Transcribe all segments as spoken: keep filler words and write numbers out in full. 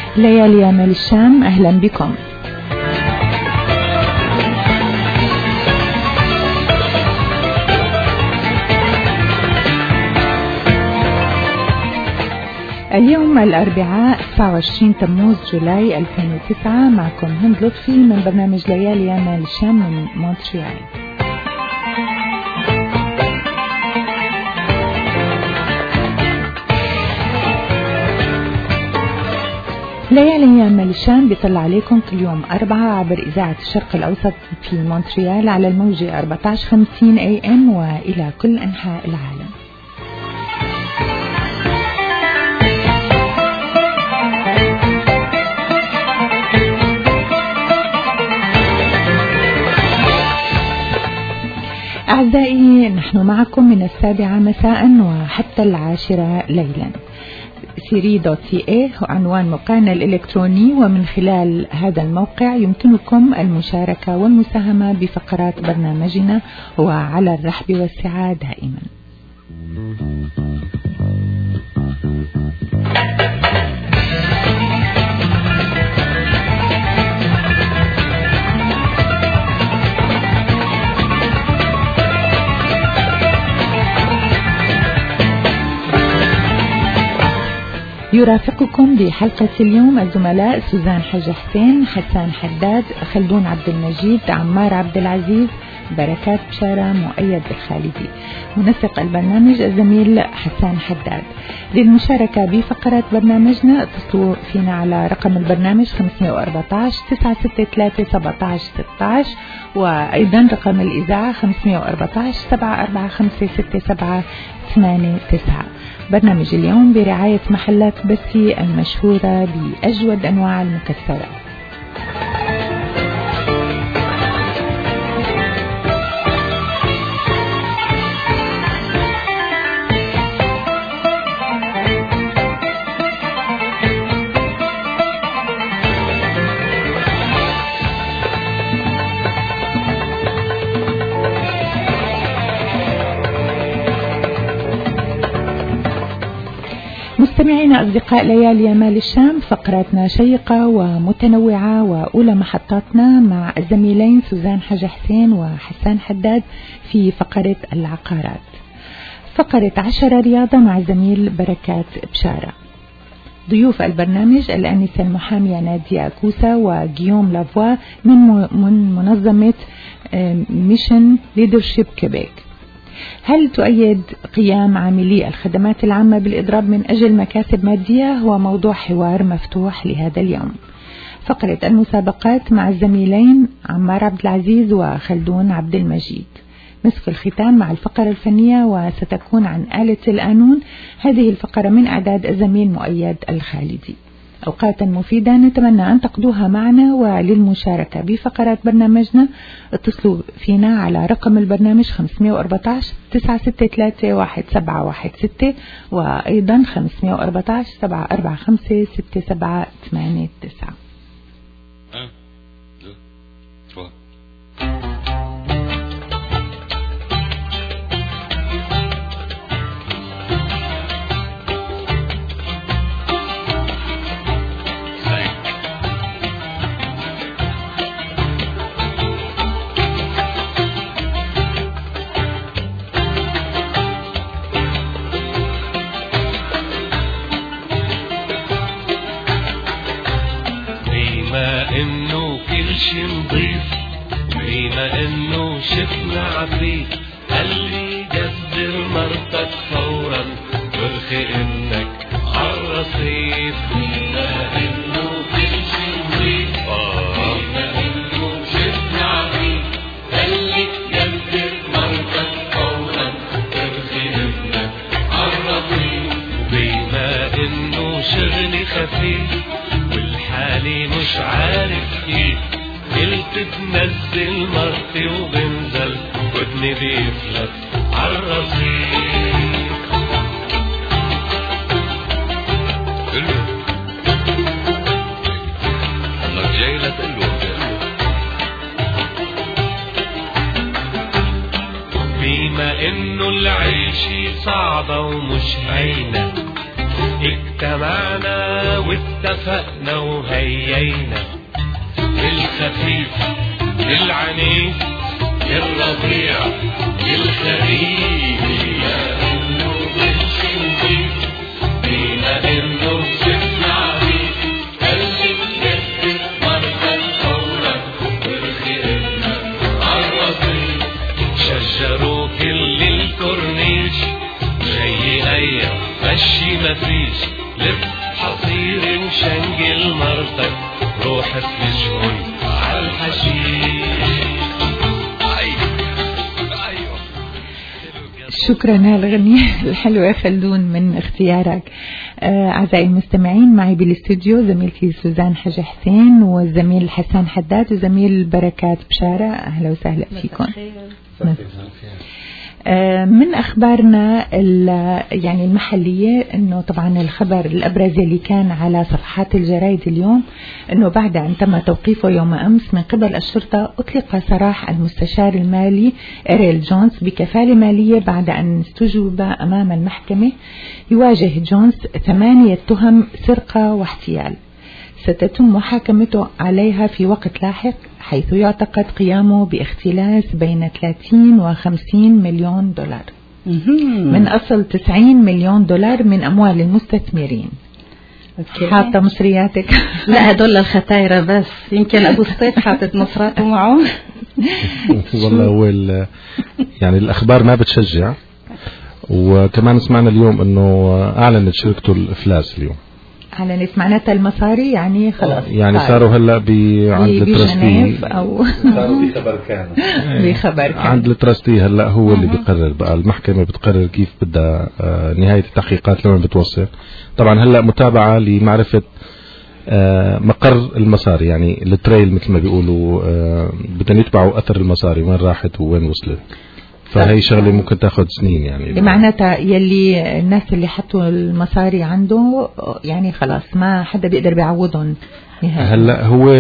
ليالي مال الشام، أهلا بكم. اليوم الأربعاء تسعة وعشرين تموز جولاي ألفين وتسعة، معكم هند لطفي من برنامج ليالي مال الشام من مونتريال. ليالي مال الشام بيطلع عليكم كل يوم أربعة عبر إذاعة الشرق الأوسط في مونتريال على الموجة أربعة عشر خمسين إيه إم وإلى كل أنحاء العالم. أعزائي، نحن معكم من السابعة مساء وحتى العاشرة ليلا. سيري دوت سي اي هو عنوان موقعنا الإلكتروني، ومن خلال هذا الموقع يمكنكم المشاركة والمساهمة بفقرات برنامجنا، وعلى الرحب والسعة دائما. يرافقكم بحلقة اليوم الزملاء سوزان حج حسين، حسان حداد، خلدون عبد المجيد، عمار عبد العزيز، بركات بشارة، مؤيد الخالدي. منسق البرنامج الزميل حسان حداد. للمشاركة بفقرات برنامجنا اتصلوا فينا على رقم البرنامج خمسة أربعة عشر تسعة ستة ثلاثة سبعة عشر ستة عشر، وأيضا رقم الإذاعة خمسة أربعة عشر سبعة أربعة خمسة ستة سبعة ثمانية تسعة. برنامج اليوم برعاية محلات بسي المشهورة بأجود أنواع المكسرات. مستمعينا أصدقاء ليالي مال الشام، فقراتنا شيقة ومتنوعة، وأولى محطاتنا مع الزميلين سوزان حج حسين وحسان حداد في فقرة العقارات. فقرة عشرة رياضة مع الزميل بركات بشارة. ضيوف البرنامج الآنسة المحامية نادية كوسا وجيوم لافوا من منظمة ميشن ليدرشيب كيبيك. هل تؤيد قيام عاملي الخدمات العامة بالإضراب من أجل مكاسب مادية؟ هو موضوع حوار مفتوح لهذا اليوم. فقرة المسابقات مع الزميلين عمار عبد العزيز وخلدون عبد المجيد. مسك الختام مع الفقرة الفنية وستكون عن آلة القانون. هذه الفقرة من إعداد الزميل مؤيد الخالدي. أوقاتا مفيدة نتمنى أن تقضوها معنا، وللمشاركة بفقرات برنامجنا اتصلوا فينا على رقم البرنامج خمسة أربعة عشر تسعة ستة ثلاثة واحد سبعة واحد ستة، وأيضا خمسة أربعة عشر سبعة أربعة خمسة ستة سبعة ثمانية تسعة. بما انه شفنا عفريت اللي جدر مرتك فورا برخي انك عالرصيف. بما انه كل شي نضيف، بما انه شفنا عفريت اللي جدر مرتك فورا برخي انك عالرصيف. وبما انه شغلي خفيف والحالي مش عارف كيف، قلت بنزل مرتي وبنزل ودني بيفلت عالرصيف. قلو انك جاي لتقلو بما انه العيشة صعبة ومش هينة، اجتمعنا واتفقنا وهيينا الخفيف العنيف الربيع الخريف لأنه بالشنجيف بما إنه شفنا عبيد قلب جد مرة فورا ورخيرنا عالرصيف شجروا كل الكورنيش جاي أيا مشي مفيش لف حصير مشنجل مرتك روح افلشهم عالحشيش. شكرا على الغنية الحلوة خلدون من اختيارك. آه أعزائي المستمعين، معي بالاستوديو زميلتي سوزان حاج حسين والزميل حسان حداد وزميل بركات بشارة. أهلا وسهلا فيكم. من أخبارنا يعني المحلية أنه طبعا الخبر الأبرز اللي كان على صفحات الجرائد اليوم أنه بعد أن تم توقيفه يوم أمس من قبل الشرطة أطلق سراح المستشار المالي إيريل جونز بكفالة مالية بعد أن استجوب أمام المحكمة. يواجه جونز ثمانية تهم سرقة واحتيال ستتم محاكمته عليها في وقت لاحق، حيث يعتقد قيامه باختلاس بين ثلاثين وخمسين مليون دولار من أصل تسعين مليون دولار من أموال المستثمرين. حاطة مصرياتك؟ لا هدول الختايرة بس، يمكن أبو الصيف حاطت مصراته معه. والله هو يعني الأخبار ما بتشجع، وكمان سمعنا اليوم أنه أعلنت شركته الإفلاس اليوم. أعلنت معناتها المصاري يعني خلاص يعني صاروا هلا عند الترستي أو صاروا بخبر كان بخبر كان عند الترستي هلا هو اللي بيقرر بقى. المحكمة بتقرر كيف بدها نهاية التحقيقات لما بتوصل. طبعا هلا متابعة لمعرفة مقر المصاري، يعني التريل مثل ما بيقولوا، بدهم يتبعوا أثر المصاري وين راحت وين وصلت. فهي شغلة ممكن تاخد سنين يعني. معناتها يلي الناس اللي حطوا المصاري عنده يعني خلاص ما حدا بيقدر بيعوضهم نهائيا. هلا هو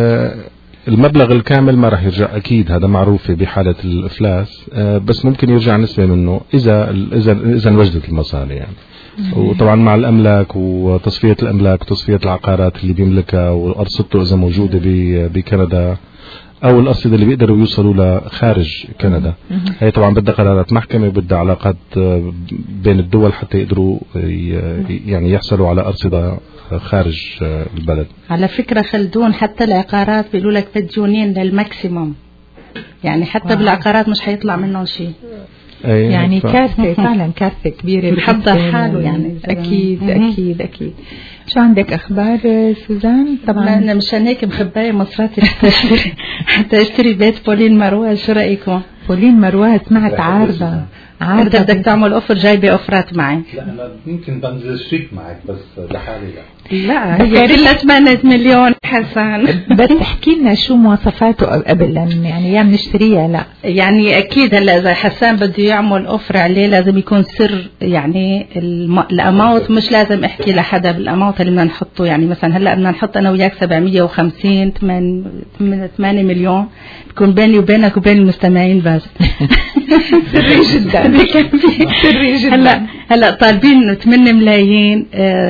المبلغ الكامل ما راح يرجع أكيد، هذا معروف بحالة الإفلاس، بس ممكن يرجع نسبة منه إذا إذا إذا وجدت المصاري يعني. وطبعا مع الأملاك وتصفية الأملاك وتصفية العقارات اللي بيملكها وأرصدته إذا موجودة بكندا أو الأرصدة اللي بيقدروا يوصلوا له خارج كندا. هي طبعا بدها قرارات محكمة وبدها علاقات بين الدول حتى يقدروا يعني يحصلوا على أرصدة خارج البلد. على فكرة خلدون حتى العقارات بيقولوا لك مديونين للماكسيموم، يعني حتى واو. بالعقارات مش حيطلع منهم شيء يعني ف... كارثة فعلا، كارثة كبيرة محضر حاله يعني. أكيد أكيد أكيد. شو عندك أخبار سوزان؟ طبعا أنا مشان هيك مخباية مصراتي حتى اشتري بيت بولين مروه. شو رأيكم؟ بولين مروه سمعت عارضة عارضة انت بدك تعمل اوفر، جايبة اوفرات معي؟ لا انا يمكن بنزل شريك معك بس لحالي لا لا هي كلها ثمانية مليون حسن. بس احكي لنا شو مواصفاته قبل يعني يا بنشتريها. لا يعني اكيد هلا اذا حسان بده يعمل اوفر عليه لازم يكون سر، يعني الاماونت مش لازم احكي لحدا بالاماونت اللي بدنا نحطه. يعني مثلا هلا بدنا نحط انا وياك سبعمية وخمسين ثمانية مليون، بكون بيني وبينك وبين المستمعين بس. سري جدا سري جدا. هلا هلا طالبين ثمانية ملايين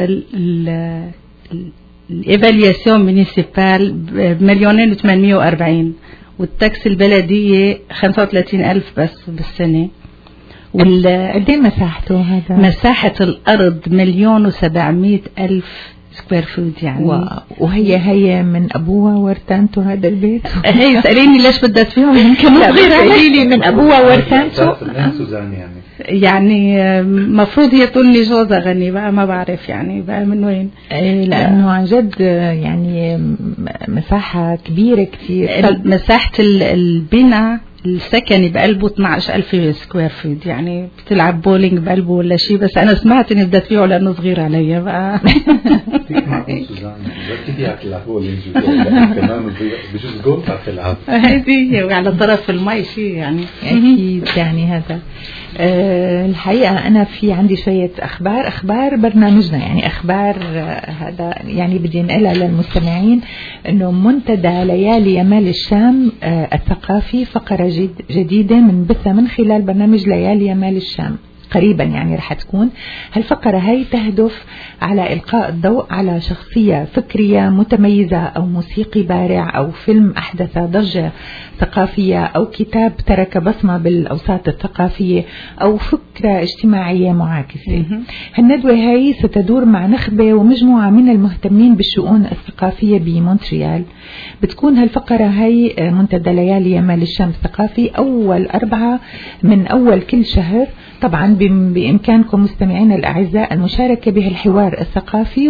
الايفالياسيون مينيسيبال بمليونين وثمانمية وأربعين، والتاكس البلدية خمسة وثلاثين ألف بس بالسنة. وال قد ايه مساحته هذا؟ مساحة الأرض مليون وسبعمية ألف سكوير فوت يعني. و... وهي هي من أبوها ورثانته هذا البيت. هي سأليني ليش بدها تبيعه، يمكن صغيرة لي من أبوها ورثانته يعني. يعني مفروض هي تقول لي جوزها غني بقى، ما بعرف يعني بقى من وين. إيه لأنه عن جد يعني مساحة كبيرة كتير. مساحة البناء السكني بقلبه اثناشر ألف سكوير فيت، يعني بتلعب بولينج بقلبه ولا شيء. بس أنا سمعت إني بدها تبيعه لأنه صغير علي بقى. فيك معقول سوزان بدك تلعب بولينج كمان بجوز جول تلعب. هذه وعلى طرف المي شيء يعني. أكيد يعني هذا. أه الحقيقة أنا في عندي شوية أخبار أخبار برنامجنا، يعني أخبار أه هذا يعني بدي نقلها للمستمعين إنه منتدى ليالي يمال الشام أه الثقافي فقرة جد جديدة من بثة من خلال برنامج ليالي يمال الشام. قريبا يعني رح تكون. هالفقرة هاي تهدف على إلقاء الضوء على شخصية فكرية متميزة أو موسيقي بارع أو فيلم أحدث ضجة ثقافية أو كتاب ترك بصمة بالأوساط الثقافية أو فكرة اجتماعية معاكسة. هالندوة هاي ستدور مع نخبة ومجموعة من المهتمين بالشؤون الثقافية بمونتريال. بتكون هالفقرة هاي منتدى ليالي يمال الشام الثقافي أول أربعة من أول كل شهر. طبعا بإمكانكم مستمعين الأعزاء المشاركة بهالحوار الثقافي،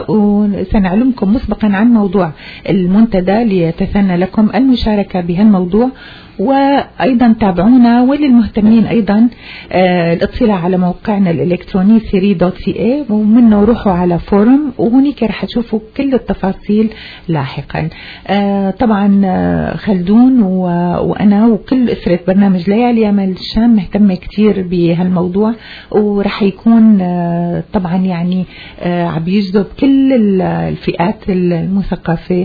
وسنعلمكم مسبقا عن موضوع المنتدى ليتثنى لكم المشاركة بهالموضوع. وأيضا تابعونا، وللمهتمين أيضا آه الاطلاع على موقعنا الإلكتروني سيري دوت سي اي، ومنه روحوا على فورم وهناك رح تشوفوا كل التفاصيل لاحقا. آه طبعا آه خلدون وأنا وكل أسرة برنامج ليالي يمال الشام مهتمة كتير بهالموضوع، ورح يكون آه طبعا يعني آه عم يجذب كل الفئات المثقفة.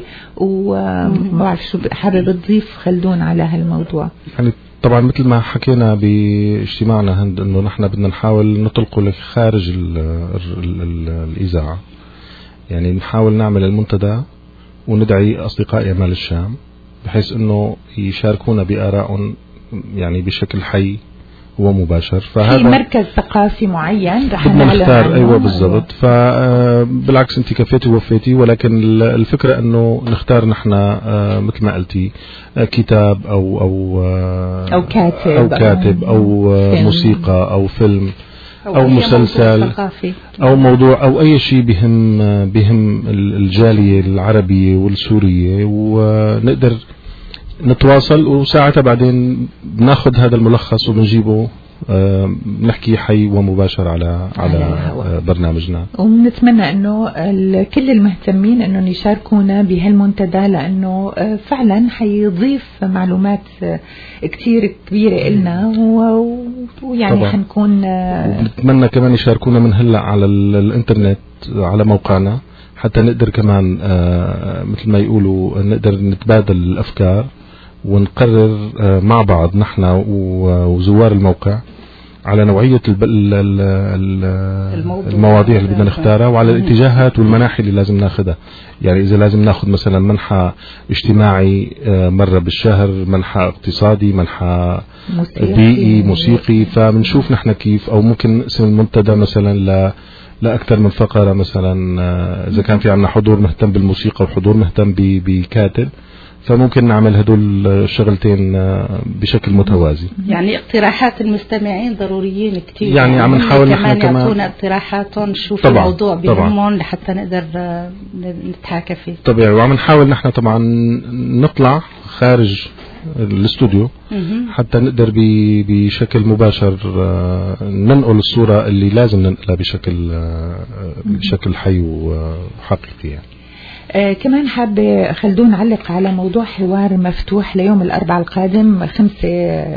وما بعرف شو حابب تضيف خلدون على هالموضوع. يعني طبعا مثل ما حكينا باجتماعنا هند انه نحن بدنا نحاول نطلقه خارج ال ال ال الإذاعة، يعني نحاول نعمل المنتدى وندعي أصدقاء يمال الشام بحيث انه يشاركونا بآرائهم يعني بشكل حي ومباشر. فهذا في مركز ثقافي معين رح نختار. ايوه بالضبط. فبالعكس انت كفيتي ووفيتي، ولكن الفكره انه نختار نحن مثل ما قلتي كتاب او او او كاتب او كاتب او موسيقى او فيلم او, أو مسلسل او موضوع او اي شيء بهم بهم الجاليه العربيه والسوريه، ونقدر نتواصل وساعتها بعدين بناخذ هذا الملخص وبنجيبه آه نحكي حي ومباشر على على آه برنامجنا. ونتمنى انه كل المهتمين انه يشاركونا بهالمنتدى، لانه آه فعلا حيضيف معلومات آه كتير كبيره لنا، ويعني حنكون آه نتمنى كمان يشاركونا من هلا على الانترنت على موقعنا، حتى نقدر كمان آه مثل ما يقولوا نقدر نتبادل الافكار ونقرر مع بعض نحن وزوار الموقع على نوعية المواضيع اللي بدنا نختارها، وعلى الاتجاهات والمناحي اللي لازم ناخدها. يعني إذا لازم ناخد مثلا منحى اجتماعي مرة بالشهر، منحى اقتصادي، منحى بيئي، موسيقي، فبنشوف نحن كيف. أو ممكن اسم المنتدى مثلا ل لأكثر من فقرة، مثلا إذا كان في عنا حضور مهتم بالموسيقى وحضور مهتم بكاتب، فممكن نعمل هدول الشغلتين بشكل متوازي. يعني اقتراحات المستمعين ضروريين كتير، يعني عم نحاول نحن كمان يعطونا اقتراحاتهم، نشوف طبعًا الموضوع بيهمهم لحتى نقدر نتحاكى فيه. طبيعي. وعم نحاول نحن طبعا نطلع خارج الاستوديو حتى نقدر بشكل مباشر ننقل الصورة اللي لازم ننقلها بشكل بشكل حي وحقيقي يعني. آه كمان حابة خلدون نعلق على موضوع حوار مفتوح ليوم الأربعاء القادم خمسة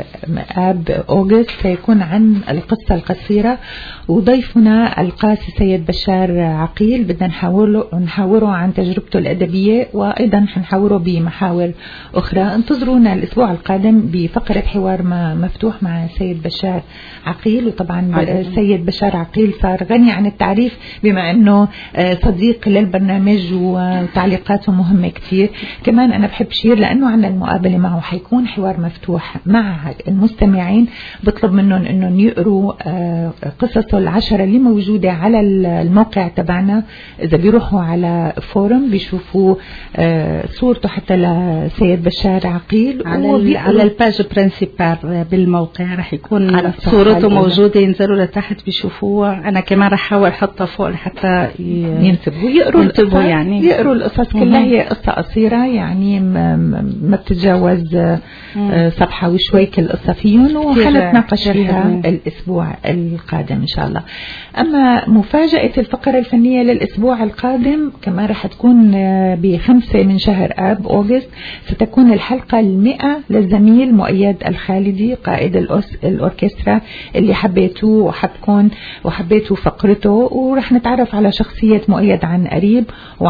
آب أوغست، سيكون عن القصة القصيرة، وضيفنا القاسي سيد بشار عقيل بدنا نحاوره نحاوره عن تجربته الأدبية، وأيضا حنحاوره بمحاور أخرى. انتظرونا الأسبوع القادم بفقرة حوار مفتوح مع سيد بشار عقيل. وطبعا سيد بشار عقيل صار غني عن التعريف بما أنه صديق للبرنامج وتعليقاته مهمة كتير. كمان أنا بحب شير لأنه عنا المقابلة معه حيكون حوار مفتوح مع المستمعين، بطلب منهم أنهم يقروا قصصه العشرة اللي موجودة على الموقع تبعنا. إذا بيروحوا على فورم بيشوفوا صورته حتى لسيد بشار عقيل على على الباج برينسيبال بالموقع، رح يكون صورته موجودة، ينزلوا لتحت بيشوفوها. أنا كمان رح أحاول أحطها فوق لحتى ينتبهوا يقروا القصة، يعني يقروا القصص كلها. هي قصة قصيرة يعني ما بتتجاوز صفحة وشوي كل قصة فيهم، وحنتناقش فيها الأسبوع القادم إن شاء الله. أما مفاجأة الفقرة الفنية للأسبوع القادم كمان رح تكون بخمسة من شهر آب أوغست، ستكون الحلقة المئة للزميل مؤيد الخالدي قائد الأوركسترا اللي حبيته وحبكون وحبيته فقرته، ورح نتعرف على شخصية مؤيد عن قريب وعن فقرة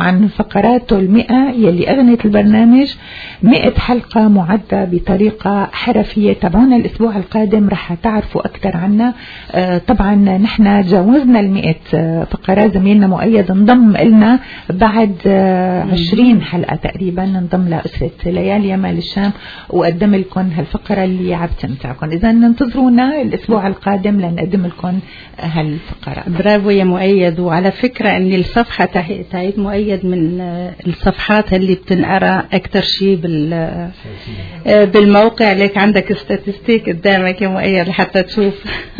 فقراته المئة يلي أغنت البرنامج مئة حلقة معدة بطريقة حرفية. تابعونا الأسبوع القادم رح تعرفوا أكثر عنا. آه طبعا نحن جاوزنا المئة آه فقرات. زميلنا مؤيد انضم لنا بعد آه عشرين حلقة تقريبا، انضم لأسرة ليالي يمال الشام وقدم لكم هالفقرة اللي عم تمتعكم. إذا انتظرونا الأسبوع القادم لنقدم لكم هالفقرة. برافو يا مؤيد. وعلى فكرة أن الصفحة تاعت مؤيد من الصفحات اللي بتنقرأ أكتر شيء بال بالموقع. لك عندك استاتستيك قدامك يا مؤيد لحتى تشوف.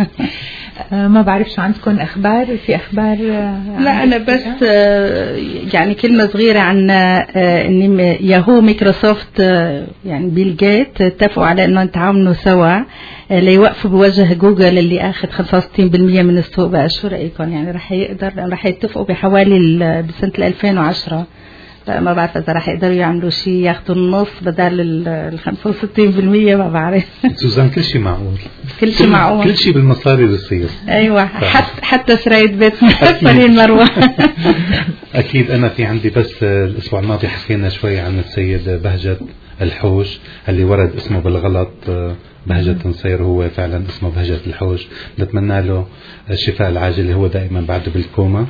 ما بعرف شو عندكم أخبار، في أخبار؟ لا أنا بس يعني كلمة صغيرة عن إن ياهو مايكروسوفت يعني بيل جيت اتفقوا على إنه يتعاونوا سوا ليوقفوا بوجه جوجل اللي أخذ خمسة وستين بالمئة من السوق. بقى شو رأيكم؟ يعني رح يقدر رح يتفقوا بحوالي بسنة ألفين وعشرة. ما بعرف إذا رح يقدروا يعملوا شيء ياخذوا النص بدل ال خمسة وستين بالمئة. ما بعرف. سوزان كل شيء معقول. كل شيء معقول. كل شيء بالمصاري بيصير. أيوة. حتى حتى سراية بيت فلين مروة. أكيد. أنا في عندي بس الأسبوع الماضي حكينا شوي عن السيد بهجت الحوش اللي ورد اسمه بالغلط بهجت نصير، هو فعلا اسمه بهجت الحوش. نتمنى له الشفاء العاجل، هو دائما بعده بالكوما.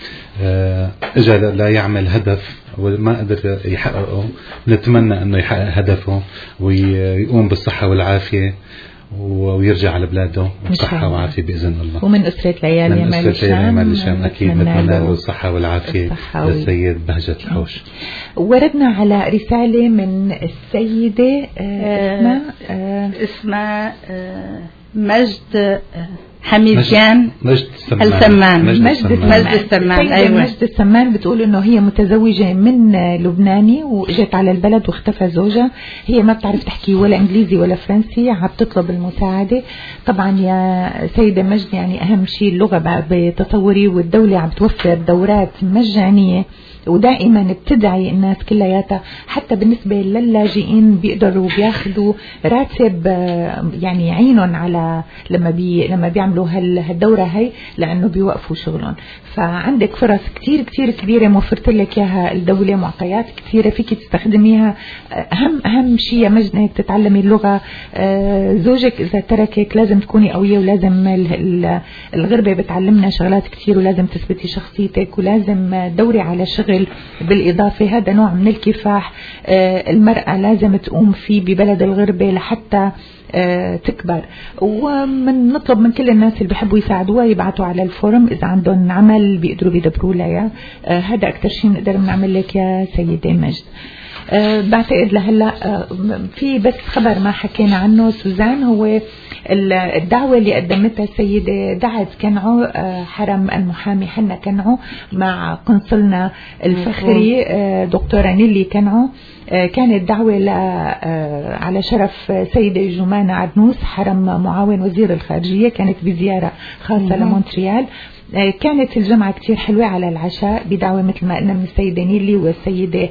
اجى لا يعمل هدف وما قدر يحققه. نتمنى انه يحقق هدفه ويقوم بالصحة والعافية ويرجع على بلاده بصحة وعافية بإذن الله. ومن أسرة ليالي يمال الشام أكيد نتمنى له الصحة والعافية للسيد بهجت الحوش. وردنا على رسالة من السيدة اسمها آه اسمها آه مجد حميديان مجد السمان. مجد السمان. أيوة. مجد السمان بتقول إنه هي متزوجة من لبناني وإجت على البلد واختفى زوجها. هي ما بتعرف تحكي ولا إنجليزي ولا فرنسي، عم تطلب المساعدة. طبعا يا سيدة مجد يعني أهم شيء اللغة بتطوري، والدولة عم توفر دورات مجانية ودائما بتدعي الناس كلياتها حتى بالنسبة للاجئين بيقدروا بياخذوا راتب يعني يعينهم على لما بي لما بيعملوا هالدورة هاي لأنه بيوقفوا شغلهم. فعندك فرص كتير كتير كبيرة موفرت لك إياها الدولة، معطيات كثيرة فيك تستخدميها. أهم أهم شيء يا مجد إنك تتعلمي اللغة. زوجك إذا تركك لازم تكوني قوية، ولازم الغربة بتعلمنا شغلات كتير، ولازم تثبتي شخصيتك، ولازم تدوري على شغل. بالإضافة هذا نوع من الكفاح المرأة لازم تقوم فيه ببلد الغربة لحتى تكبر. ومن نطلب من كل الناس اللي بيحبوا يساعدوها يبعتوا على الفورم إذا عندهم عمل بيقدروا بيدبروا لها. هذا أكتر شيء نقدر نعمل لك يا سيدة مجد. أه بعتقد لهلا أه في بس خبر ما حكينا عنه سوزان، هو الدعوة اللي قدمتها السيدة دعت كنعو أه حرم المحامي حنا كنعو مع قنصلنا الفخري أه دكتورة نيلي كنعو. أه كانت دعوة أه على شرف سيدة جمانة عدنوس حرم معاون وزير الخارجية، كانت بزيارة خاصة لمونتريال. كانت الجمعة كتير حلوة على العشاء بدعوة مثل ما قلنا من السيدة نيلي والسيدة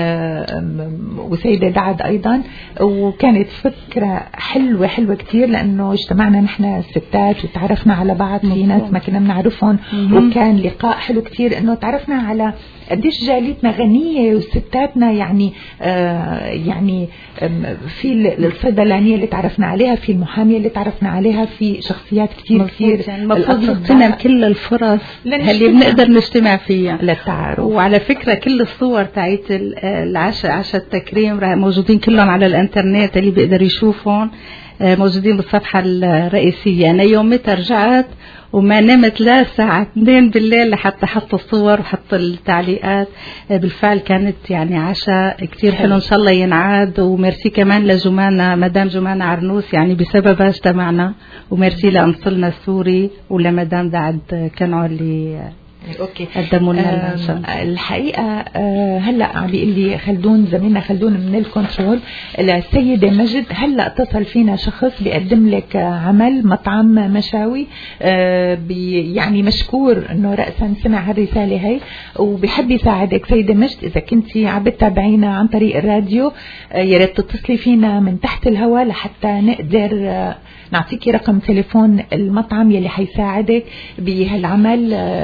والسيدة دعد أيضا. وكانت فكرة حلوة حلوة كتير لأنه اجتمعنا نحن الستات وتعرفنا على بعض، في ناس ما كنا بنعرفهم، وكان لقاء حلو كتير إنه تعرفنا على قديش جاليتنا غنية وستاتنا يعني آه يعني في الصيدلانية اللي تعرفنا عليها، في المحامية اللي تعرفنا عليها، في شخصيات كتير كتير. المفروض نغتنم كل الفرص اللي بنقدر نجتمع فيها للتعارف. وعلى فكرة كل الصور تاعت العشاء عشاء التكريم موجودين كلهم على الانترنت، اللي بيقدر يشوفهم موجودين بالصفحة الرئيسية. أنا يومتها رجعت وما نمت لا الساعة اثنين بالليل لحتى حط الصور وحط التعليقات. بالفعل كانت يعني عشاء كتير حلو، إن شاء الله ينعاد. وميرسي كمان لجمانة مدام جمانة عرنوس، يعني بسببها اجتمعنا. وميرسي لأنصلنا السوري ولمدام دعد كانوا اللي اوكي قدموا لنا آه الحقيقه. آه هلا عم بيقول لي خلدون زميلنا خلدون من الكنترول السيده مجد هلا اتصل فينا شخص بيقدم لك عمل مطعم مشاوي. آه بي يعني مشكور انه راسا سمع هالرساله هي وبيحب يساعدك سيده مجد. اذا كنتي عم بتتابعينا عن طريق الراديو آه يا ريت تتصلي فينا من تحت الهواء لحتى نقدر آه نعطيكي رقم تليفون المطعم يلي حيساعدك بهالعمل. آه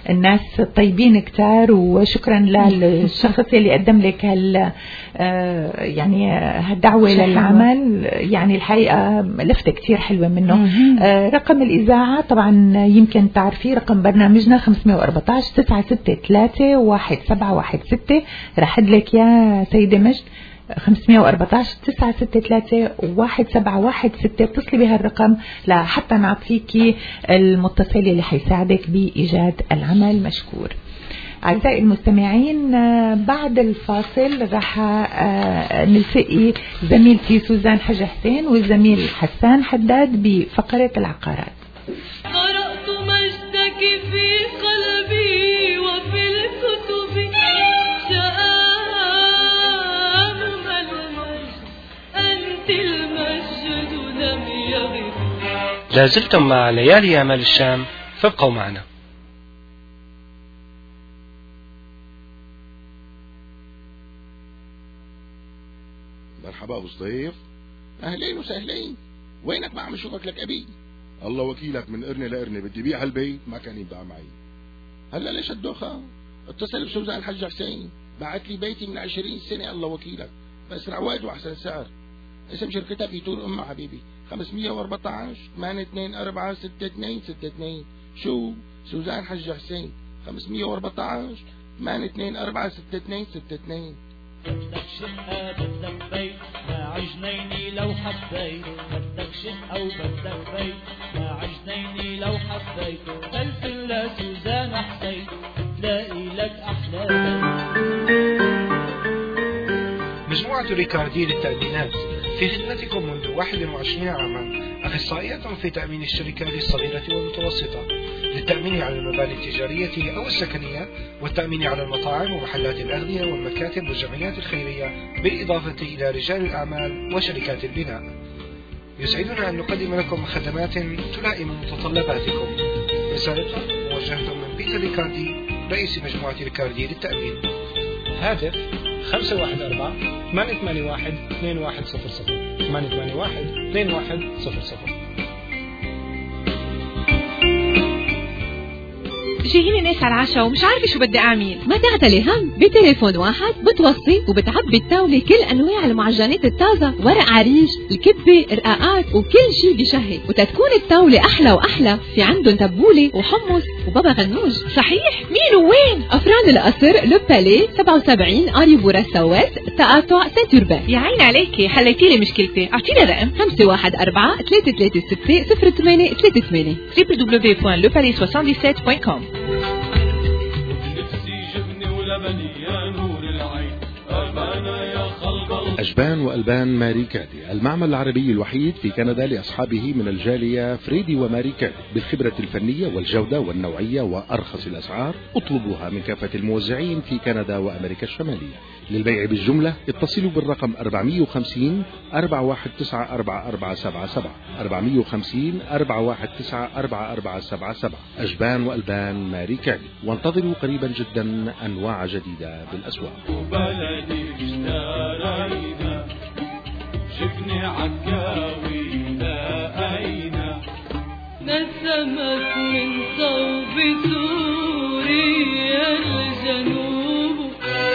الناس طيبين كتار، وشكرا للشخص اللي قدم لك هال يعني هالدعوة للعمل. يعني الحقيقة لفتة كتير حلوة منه. رقم الإذاعة طبعا يمكن تعرفيه، رقم برنامجنا خمسة أربعة تسعة ستة ثلاثة واحد سبعة واحد ستة. رح أدلك يا سيدة مجد خمسة أربعة تسعة ستة ثلاثة واحد سبعة واحد ستة. اتصلي بهالرقم لحتى نعطيكي المتصل اللي حيساعدك بإيجاد العمل. مشكور. أعزائي المستمعين، بعد الفاصل راح نلتقي زميلتي سوزان حج حسين والزميل حسان حداد بفقرة العقارات. قرأت مجدك في قلبي وفي الكتب، شآم المجد أنت المجد لم يغب. لازلتم مع ليالي أمال الشام، فابقوا معنا. مرحبا ابو صديف، اهلين وسهلين. وينك؟ ما عم اشوفك لك ابي. الله وكيلك، من قرني لقرني بدي بيع هالبيت ما كان ينباع معي. هلا ليش الدوخه؟ اتصل بسوزان حج حسين، بعت لي بيتي من عشرين سنة. الله وكيلك، باسرع وقت واحسن سعر. اسم شركتها في طول امها حبيبي، خمسمية وأربعة عشر ثمانية اثنين أربعة ستة اثنين ستة اثنين. شو؟ سوزان حج حسين، خمسمية وأربعة عشر ثمانية اثنين أربعة ستة اثنين ستة اثنين. بدك شقة بدك بيت مع جنيني لو حبيت، بدك شقة وبدك بيت مع جنيني لو حبيت، تلفن لسوزان حسين تلاقي لك أحلى بيت. مجموعة ريكاردي للتأمينات في خدمتكم منذ واحد وعشرين عاما، أخصائية في تأمين الشركات الصغيرة والمتوسطة، للتأمين على المباني التجارية أو السكنية، والتأمين على المطاعم ومحلات الأغذية والمكاتب والجمعيات الخيرية، بالإضافة إلى رجال الأعمال وشركات البناء. يسعدنا أن نقدم لكم خدمات تلائم متطلباتكم. رسالة موجهة من بيتر ريكاردي، رئيس مجموعة ريكاردي للتأمين. هاتف خمسة واحد أربعة ثمانية ثمانية واحد اثنين واحد صفر صفر ثمانية ثمانية واحد اثنين واحد صفر صفر. جايين ناس على العشاء ومش عارفة شو بدي أعمل. ما تعتلي هم، بتليفون واحد بتوصي وبتعبي الطاولة كل أنواع المعجنات الطازة، ورق عريش، الكبة، رقاقات وكل شي بيشهي. وتتكون الطاولة أحلى وأحلى، في عندهم تبولة وحمص وبابا غنوج. صحيح؟ مين وين؟ أفران القصر، لوبالي، سبعة وسبعين أريبورا السواس، تقاطع سنتوربان. يا عين عليكي، حليتي لي مشكلتي. أعطيني رقم خمسة واحد أربعة ثلاثة ثلاثة ستة صفر ثمانية ثلاثة ثمانية دبليو دبليو دبليو دوت لو بالي سبعة وسبعين دوت كوم. أجبان وألبان ماري كادي، المعمل العربي الوحيد في كندا لأصحابه من الجالية فريدي وماري كادي، بالخبرة الفنية والجودة والنوعية وأرخص الأسعار. اطلبوها من كافة الموزعين في كندا وأمريكا الشمالية. للبيع بالجملة اتصلوا بالرقم أربعمية وخمسين أربعة واحد تسعة أربعة أربعة سبعة سبعة أربعمية وخمسين أربعة واحد تسعة أربعة أربعة سبعة سبعة. أجبان وألبان ماري كادي، وانتظروا قريبا جدا أنواع جديدة بالأسواق. شفني عكاوي لقينا نسمت من صوب سوريا الجنوب،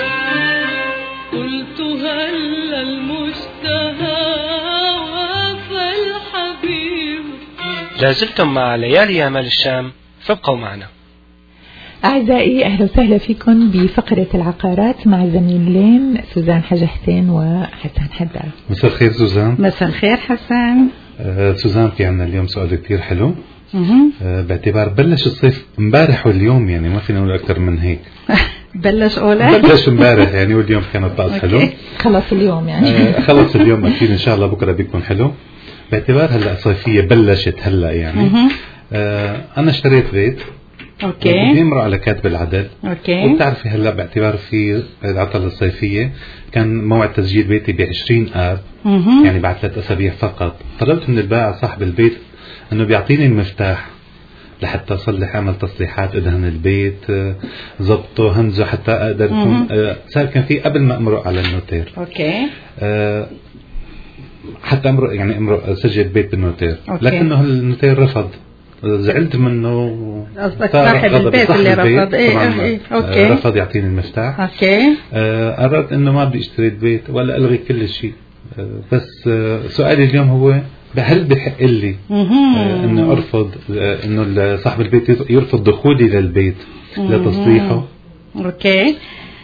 قلت هل المشتهى وفى الحبيب. لازلتم مع ليالي أمال الشام، فابقوا معنا. أعزائي، أهلا وسهلا فيكم بفقرة العقارات مع زميلين سوزان حج حسين وحسان حداد. مساء الخير سوزان. مساء الخير حسان. آه سوزان، في عنا اليوم سؤال كتير حلو. آه باعتبار بلش الصيف امبارح واليوم، يعني ما فينا نقول أكتر من هيك. بلش أولا بلش امبارح يعني، واليوم كان الطقس حلو. خلص اليوم يعني. آه خلص اليوم أكيد إن شاء الله بكرة بيكون حلو. باعتبار هلا الصيفية بلشت هلا يعني. آه أنا اشتريت بيت. اوكي. بدي امرق على كاتب العدد. اوكي. وبتعرفي هلا باعتبار في العطلة الصيفية كان موعد تسجيل بيتي ب عشرين آب، يعني بعد ثلاث اسابيع فقط. طلبت من البائع صاحب البيت انه بيعطيني المفتاح لحتى اصلح، اعمل تصليحات، ادهن البيت، ضبطه، همزه، حتى اقدر آه صار كان في قبل ما امرق على النوتير. اوكي. آه حتى امرق يعني امرق سجل بيت بالنوتير. لكنه النوتير رفض زعلت منه. قصدك صاحب البيت اللي رفض. ايه ايه اوكي. رفض يعطيني المفتاح. اوكي. آه قررت انه ما بدي اشتري البيت ولا الغي كل شيء. آه بس آه سؤالي اليوم هو هل بحق لي آه انه ارفض آه انه صاحب البيت يرفض دخولي للبيت لتصليحه؟ اوكي.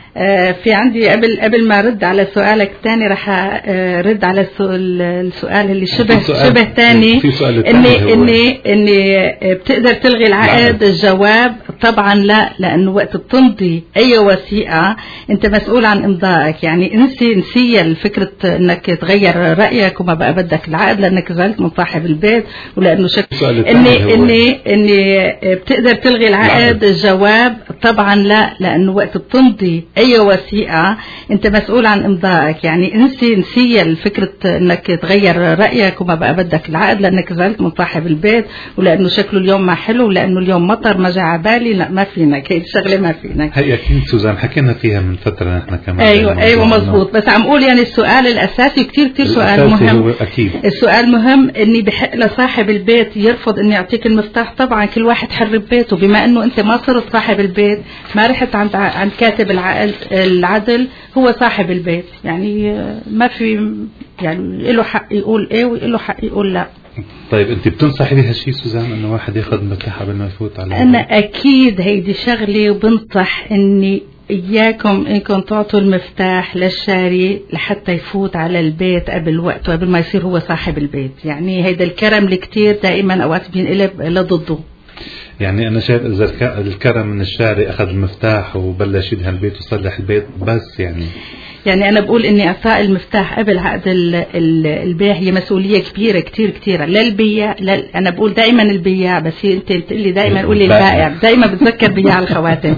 آه في عندي قبل قبل ما ارد على سؤالك الثاني رح ارد على السؤال, السؤال اللي شبه شبه ثاني اني اني اني بتقدر تلغي العقد. الجواب طبعا لا، لانه وقت بتمضي اي وثيقه انت مسؤول عن امضائك. يعني انسي نسيه الفكره انك تغير رايك وما بقى بدك العقد لانك زعلت من صاحب البيت ولانه شكل اني اني اني بتقدر تلغي العقد. الجواب طبعا لا، لانه وقت بتمضي اي وثيقه انت مسؤول عن امضائك. يعني انسي نسيه الفكره انك تغير رايك وما بقى بدك العقد لانك زعلت من صاحب البيت ولانه شكله اليوم ما حلو ولانه اليوم مطر ما جا على بالي. لا ما فينك، هي الشغله ما فينك. هي اكيد سوزان حكينا فيها من فتره نحن كمان. ايوه ايوه مزبوط. بس عم اقول يعني السؤال الاساسي كثير كثير سؤال مهم. أكيد. السؤال مهم اني بحق لصاحب البيت يرفض اني يعطيك المفتاح. طبعا كل واحد حر ببيته، بما انه انت ما صرت صاحب البيت، ما رحت عند عند كاتب العقد العدل، هو صاحب البيت. يعني ما في يعني له حق يقول ايه وله حق يقول لا. طيب انت بتنصحي بهالشيء سوزان انه واحد ياخذ مفتاح قبل ما يفوت على انا البيت؟ اكيد هيدي شغلي، وبنصح اني اياكم انكم تعطوا المفتاح للشاري لحتى يفوت على البيت قبل وقت وقبل ما يصير هو صاحب البيت. يعني هيدا الكرم الكتير دائما اوقات بينقلب لضده. يعني أنا شايف إذا الكرم من الشاري أخذ المفتاح وبلش يدهن البيت وصلح البيت بس يعني يعني أنا بقول إني إعطاء المفتاح قبل عقد البيع هي مسؤولية كبيرة كتير كتيرة للبياع. أنا بقول دائما البياع، بس أنت بتقولي دائما قولي البائع، دائما بتذكر بياع الخواتم.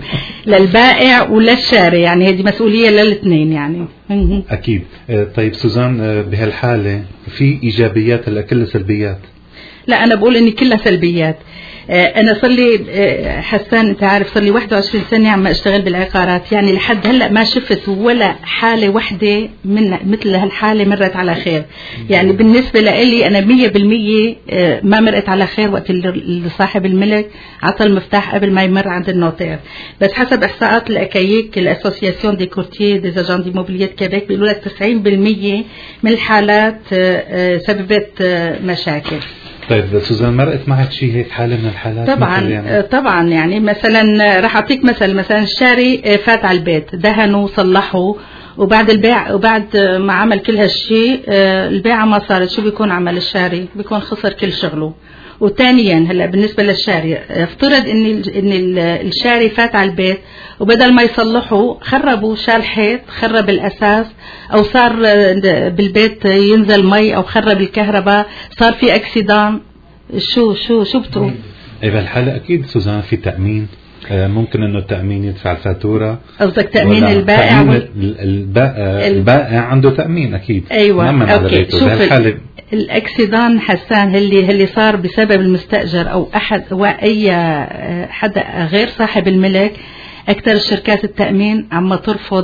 للبائع وللشاري، يعني هذه مسؤولية للاثنين يعني. أكيد. طيب سوزان بهالحالة في إيجابيات ولا كلها سلبيات؟ لا أنا بقول إني كلها سلبيات. أنا صار لي حسان أنت عارف صار لي واحد وعشرين سنة عم أشتغل بالعقارات، يعني لحد هلأ ما شفت ولا حالة وحدة من مثل هالحالة مرت على خير. يعني بالنسبة لي أنا مية بالمية ما مرت على خير وقت اللي صاحب الملك عطى المفتاح قبل ما يمر عند النوتير. بس حسب إحصاءات الأكايك الأسوسياسيون دي كورتيي دي زاجان دي موبيليات كيبيك بيقولوا لك تسعين بالمية من الحالات سببت مشاكل. طيب سوزان مرقت معك شيء هيك حالة من الحالات؟ طبعا يعني. طبعا يعني مثلا راح اعطيك مثل مثلا الشاري فات على البيت دهنوا وصلحوا وبعد البيع وبعد ما عمل كل هالشيء البيعة ما صارت، شو بيكون عمل الشاري؟ بيكون خسر كل شغله. وثانيا هلا بالنسبه للشاري افترض ان ان الشاري فات على البيت وبدل ما يصلحوا خربوا، شال حيط خرب الاساس او صار بالبيت ينزل مي او خرب الكهرباء، صار في اكسيدان. شو شو شو بتقول؟ ايه بهالحاله اكيد سوزان في تامين، ممكن انه التامين يدفع الفاتوره. قصدك تامين البائع؟ تأمين البائع, البائع عنده تامين اكيد. ايوه اوكي. شوف الاكسيدان حسان اللي اللي صار بسبب المستاجر او احد واي حدا غير صاحب الملك، اكثر الشركات التامين عم ترفض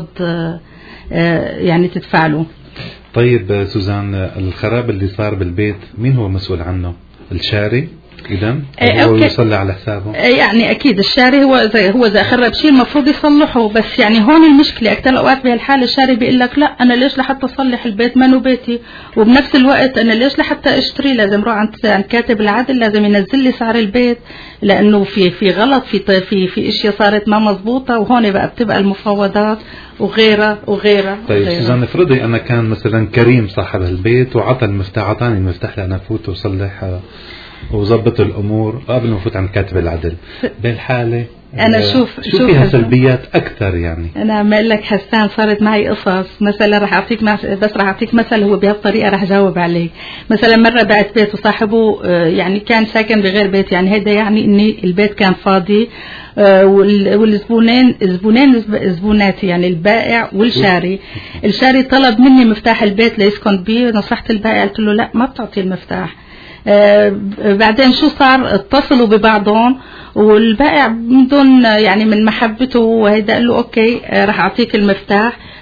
يعني تدفع له. طيب سوزان الخراب اللي صار بالبيت مين هو مسؤول عنه؟ الشاري إذن هو يصلي على حسابه؟ يعني أكيد الشاري هو زي هو إذا خرب شيء المفروض يصلحه. بس يعني هون المشكلة أكثر الأوقات بهالحالة الشاري بيقول لك لا أنا ليش لحتى أصلح البيت ما نو بيتي، وبنفس الوقت أنا ليش لحتى أشتري لازم أروح عند عند كاتب العدل لازم ينزل لي سعر البيت لأنه في في غلط في في في أشياء صارت ما مزبوطة، وهون بقى بتبقى المفاوضات وغيرها وغيرها. طيب سوزان افرضي أنا كان مثلا كريم صاحب البيت وعطى المفتاح، عطاني المفتاح لأنا أفوت وصلح وظبط الأمور قبل ما أفوت عند كاتب العدل، بالحالة أنا شوف شو فيها سلبيات أكثر؟ يعني يعني أنا عم أقول لك حسان صارت معي قصص. مثلا رح أعطيك بس رح أعطيك مثل هو بهالطريقة رح جاوب عليه. مثلا مرة بعت بيت وصاحبه يعني كان ساكن بغير بيت، يعني هذا يعني إني البيت كان فاضي والزبونين زبونين زبوناتي يعني البائع والشاري. الشاري طلب مني مفتاح البيت ليسكن بيه، نصحت البائع قلت له لا ما بتعطي المفتاح. آه بعدين شو صار؟ اتصلوا ببعضهم والبائع من دون يعني من محبته وهيدا قال له اوكي آه راح اعطيك المفتاح.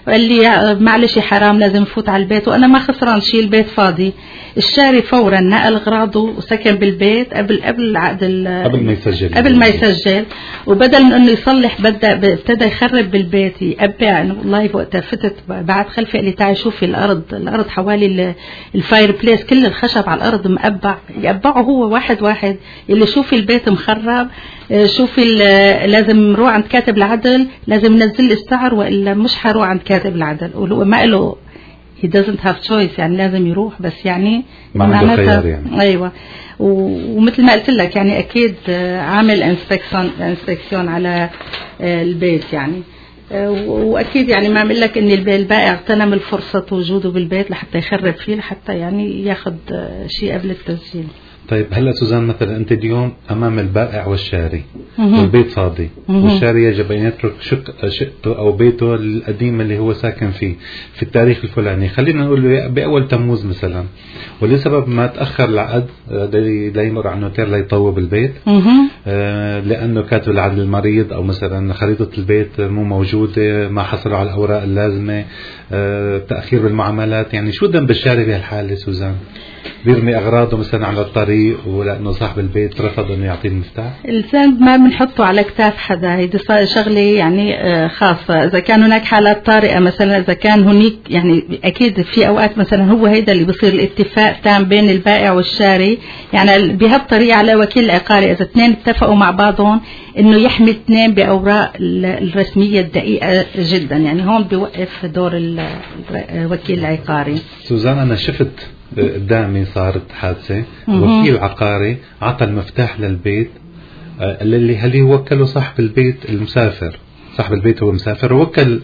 وقال لي معلش حرام لازم نفوت على البيت وأنا ما خسران شيء، البيت فاضي. الشاري فورا نقل أغراضه وسكن بالبيت قبل قبل العقد قبل ما يسجل قبل ما يسجل وبدل من إنه يصلح بدأ ابتدى يخرب بالبيت يقبع. إنه والله وقتها فتت بعد خلفي قال لي تعي شوفي الأرض الأرض حوالي الفاير بليس كل الخشب على الأرض مقبع، يقبعه هو واحد واحد. اللي شوفي البيت مخرب، شوفي لازم نروح عند كاتب العدل، لازم ننزل السعر وإلا مش حروح عند كاتب العدل. وما له he doesn't have choice يعني لازم يروح، بس يعني ما عنده خيار يعني. أيوة. ومثل ما قلت لك يعني أكيد عامل انسبكشن انسبكشن على البيت يعني، وأكيد يعني ما أقول لك إن البائع اغتنم الفرصة وجوده بالبيت لحتى يخرب فيه لحتى يعني ياخذ شيء قبل التسجيل. طيب هلا سوزان مثلا انت اليوم امام البائع والشاري والبيت فاضي والشاري يجب ان يترك شق شقته او بيته القديم اللي هو ساكن فيه في التاريخ الفلاني، خلينا نقول له باول تموز مثلا، ولسبب ما تاخر العقد لا يمر على النوتير لا يطوب البيت آه لانه كاتب العقد المريض او مثلا خريطه البيت مو موجوده، ما حصلوا على الاوراق اللازمه، آه تاخير بالمعاملات. يعني شو ذنب الشاري بهالحاله سوزان؟ بيرمي أغراضه مثلا على الطريق ولأنه صاحب البيت رفض إنه يعطيه المفتاح؟ الذنب ما بنحطه على كتاف حدا، هيدي شغلة يعني خاصة. إذا كان هناك حالات طارئة مثلا، إذا كان هناك يعني أكيد في أوقات مثلا هو هيدا اللي بصير الاتفاق تام بين البائع والشاري، يعني بهالطريقة على وكيل العقاري إذا اثنين اتفقوا مع بعضهم إنه يحمي اثنين بأوراق الرسمية الدقيقة جدا، يعني هون بيوقف دور الوكيل العقاري. سوزان أنا شفت قدامي صارت حادثة، وكيل عقاري عطى المفتاح للبيت اللي هل وكله صاحب البيت المسافر، صاحب البيت هو مسافر، ووكل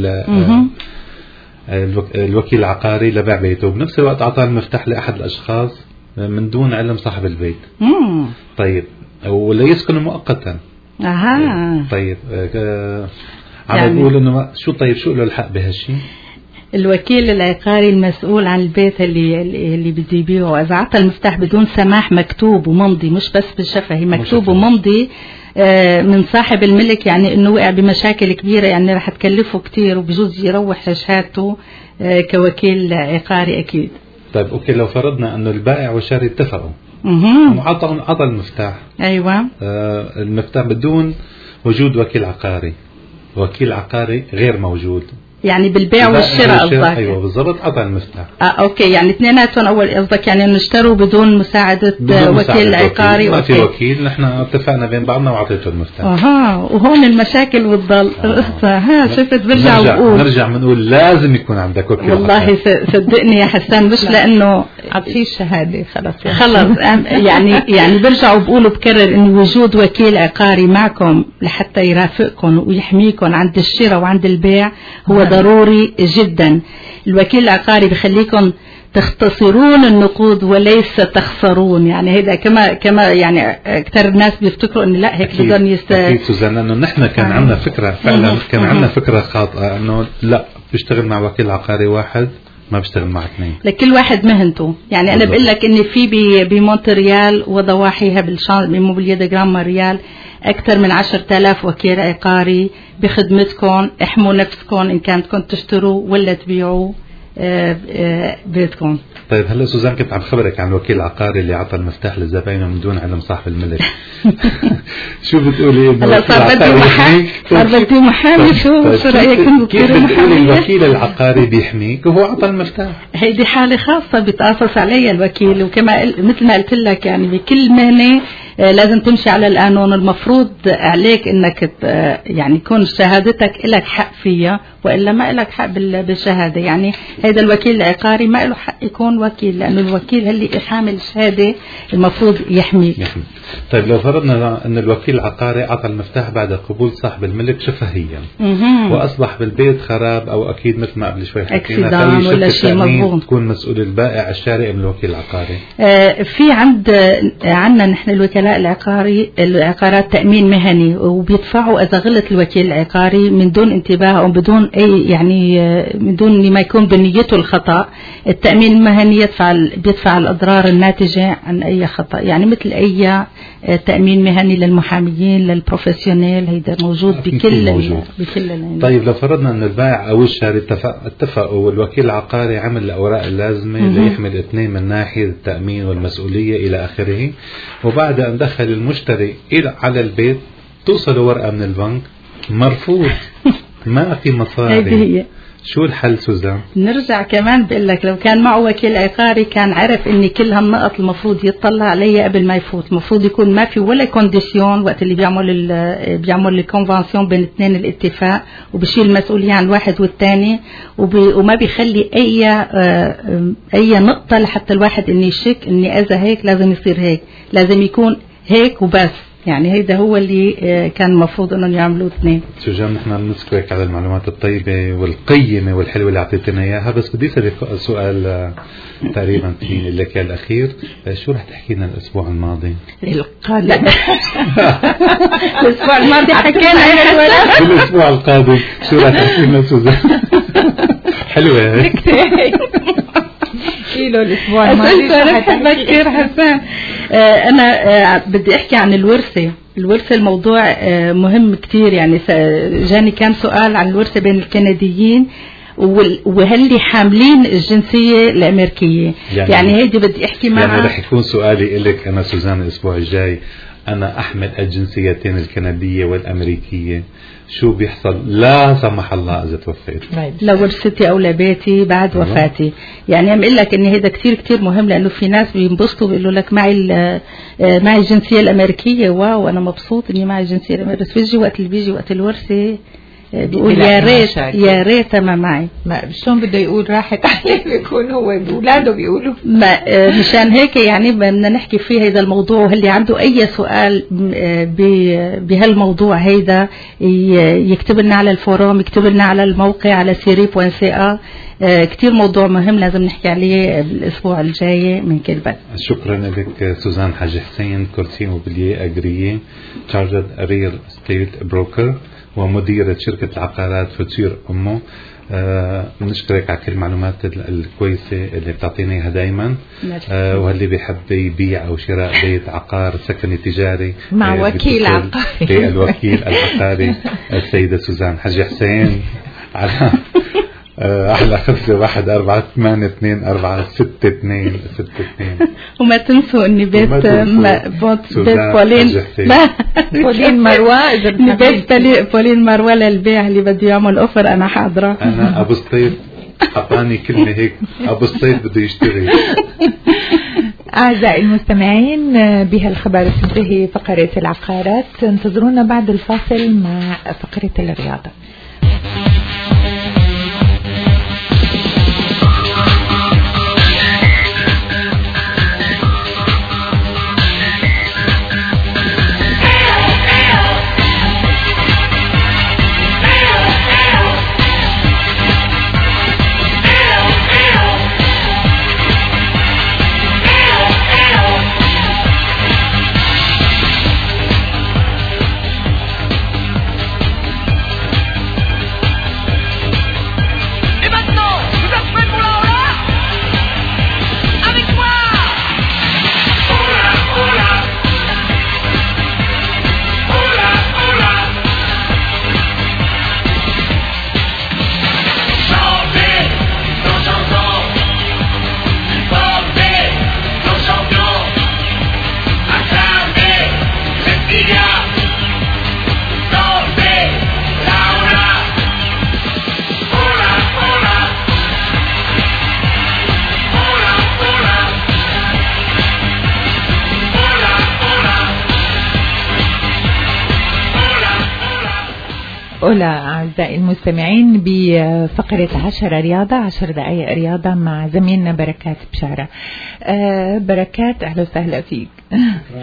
الوكيل العقاري لبيع بيته، وبنفس الوقت أعطى المفتاح لأحد الأشخاص من دون علم صاحب البيت. مم. طيب ولا يسكنوا مؤقتا. أها. طيب آه عم يعني بقول إنه شو طيب شو له الحق بهالشيء؟ الوكيل العقاري المسؤول عن البيت اللي اللي بده يبيعه، إذا عطى المفتاح بدون سماح مكتوب وممضي، مش بس بالشفهي، مكتوب وممضي من صاحب الملك، يعني إنه وقع بمشاكل كبيرة يعني رح تكلفه كتير وبجوز يروح شهادته كوكيل عقاري أكيد. طيب أوكي، لو فرضنا إنه البائع والشاري اتفقوا وعطى عطى المفتاح، أيوة آه المفتاح بدون وجود وكيل عقاري، وكيل عقاري غير موجود، يعني بالبيع والشراء قصدك؟ ايوه بالضبط، عطى المفتاح. اه اوكي، يعني اثنيناتهم اول قصدك يعني انه اشتروا بدون مساعده بدون وكيل عقاري. ما في وكيل، نحن اتفقنا بين بعضنا وعطيته المفتاح. اها، وهون المشاكل والضل. ها شفت برجع وبقول نرجع بنقول لازم يكون عندك وكيل والله عقاري. صدقني يا حسان، مش لانه عطيه الشهاده خلص خلص يعني يعني برجع وبقول وبكرر انه وجود وكيل عقاري معكم لحتى يرافقكم ويحميكم عند الشراء وعند البيع هو ضروري جدا. الوكيل العقاري بخليكم تختصرون النقود وليس تخسرون، يعني هذا كما كما يعني اكثر الناس بيفتكروا انه لا هيك بدهم يست اكيد سوزان، انه نحن كان آه. عندنا فكره فعلا كان عندنا فكره خاطئه انه لا بيشتغل مع وكيل عقاري واحد ما بيشتغل مع اثنين، لكل واحد مهنته. يعني بالضبط. انا بقول لك ان في بمونتريال وضواحيها بالموبيليا دي جرام ماريال أكثر من عشرة آلاف وكيل عقاري بخدمتكم. احموا نفسكم إن كانتكم تشتروا ولا تبيعوا بيتكم. طيب هلا سوزان كنت عم خبرك عن الوكيل العقاري اللي عطى المفتاح لزباينه من دون علم صاحب الملك. شو بتقولي؟ هلا صار بدي محامي، صار بدي محامي. شو شو رأيك كيف بتقولي الوكيل العقاري بيحميك وهو عطى المفتاح؟ هيدي حالة خاصة بيتقاصص عليها الوكيل، وكما مثل ما قلت لك يعني بكل مهنة لازم تمشي على القانون. المفروض عليك انك يعني يكون شهادتك لك حق فيها، والا ما لك حق بالشهاده. يعني هذا الوكيل العقاري ما له حق يكون وكيل، لانه الوكيل اللي حامل الشهاده المفروض يحميك. يحمي. طيب لو فرضنا ان الوكيل العقاري اعطى المفتاح بعد قبول صاحب الملك شفهيا واصبح بالبيت خراب، او اكيد مثل ما قبل شوي حكينا في ولا شيء مضبوط، تكون مسؤول البائع الشاري ام الوكيل العقاري؟ آه في عند عندنا نحن الوكلاء العقاري العقارات تأمين مهني، وبيدفعوا إذا غلط الوكيل العقاري من دون انتباه أو بدون أي يعني من دون ما يكون بنيته الخطأ، التأمين التأمين المهني يدفع بيدفع الأضرار الناتجة عن أي خطأ، يعني مثل أي تأمين مهني للمحاميين للبروفيسيونيل، هيدا موجود بكل موجود. بكل. طيب لو فرضنا أن البائع أو الشاري اتفق اتفقوا والوكيل العقاري عمل الأوراق اللازمة ليحمل اثنين من ناحية التأمين والمسؤولية إلى آخره، وبعد أن دخل المشتري إلى على البيت توصل ورقة من البنك مرفوض ما في مصاري، شو الحل سوزان؟ نرجع كمان بقول لك لو كان معه وكيل عقاري كان عرف اني كل هالنقط المفروض يطلع عليها قبل ما يفوت، المفروض يكون ما في ولا كونديسيون وقت اللي بيعمل بيعمل الكونفنسيون بين الاثنين الاتفاق، وبشيل المسؤوليه عن الواحد والثاني، وما بيخلي اي اي نقطه لحتى الواحد اني يشك اني اذا هيك لازم يصير هيك، لازم يكون هيك وبس. يعني هيدا هو اللي كان المفروض انهم يعملوه اثنين. سوزان نحن بنشكرك على المعلومات الطيبة والقيمة والحلوة اللي اعطيتنا اياها، بس بدي اسالك سؤال تقريبا في لك الاخير، شو رح تحكي لنا الاسبوع الماضي؟ القادم. الاسبوع الماضي حكينا ولا الاسبوع القادم شو رح تحكي لنا سوزان؟ حلوة هيك كيلو الاسبوع الماضي كثير حسان. آه انا آه بدي احكي عن الورثه. الورثه الموضوع آه مهم كتير، يعني جاني كان سؤال عن الورثه بين الكنديين وهل حاملين الجنسيه الامريكيه، يعني, يعني هيدي بدي احكي معها. يعني رح يكون سؤالي لك انا سوزان الاسبوع الجاي، أنا أحمل الجنسيتين الكندية والأمريكية، شو بيحصل لا سمح الله إذا توفيت؟ لو ورثتي أو لبيتي بعد وفاتي. يعني أم لك إن هذا كتير كتير مهم، لأنه في ناس بينبسطوا بيقولوا لك معي معي الجنسية الأمريكية، واو أنا مبسوط إني معي الجنسية الأمريكية، بس بيجي وقت اللي بيجي وقت الورثة بيقول يا ريت يا ريت ما معي. ما شلون بده يقول راحت عليه، بيكون هو بأولاده بيقولوا ما مشان هيك يعني بدنا نحكي فيه هذا الموضوع، واللي عنده أي سؤال بهالموضوع هيدا يكتب لنا على الفوروم، يكتب لنا على الموقع على سيري بوان سي ا. كتير موضوع مهم لازم نحكي عليه بالأسبوع الجاي من كل بلد. شكرا لك سوزان حاج حسين، كورتي موبيلييه أجريي تشارجد ريل ستيت بروكر ومديرة شركة العقارات فوتير أمه. آه بنشكرك على كل المعلومات الكويسة اللي بتعطينا اياها دايما. آه وهاللي بيحب يبيع أو شراء بيت عقار سكني تجاري مع آه وكيل عقاري الوكيل العقاري السيدة سوزان حاج حسين على أحلى خمسة واحد أربعة ثمانية اثنين أربعة ستة اثنين ستة اثنين. وما تنسوا إني بيت بيت بولين بولين مروة، بيت بولين مروة للبيع اللي بده يعمل أوفر أنا حاضرة. أنا أبو الصيف أعطاني كلمة هيك، أبو الصيف بده يشتري. أعزائي المستمعين، بهالخبر تنتهي فقرة العقارات، انتظرونا بعد الفاصل مع فقرة الرياضة. أولى أعزائي المستمعين بفقرة عشرة رياضة، عشر دقائق رياضة مع زميلنا بركات بشارة. أه بركات أهلا وسهلا فيك.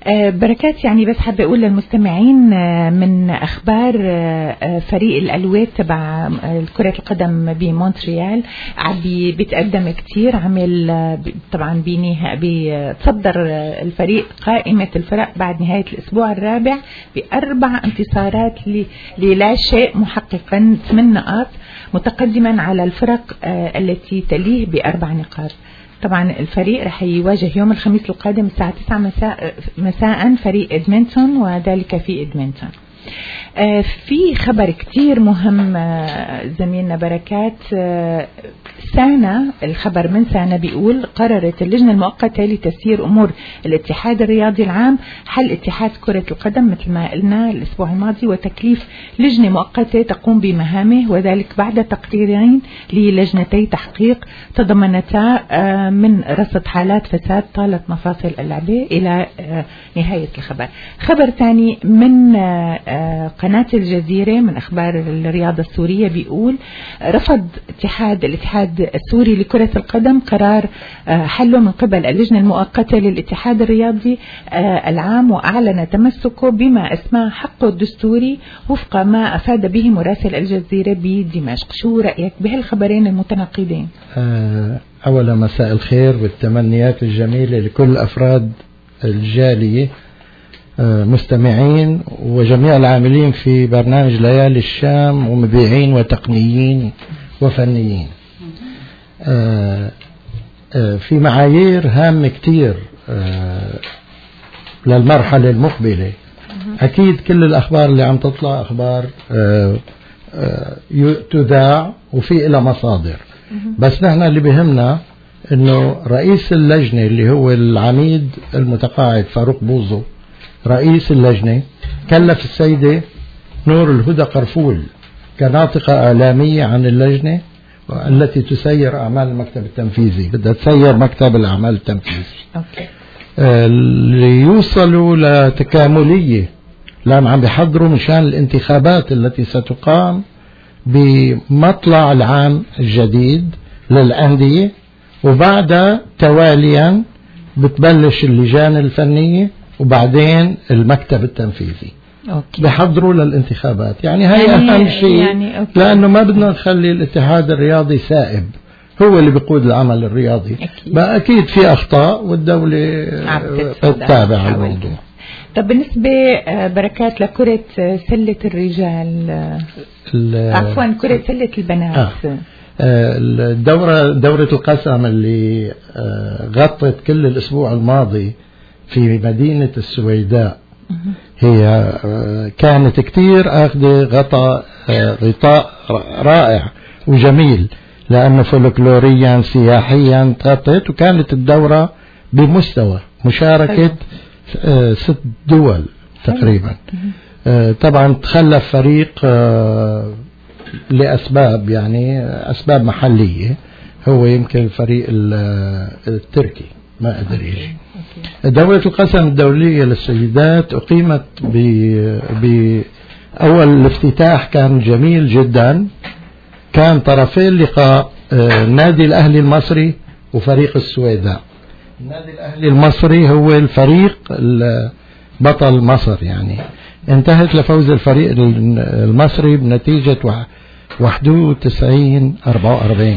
بركات، يعني بس حابة أقول للمستمعين من أخبار فريق الألويت تبع كرة القدم بمونتريال عم بيتقدم كتير، عمل طبعا بنها بتصدر الفريق قائمة الفرق بعد نهاية الأسبوع الرابع بأربع انتصارات للا شيء، محققا ثمان نقاط متقدما على الفرق التي تليه بأربع نقاط. طبعا الفريق رح يواجه يوم الخميس القادم الساعة تسعة مساء, مساء فريق إدمنتون، وذلك في إدمنتون. آه في خبر كتير مهم آه زميلنا بركات. آه سانا، الخبر من سانا بيقول قررت اللجنة المؤقتة لتسيير أمور الاتحاد الرياضي العام حل اتحاد كرة القدم مثل ما قلنا الأسبوع الماضي، وتكليف لجنة مؤقتة تقوم بمهامه، وذلك بعد تقريرين للجنتي تحقيق تضمنتا آه من رصد حالات فساد طالت مفاصل اللعبة إلى آه نهاية الخبر. خبر ثاني من آه قناة الجزيرة من أخبار الرياضة السورية بيقول رفض اتحاد الاتحاد السوري لكرة القدم قرار حله من قبل اللجنة المؤقتة للاتحاد الرياضي العام، وأعلن تمسكه بما اسمه حقه الدستوري وفق ما أفاد به مراسل الجزيرة بدمشق. شو رأيك بهالخبرين المتناقضين؟ أولا مساء الخير والتمنيات الجميلة لكل أفراد الجالية مستمعين وجميع العاملين في برنامج ليالي الشام ومبيعين وتقنيين وفنيين. في معايير هامة كتير للمرحلة المقبلة. أكيد كل الأخبار اللي عم تطلع أخبار تذاع وفي إلى مصادر، بس نحن اللي بهمنا إنه رئيس اللجنة اللي هو العميد المتقاعد فاروق بوزو رئيس اللجنة كلف السيدة نور الهدى قرفول كناطقة إعلامية عن اللجنة التي تسير أعمال المكتب التنفيذي، بدها تسير مكتب الأعمال التنفيذي آه ليوصلوا لتكاملية، لأن عم بيحضروا مشان الانتخابات التي ستقام بمطلع العام الجديد للأندية، وبعد تواليا بتبلش اللجان الفنية وبعدين المكتب التنفيذي أوكي. بيحضروا للانتخابات. يعني هي يعني أهم شيء يعني لأنه ما بدنا نخلي الاتحاد الرياضي سائب، هو اللي بيقود العمل الرياضي. أكيد, بقى أكيد في أخطاء والدولة تتابع الموضوع. طب بالنسبة بركات لكرة سلة الرجال، عفوا كرة سلة البنات، آه. الدورة دورة القسم اللي غطت كل الأسبوع الماضي في مدينة السويداء هي كانت كتير أخذ غطاء غطاء رائع وجميل، لأنه فولكلوريا سياحيا تغطت، وكانت الدورة بمستوى مشاركة ست دول تقريبا. طبعا تخلف فريق لأسباب يعني أسباب محلية، هو يمكن الفريق التركي ما قدر يجي. دورة القسم الدولية للسيدات أقيمت بأول الافتتاح كان جميل جدا، كان طرفي اللقاء النادي الأهلي المصري وفريق السويداء. النادي الأهلي المصري هو الفريق بطل مصر، يعني انتهت لفوز الفريق المصري بنتيجة واحد وتسعين أربعة وأربعين.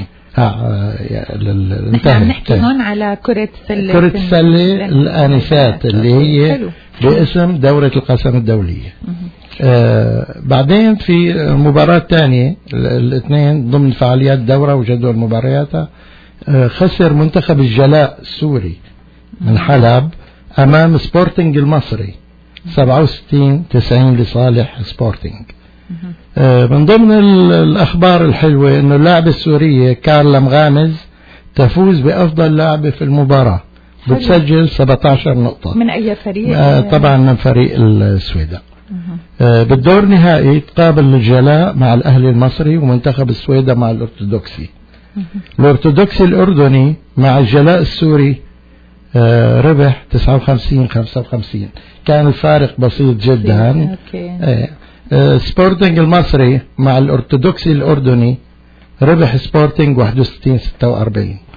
نحن نحكي هون على كرة سلة كرة السلة الآنسات اللي هي حلو. باسم دورة القسم الدولية. آه بعدين في مباراة تانية الاثنين ضمن فعاليات دورة وجدول مبارياتها، آه خسر منتخب الجلاء السوري من حلب أمام سبورتنج المصري سبعة وستين تسعين لصالح سبورتنج. من ضمن الأخبار الحلوة أنه اللاعبة السورية كارلا مغامز تفوز بأفضل لاعبة في المباراة، بتسجل سبعة عشر نقطة. من أي فريق؟ آه طبعا من فريق السويداء. آه بالدور النهائي تقابل الجلاء مع الأهلي المصري ومنتخب السويداء مع الأرثوذكسي. الأرثوذكسي الأردني مع الجلاء السوري آه ربح تسعة وخمسين خمسة وخمسين، كان الفارق بسيط جدا. آه آه سبورتنج المصري مع الأرثوذكسي الأردني ربح سبورتنج واحد وستين ستة وأربعين.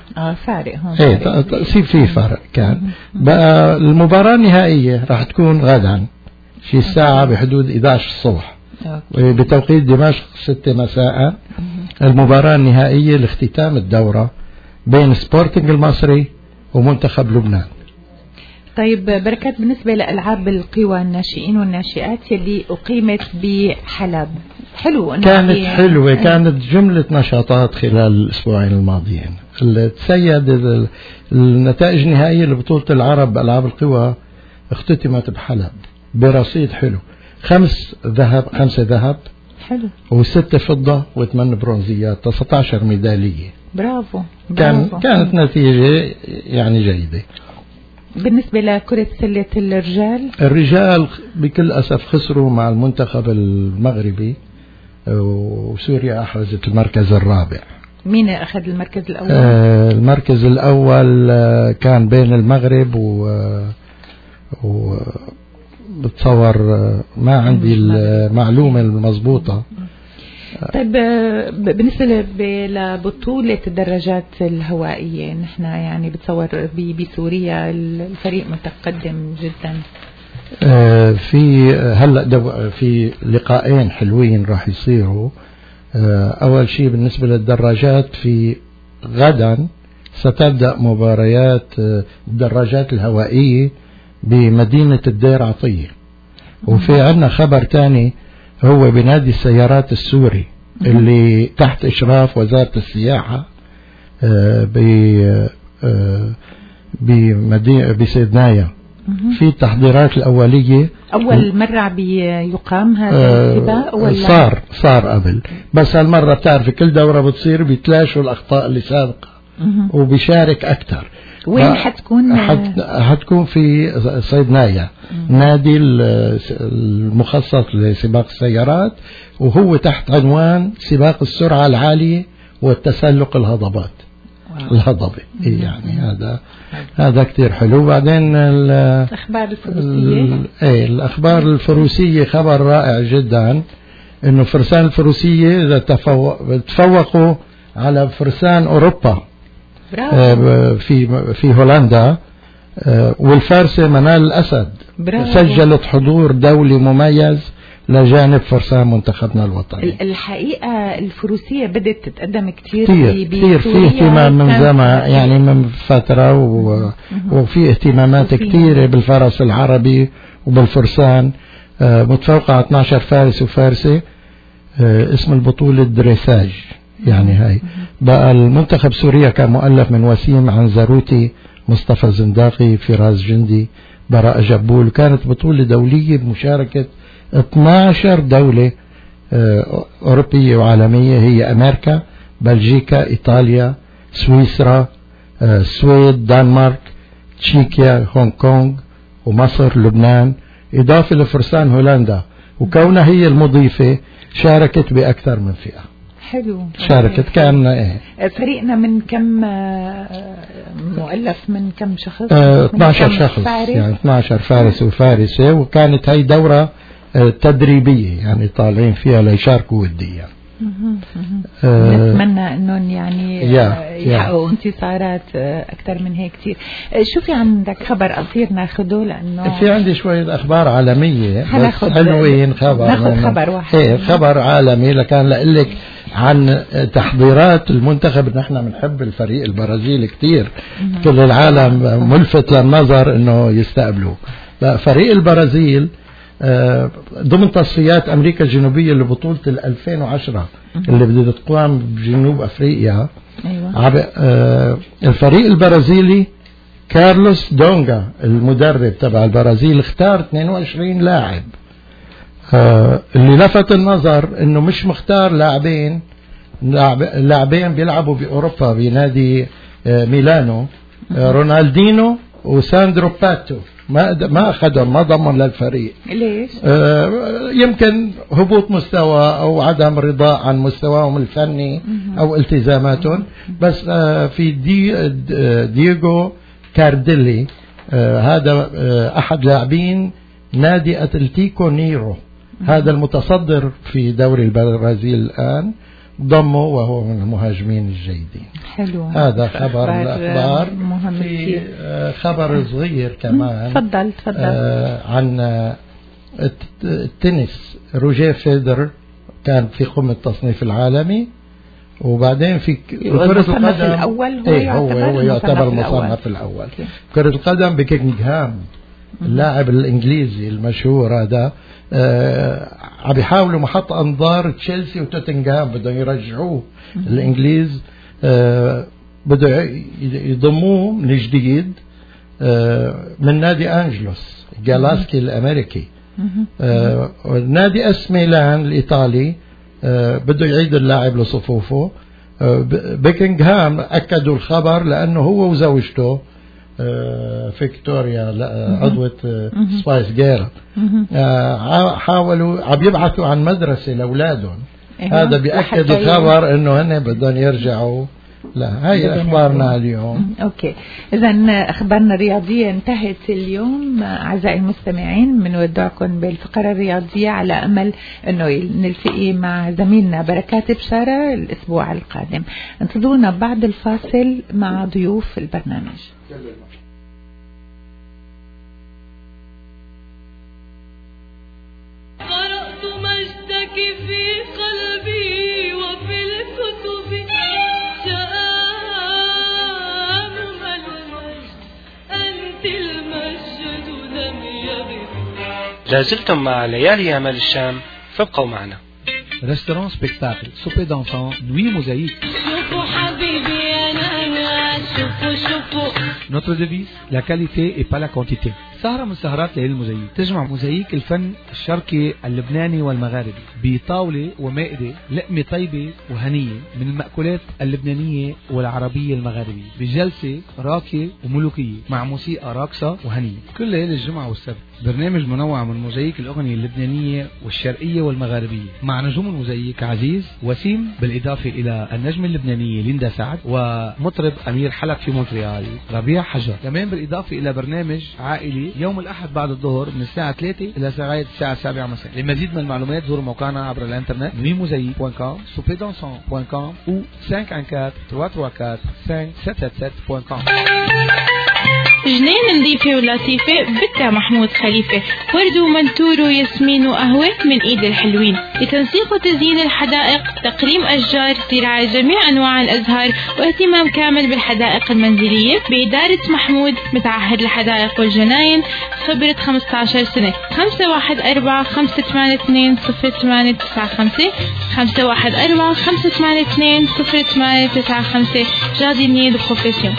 اه فارق هون. ايه تصير في فرق كان. بقى المباراة النهائية راح تكون غدا في الساعة بحدود إحدى عشر الصبح بتوقيت دمشق ستة مساء. المباراة النهائية لاختتام الدورة بين سبورتنج المصري ومنتخب لبنان. طيب بركات، بالنسبة لألعاب القوى الناشئين والناشئات اللي أقيمت بحلب، حلو كانت حلوة، كانت جملة نشاطات خلال الأسبوعين الماضيين. تسيد النتائج النهائية لبطولة العرب ألعاب القوى اختتمت بحلب برصيد حلو، خمس ذهب خمسة ذهب حلو وستة فضة وثمان برونزيات، تسعة عشر ميدالية. برافو, كان برافو. كانت نتيجة يعني جيدة. بالنسبة لكرة سلة الرجال، الرجال بكل أسف خسروا مع المنتخب المغربي وسوريا أحرزت المركز الرابع. مين أخذ المركز الأول؟ آه المركز الأول آه كان بين المغرب و, و... بتصور آه ما عندي المعلومة المضبوطة. طيب بالنسبة لبطولة الدراجات الهوائية، نحن يعني بتصور بسوريا الفريق متقدم جدا. آه في هلا في لقاءين حلوين راح يصيروا. آه أول شيء بالنسبة للدراجات، في غدا ستبدأ مباريات آه الدراجات الهوائية بمدينة الدير عطية. وفي عنا خبر تاني هو بنادي السيارات السوري اللي تحت إشراف وزارة السياحة بسيدنايا. في التحضيرات الأولية أول مرة بيقام هذا السباق ولا صار صار قبل، بس هالمرة بتعرف كل دورة بتصير بيتلاشوا الأخطاء اللي سابقة وبيشارك أكثر. وين حتكون؟ حت... حتكون في صيدنايا، نادي المخصص لسباق السيارات، وهو تحت عنوان سباق السرعة العالية والتسلق الهضبات. واو. الهضبة إيه يعني هذا هذا كتير حلو. بعدين الأخبار الفروسية، ايه الأخبار الفروسية خبر رائع جدا، إنه فرسان الفروسية إذا تفوق... تفوقوا على فرسان أوروبا برافو. في في هولندا، والفارسة منال الأسد برافو. سجلت حضور دولي مميز لجانب فرسان منتخبنا الوطني. الحقيقة الفروسية بدأت تتقدم كتير كتير, كتير في اهتمام من زمان يعني من فترة و... وفي اهتمامات كتيرة بالفرس العربي وبالفرسان. متفوقة على اثني عشر فارس وفارسة. اسم البطولة دريساج يعني هاي. بقى المنتخب سوريا كان مؤلف من وسيم عنزروتي، مصطفى زنداقي، فراس جندي، براء جبول. كانت بطولة دولية بمشاركة اثني عشر دولة أوروبية وعالمية، هي أمريكا، بلجيكا، إيطاليا، سويسرا، السويد، دنمارك، تشيكيا، هونغ كونغ، ومصر، لبنان، إضافة لفرسان هولندا. وكونها هي المضيفة شاركت بأكثر من فئة. حلو. شاركت كان ايه فريقنا من كم مؤلف، من كم شخص؟ اه اثني عشر شخص فارس. يعني اثني عشر فارس وفارسة. وكانت هاي دورة اه تدريبية يعني طالعين فيها ليشاركوا وديا. آه نتمنى انهم يعني يحققوا انتصارات اكثر من هيك كثير. شو في عندك خبر قصير ناخده؟ لانه في عندي شوية اخبار عالمية بس حلوين. خبر ناخذ خبر واحد. ايه خبر عالمي لكان لقلك عن تحضيرات المنتخب. نحن بنحب الفريق البرازيلي كتير، كل العالم ملفت للنظر انه يستقبلوه. فريق البرازيل ضمن تصفيات امريكا الجنوبية لبطولة ألفين وعشرة اللي بدها تقام بجنوب افريقيا. أيوة. الفريق البرازيلي كارلوس دونغا المدرب تبع البرازيل اختار اثنين وعشرين لاعب. اللي لفت النظر انه مش مختار لاعبين لاعبين بيلعبوا باوروبا بنادي ميلانو، رونالدينو وساندرو باتو. ما ما اخذهم، ما ضمن للفريق. ليش؟ آه يمكن هبوط مستوى او عدم رضا عن مستواهم الفني او التزاماتهم. بس آه في دي دييغو كارديلي، آه هذا آه احد لاعبين نادي اتلتيكو نيرو، هذا المتصدر في دوري البرازيل الان، ضمه وهو من المهاجمين الجيدين. حلو. هذا خبر الأخبار. في خبر صغير كمان. تفضل تفضل. آه عن التنس. روجيه فيدر كان في قمة التصنيف العالمي، وبعدين في كرة القدم الأول هو ايه يعتبر هو, هو يعتبر المصنف الأول. كرة القدم بكينغهام اللاعب الإنجليزي المشهور هذا آه عم بيحاولوا محط أنظار تشيلسي وتوتنغهام، بدهم يرجعوه الإنجليز، آه بده يضموه من جديد آه من نادي أنجلوس جالاسكي الأمريكي. آه نادي اس ميلان الإيطالي آه بده يعيد اللاعب لصفوفه. آه بيكنغهام أكدوا الخبر لأنه هو وزوجته آه فيكتوريا عضوة آه سبايس جيرل آه حاولوا عم يبعثوا عن مدرسة لأولادهم. إيه هذا بيأكد الخبر أنه هن بدهم يرجعوا. لا هاي أخبارنا اليوم. أوكي، إذا أخبارنا الرياضية انتهت اليوم. أعزائي المستمعين بنودعكم بالفقرة الرياضية على أمل أنه نلتقي مع زميلنا بركات بشارة الأسبوع القادم. انتظرونا بعد الفاصل مع ضيوف البرنامج. قرأت مجدك في قلبي وفي الكتب شآن المجد أنت المجد لم يغب. لازلتم مع ليالي أمل الشام، فابقوا معنا. Restaurant spectacle, souper d'enfants, nuit mosaïque. Notre devise, la qualité et pas la quantité. سهرة من سهرات ليالي الموزايك تجمع موزايك الفن الشرقي اللبناني والمغاربي بطاولة ومائدة لقمة طيبة وهنية من المأكولات اللبنانية والعربية المغاربية بجلسة راقية وملوكية مع موسيقى راقصة وهنية كل ليالي الجمعة والسبت. برنامج منوع من موزايك الأغنية اللبنانية والشرقية والمغاربية مع نجوم الموزايك عزيز وسيم، بالإضافة إلى النجم اللبنانية ليندا سعد ومطرب أمير حلب في مونتريال ربيع حجر. كمان بالإضافة إلى برنامج عائلي يوم الأحد بعد الظهر من الساعة ثلاثة إلى لغاية الساعة سبعة مساء. لمزيد من المعلومات زوروا موقعنا عبر الإنترنت nuit mosaïque point com, souper dansant point com ou cinq un quatre trois trois quatre cinq sept sept sept point com. جنين نظيفة ولطيفة بتا محمود خليفة، ورد ومنتور وياسمين وقهوة من ايد الحلوين. لتنسيق وتزيين الحدائق، تقليم اشجار، زراعة جميع انواع الازهار، واهتمام كامل بالحدائق المنزلية بإدارة محمود متعهد الحدائق والجناين، خبرة خمسة عشر سنة. خمسة واحد أربعة خمسة ثمانية اثنين صفر ثمانية تسعة خمسة خمسة واحد أربعة خمسة ثمانية اثنين صفر ثمانية تسعة خمسة. جاردينير دو بروفيسيون.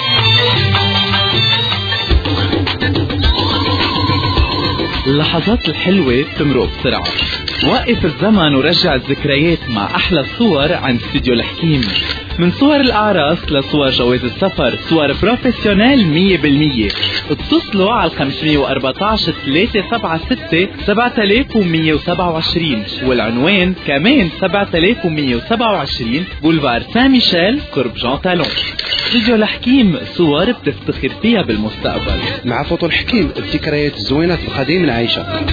اللحظات الحلوة تمرق بسرعة. وقف الزمن ورجع الذكريات مع أحلى الصور عند استوديو الحكيم. من صور الأعراس لصور جواز السفر، صور بروفيسيونيل مية بالمية. اتصلوا على خمسمية وأربعتاشر ثلاثة سبعة ستة سبعة آلاف ومية وسبعة وعشرين والعنوان كمان سبعة آلاف ومية وسبعة وعشرين بولفار سان ميشيل قرب جان تالون. استوديو الحكيم، صور بتفتخر فيها بالمستقبل. مع فوتو الحكيم، الذكريات الزوينة في القديم نعيشها.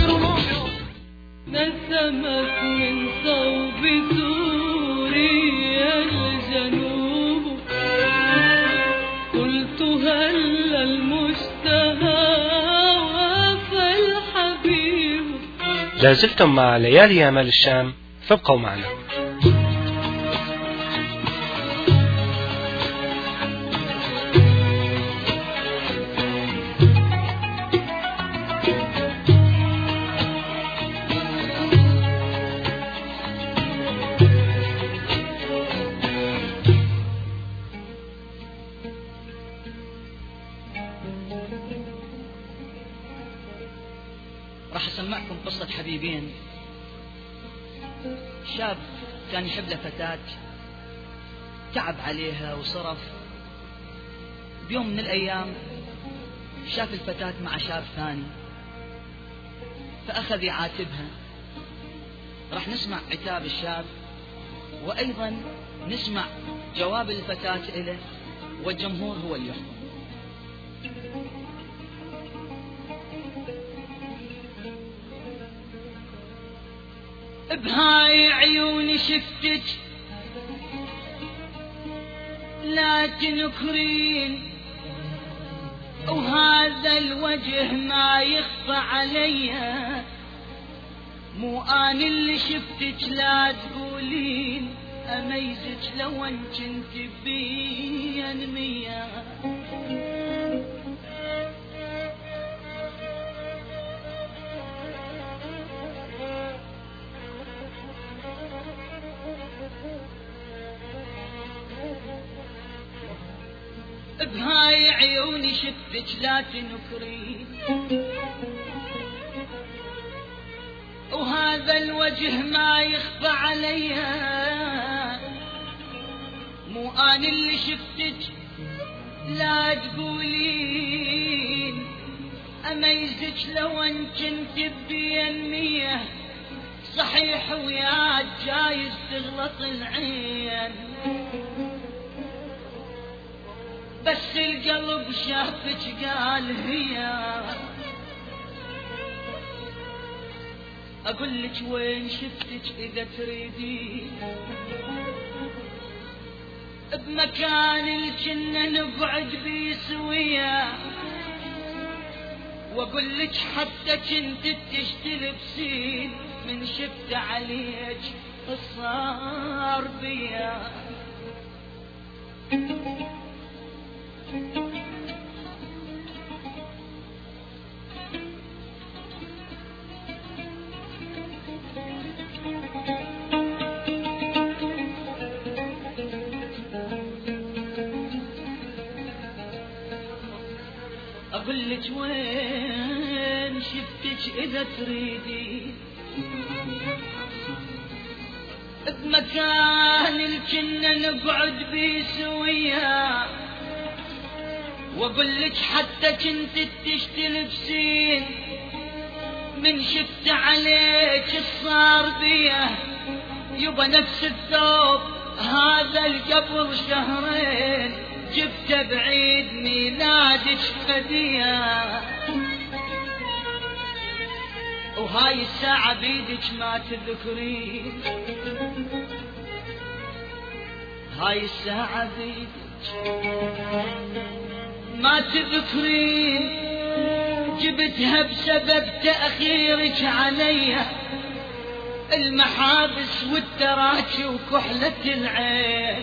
نسمت من صوب سوريا الجنوب، قلت هل المشتهى وفى الحبيب. لازلتم مع ليالي أمل الشام، فابقوا معنا. راح أسمعكم قصة حبيبين. شاب كان يحب له فتاة، تعب عليها وصرف. بيوم من الأيام شاف الفتاة مع شاب ثاني فأخذ يعاتبها. راح نسمع عتاب الشاب وأيضا نسمع جواب الفتاة إليه، والجمهور هو اللي يحكم. بهاي عيوني شفتك لا تنكرين وهذا الوجه ما يخفى عليا، مو أنا اللي شفتك لا تقولين أميزك لو أن كنت بين مية. بهاي عيوني شفتك لا تنكرين وهذا الوجه ما يخفى عليها، مو أنا اللي شفتك لا تقولين أميزك لو أن كنت بين مية. صحيح وياك جايز تغلط العين، بس القلب شافك قال هي. أقول لك وين شفتك إذا تريدين، بمكان الجنة نقعد بيه سويا، وأقول لك حتى كنت تشتلبسين من شفت عليك صار بيا. أقول لك وين شفتك إذا تريدين، بمكان الجنة نقعد بيه سويا، وأقول لك حتى كنت تشتلبسين من شفت عليك صار بيه. يبا نفس الثوب هذا القبل شهرين جبته بعيد ميلادك هدية، وهاي الساعة بيدك ما تذكرين، هاي الساعة بيدك ما تذكرين، جبتها بسبب تأخيرك عليا، المحابس والتراكي وكحلة العين.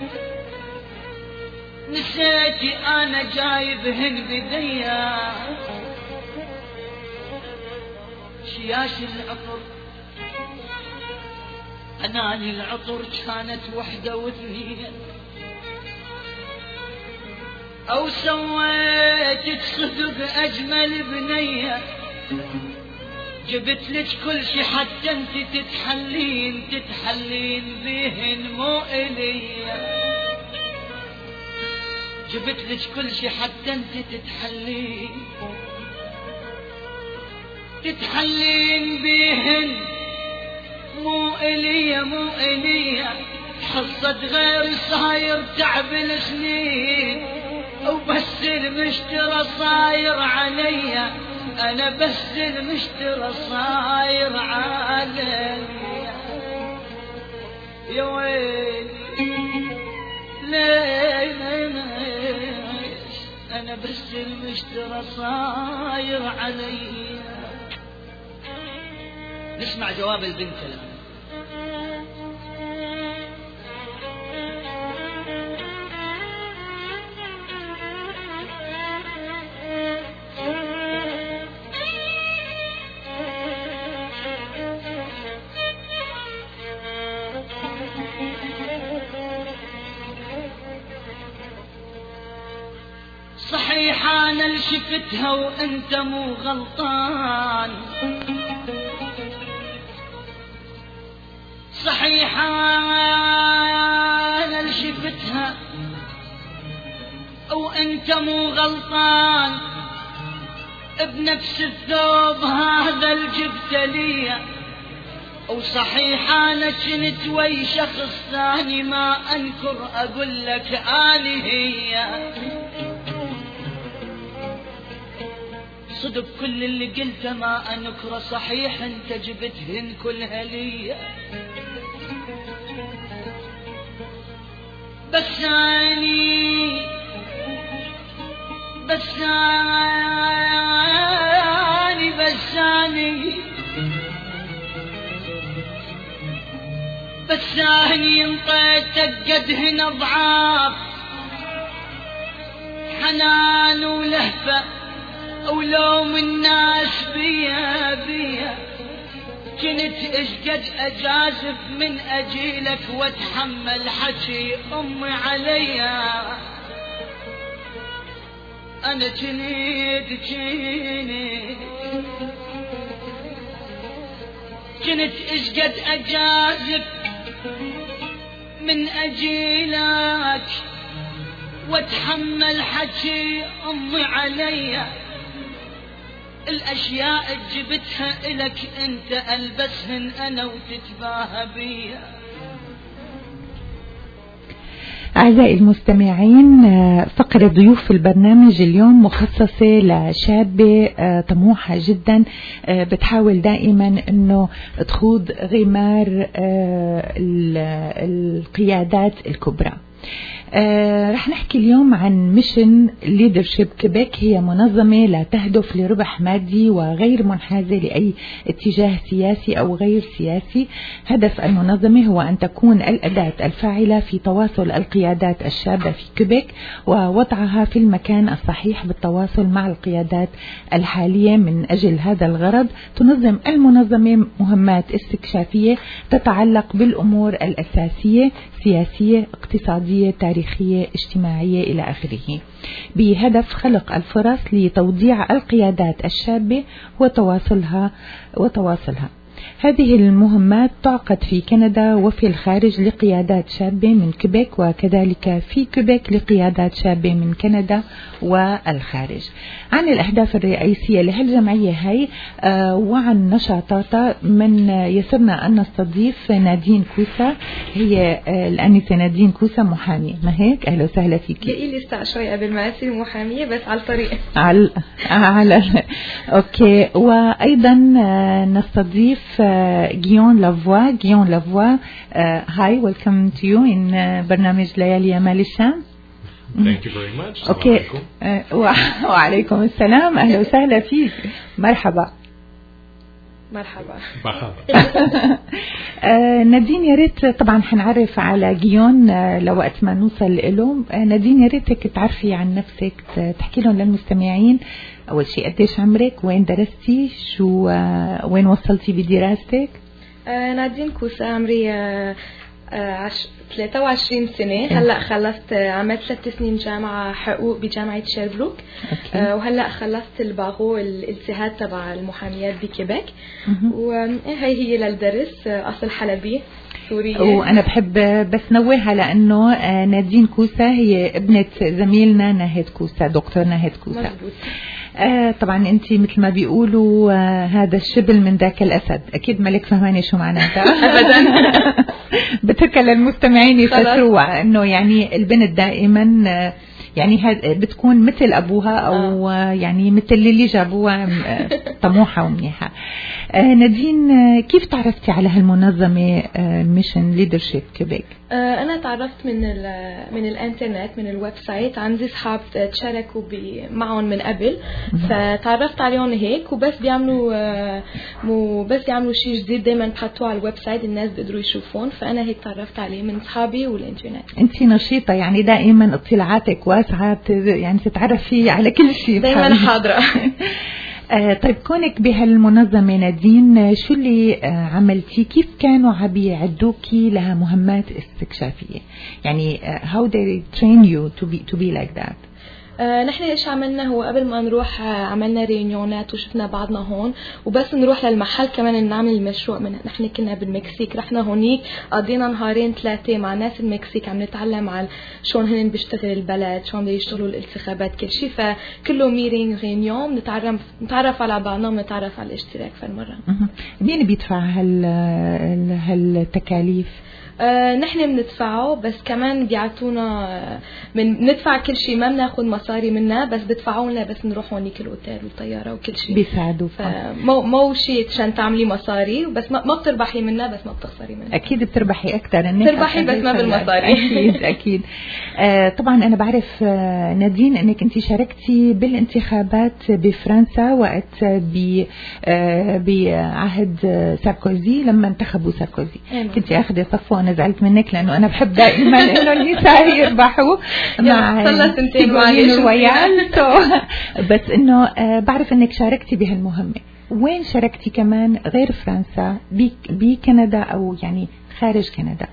نسيتي أنا جايبهن بديا، شياش العطر أناني العطر كانت وحدة واثنين، أو سويتك صدق أجمل بنية، جبت لك كل شي حتى انت تتحلين تتحلين بهن مو إليا، جبت لك كل شي حتى انت تتحلين تتحلين بهن مو إليا مو إليا. حصد غير صاير تعب السنين، وبس المشترى صاير عليا، أنا بس المشترى صاير عليا. يا ويلي ليه أنا بس المشترى صاير عليا. نسمع جواب البنت لنا. صحيح أنا اللي شفتها وأنت مو غلطان، صحيح أنا اللي شفتها وأنت مو غلطان، بنفس الثوب هذا الجبت لي، وصحيح أنا كنت وي شخص ثاني ما أنكر، أقول لك أنا هي صدق كل اللي قلته ما أنكره، صحيح أنت جبتهن كلها لي، بس بساني بساني بساني بساني انطيتك قدهن اضعاف حنان ولهفة ولوم الناس بيا بيا كنت اشقد اجازف من اجيلك واتحمل حكي امي عليا انا جنيد جنيد كنت اشقد اجازف من اجيلك واتحمل حكي امي عليا الاشياء جبتها الك انت البسهن انا وتتباهى بيا. أعزائي المستمعين، فقرة ضيوف البرنامج اليوم مخصصة لشابة طموحة جدا بتحاول دائما أنه تخوض غمار القيادات الكبرى. آه رح نحكي اليوم عن ميشن ليدرشيب كيبيك. هي منظمة لا تهدف لربح مادي وغير منحازة لأي اتجاه سياسي أو غير سياسي. هدف المنظمة هو أن تكون الأداة الفاعلة في تواصل القيادات الشابة في كيبيك ووضعها في المكان الصحيح بالتواصل مع القيادات الحالية. من أجل هذا الغرض تنظم المنظمة مهمات استكشافية تتعلق بالأمور الأساسية سياسية اقتصادية تاريخية اجتماعية إلى آخره، بهدف خلق الفرص لتوضيع القيادات الشابة وتواصلها وتواصلها. هذه المهمات تعقد في كندا وفي الخارج لقيادات شابة من كيبيك، وكذلك في كيبيك لقيادات شابة من كندا والخارج. عن الأهداف الرئيسية لهالجمعية هاي آه وعن نشاطاتها من يسرنا أن نستضيف نادين كوسا. هي آه الآنسة نادين كوسا محامية، ما هيك؟ أهلا وسهلا فيكي. لي لسه شوي قبل ما أصير محامية بس على الطريق. على على أوكي. وأيضا آه نستضيف غيون لافوا. غيون لافوا هاي ويلكم تو يو ان برنامج ليالي يمال الشام. Thank you very much. اوكي. وعليكم السلام، اهلا وسهلا فيك. مرحبا. مرحبا. مرحبا. نادين يا ريت طبعا حنعرف على غيون لوقت ما نوصل له. نادين يا ريتك تعرفي عن نفسك، تحكي لهم للمستمعين أول شيء قديش عمرك، وين درستي، شو وين وصلتي بدراستك؟ آه نادين كوسا، عمري آه عش... ثلاثة وعشرين سنة. هلأ خلصت عملت ثلاث سنين جامعة حقوق بجامعة شيربروك. آه وهلأ خلصت الباغو الالتهاد تبع المحاميات بكيبيك، وهي هي للدرس أصل حلبي سورية. وأنا بحب بس نوهها لأنه نادين كوسا هي ابنة زميلنا ناهد كوسا، دكتور ناهد كوسا. مزبوط. آه طبعا انت مثل ما بيقولوا آه هذا الشبل من ذاك الاسد، اكيد مالك فهماني شو معناتها. ابدا. بتركها للمستمعين يفسروها انه يعني البنت دائما آه يعني بتكون مثل ابوها او آه. يعني مثل اللي جابوها طموحه ومنيحه. آه نادين، آه كيف تعرفتي على هالمنظمه آه ميشن ليدرشيب كيبيك؟ آه انا تعرفت من من الانترنت، من الويب سايت. عندي اصحاب تشاركوا معهم من قبل، فتعرفت عليهم هيك. وبس بيعملوا آه مو بس بيعملوا شيء جديد دائما بحطوه على الويب سايت الناس بيقدروا يشوفون، فانا هيك تعرفت عليه من اصحابي والانترنت. انت نشيطه يعني دائما اطلاعاتك واسعه، يعني تتعرفي على كل شيء دائما حاضره. آه طيب كونك بهالمنظمة نادين، شو اللي آه عملتي؟ كيف كانوا عم يعدوكي لها مهمات استكشافية؟ يعني uh, how they train you to be to be like that؟ آه نحن ايش عملنا هو قبل ما نروح آه عملنا ريونيونات وشفنا بعضنا هون، وبس نروح للمحل كمان نعمل المشروع. من نحن كنا بالمكسيك، رحنا هونيك قضينا نهارين ثلاثه مع ناس المكسيك عم نتعلم على شلون هن بيشتغل البلد، شلون بيشتغلوا الانتخابات، كل شيء. فكله ميرينج ريونيون نتعرف نتعرف على بعضنا ونتعرف على الاشتراك فالمره. مين بيدفع هال هالتكاليف؟ آه نحن بندفعه بس كمان بيعطونا من ندفع كل شيء، ما بناخذ مصاري منها بس بدفعوا لنا بس نروح هونيك الاوتيل والطياره وكل شيء بيساعدوا. مو مو شيء عشان تعملي مصاري بس ما, ما بتربحي منها بس ما بتخسري منها. اكيد بتربحي اكثر انك بتربحي بس ما بالمصاري. اكيد اكيد. آه طبعا انا بعرف آه نادين انك انت شاركتي بالانتخابات بفرنسا وقت ب آه بعهد ساركوزي لما انتخبوا ساركوزي. كنت اخذي صف وانا زعلت منك لانه انا بحب دائما انه النساء يربحوا مع سيغولين رويال. بس انه آه بعرف انك شاركتي بهالمهمه. وين شاركتي كمان غير فرنسا بكندا او يعني خارج كندا؟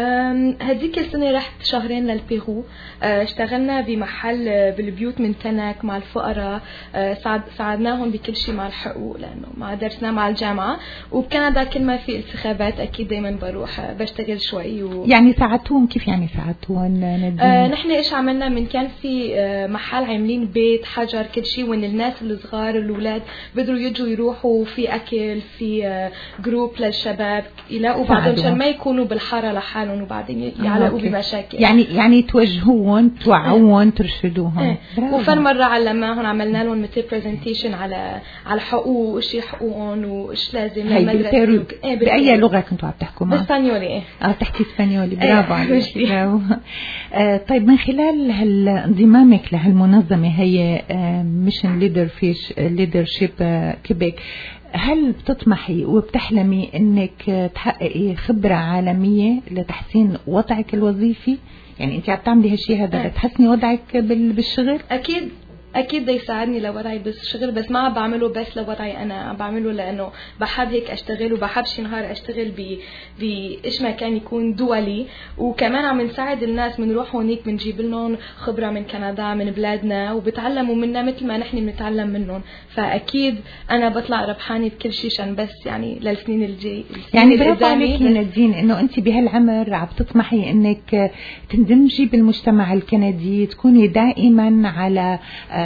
هذيك السنة رحت شهرين للبيرو، اشتغلنا بمحل بالبيوت من تنك مع الفقراء، ساعد ساعدناهم بكل شيء مع الحقوق لأنه مع درسنا مع الجامعة. وبكندا كل ما في انتخابات أكيد دايما بروح بشتغل شوي و... يعني ساعدتوهم كيف يعني ساعدتوهم؟ آه نحن إيش عملنا من كان في محل عاملين بيت حجر كل شيء، وإن الناس الصغار الأولاد بدروا يجوا يروحوا في أكل في جروب للشباب يلاقوا بعضهم عشان ما يكونوا بالحارة لحالهم وبعدين يعلقوا بمشاكل. يعني يعني توجهوهم توعوهم ترشدوهم. وفن مرة علمناهم عملنا لهم مثل برزنتيشن على على حقوق وشي حقوقهم وإيش لازم للمدرسة. ايه بأي لغة كنتوا عم تحكوا معها؟ بالاسبانيولي. ايه اه تحكي اسبانيولي. برافو عليك. برافو. آه طيب من خلال انضمامك لهالمنظمة هي ميشن ليدر فيش ليدرشيب كيبيك، هل بتطمحي وبتحلمي انك تحققي خبرة عالمية لتحسين وضعك الوظيفي؟ يعني انت عم تعملي هالشيء هذا لتحسني وضعك بالشغل؟ اكيد اكيد ده يساعدني لوضعي بالشغل، بس ما عم بعمله بس لوضعي انا، عم بعمله لانه بحب هيك اشتغل وبحب شي نهار اشتغل ب بايش ما كان يكون دولي. وكمان عم نساعد الناس، بنروح هونيك بنجيب لهم خبره من كندا من بلادنا وبتعلموا منا مثل ما نحن بنتعلم منهم. فاكيد انا بطلع ربحانه بكل شيء عشان بس يعني للسنين الجاي. يعني برافو عليكي نادين انه انت بهالعمر عم تطمحي انك تندمجي بالمجتمع الكندي، تكوني دائما على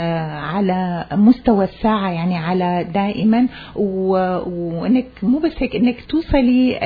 على مستوى الساعة، يعني على دائما و... وانك مو بس هيك انك توصلي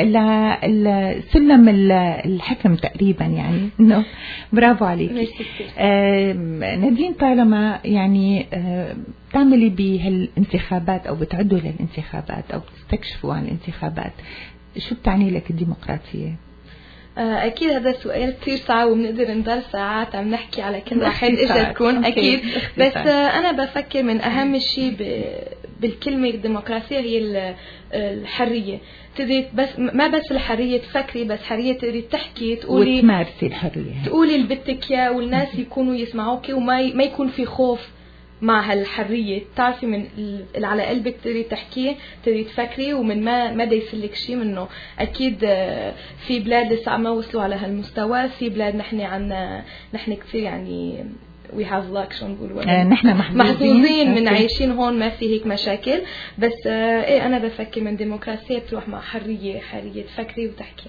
لسلم الحكم تقريبا. يعني انه برافو عليك. آه نادين، طالما يعني آه بتعملي بهالانتخابات او بتعدوا للانتخابات او بتستكشفوا عن الانتخابات، شو بتعني لك الديمقراطية؟ أكيد هذا سؤال كثير صعب وبنقدر نضل ساعات عم نحكي على كل واحد إيش تكون. أكيد بس أنا بفكر من أهم شيء بالكلمة الديمقراطية هي الحرية. تقدري بس ما بس الحرية تفكري، بس حرية تقدري تحكي تقولي وتمارسي الحرية، تقولي اللي بدك إياه والناس يكونوا يسمعوك وما ما يكون في خوف مع هالحرية. تعرفي من اللي على قلبك تقدري تحكيه تقدري تفكري ومن ما ما دا يسلك شيء منه. أكيد في بلاد لسه ما وصلوا على هالمستوى، في بلاد نحن عنا نحن كثير يعني we have luck شو نقول آه نحن محظوظين, محظوظين من عايشين هون ما في هيك مشاكل. بس آه إيه أنا بفكر من ديمقراطية بتروح مع حرية، حرية تفكري وتحكي.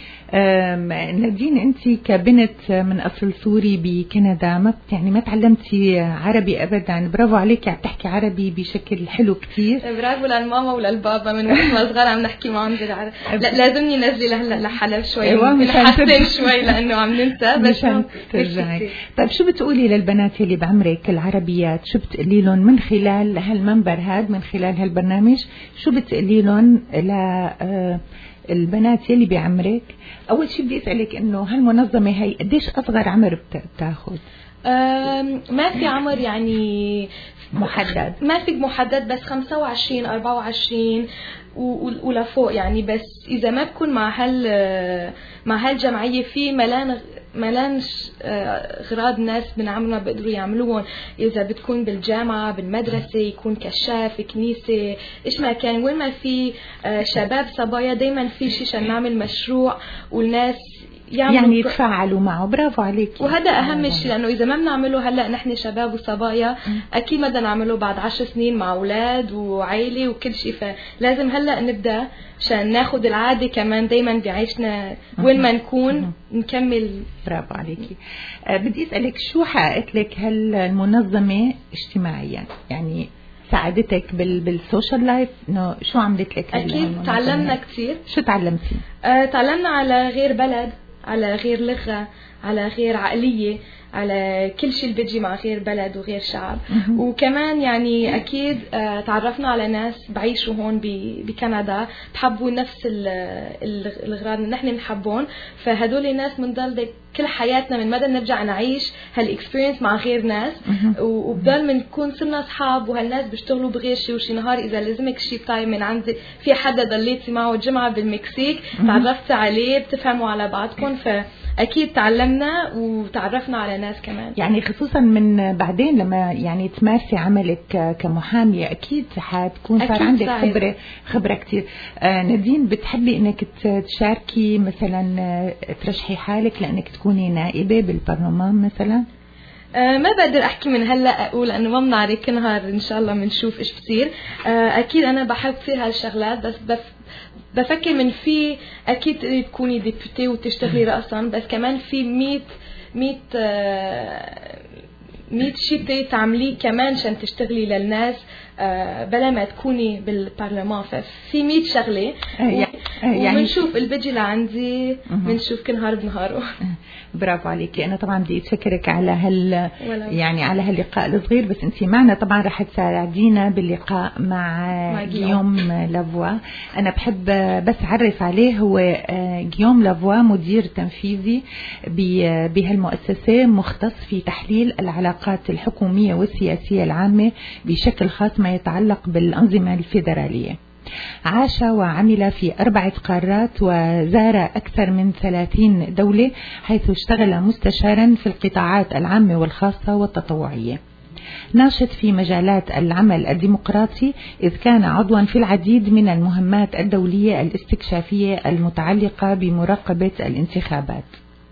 نادين، انت كبنت من اصل سوري بكندا ما يعني ما تعلمتي عربي ابدا، برافو عليكي عم تحكي عربي بشكل حلو كتير. برافو للماما وللبابا من وقت ما صغار عم نحكي معهم بالعربي. لا لازمني نزلي لهلا لحلب شوي أيوة نحسن شوي لانه عم ننسى بس ترجعي. طيب شو بتقولي للبنات اللي بعمرك العربيات؟ شو بتقولي لهم من خلال هالمنبر هذا، من خلال هالبرنامج؟ شو بتقولي لهم ل البنات يلي بعمرك؟ أول شيء بدي أسألك إنه هالمنظمة هي قديش أصغر عمر بتاخد؟ ما في عمر يعني محدد، ما في محدد، بس خمسة وعشرين أربعة وعشرين ولا فوق يعني. بس إذا ما بكون مع هال مع هالجمعية في ملان ملان غراض ناس من عمرنا بيقدروا يعملوهم. إذا بتكون بالجامعة بالمدرسة، يكون كشاف كنيسة إيش ما كان، وين ما في شباب صبايا دايما في شيء عشان نعمل مشروع والناس يعني يتفاعلوا معه. برافو عليك. وهذا أهم شيء، لأنه إذا ما بنعمله هلأ نحن شباب وصبايا أكيد ما بدنا نعمله بعد عشر سنين مع أولاد وعائلة وكل شيء. فلازم هلأ نبدأ عشان ناخد العادة كمان دايما بعيشنا وين ما نكون نكمل. برافو عليكي. أه بدي أسألك شو حققت لك هالمنظمة اجتماعيا؟ يعني ساعدتك بال بالسوشيال لايف؟ إنه شو عملت لك؟ أكيد تعلمنا كتير. شو تعلمتي؟ آه تعلمنا على غير بلد، على غير لغة، على غير عقلية، على كل شيء اللي بيجي مع غير بلد وغير شعب. وكمان يعني أكيد آه تعرفنا على ناس بعيشوا هون بكندا بحبوا نفس الأغراض اللي نحن بنحبهم، فهدول الناس بنضل كل حياتنا من مدى نرجع نعيش هالاكسبيرينس مع غير ناس، وبضل بنكون صرنا أصحاب، وهالناس بيشتغلوا بغير شيء، وشي نهار إذا لازمك شيء تايم من عندي في حدا ضليتي معه الجمعة بالمكسيك تعرفت عليه بتفهموا على بعضكم، فأكيد تعلمنا وتعرفنا على ناس كمان. يعني خصوصا من بعدين لما يعني تمارسي عملك كمحامية أكيد حتكون صار عندك خبرة خبرة كتير. آه نادين، بتحبي إنك تشاركي مثلا ترشحي حالك لأنك تكوني نائبة بالبرلمان مثلا؟ أه ما بقدر أحكي من هلأ أقول لأنه ما بنعرف، كل نهار إن شاء الله بنشوف إيش بصير. أه أكيد أنا بحب كثير هالشغلات، بس بف بفكر من في أكيد تكوني ديبوتي وتشتغلي رأسا، بس كمان في ميت ميت أه ميت شيء تعمليه كمان عشان تشتغلي للناس أه بلا ما تكوني بالبرلمان، ففي ميت شغلة و... يعني ومنشوف البيجي لعندي منشوف كل نهار بنهاره. برافو عليكي. أنا طبعا بدي أتشكرك على هال يعني على هاللقاء الصغير، بس أنتي معنا طبعا رح تساعدينا باللقاء مع, مع جيوم لافوا. أنا بحب بس أعرف عليه، هو جيوم لافوا مدير تنفيذي بهالمؤسسة، مختص في تحليل العلاقات الحكومية والسياسية العامة بشكل خاص ما يتعلق بالأنظمة الفيدرالية. عاش وعمل في أربعة قارات وزار أكثر من ثلاثين دولة، حيث اشتغل مستشارا في القطاعات العامة والخاصة والتطوعية. ناشط في مجالات العمل الديمقراطي، إذ كان عضوا في العديد من المهمات الدولية الاستكشافية المتعلقة بمراقبة الانتخابات.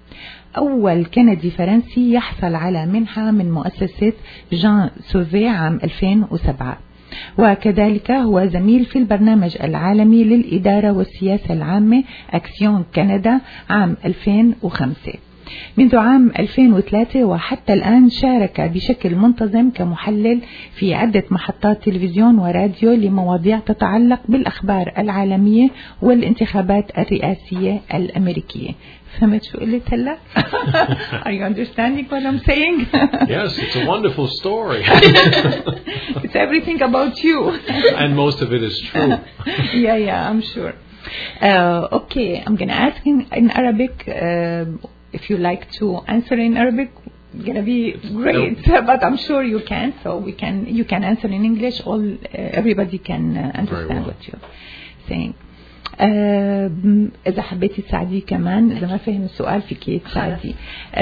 أول كندي فرنسي يحصل على منحة من مؤسسة جان سوفي عام ألفين وسبعة، وكذلك هو زميل في البرنامج العالمي للإدارة والسياسة العامة أكسيون كندا عام ألفين وخمسة. منذ عام ألفين وثلاثة وحتى الآن شارك بشكل منتظم كمحلل في عدة محطات تلفزيون وراديو لمواضيع تتعلق بالأخبار العالمية والانتخابات الرئاسية الأمريكية. فهمت شو قلت هلا؟ Are you understanding what I'm saying? Yes, it's a wonderful story. It's everything about you. And most of it is true. Yeah, yeah, I'm sure. Uh, okay, I'm going to ask in, in Arabic. Uh, if you like to answer in Arabic, it's going to be great. No. But I'm sure you can. So we can. You can answer in English. All uh, everybody can uh, understand well. What you're saying. أه إذا حبيتي تساعدي كمان، إذا ما فهم السؤال فيكي تساعدي.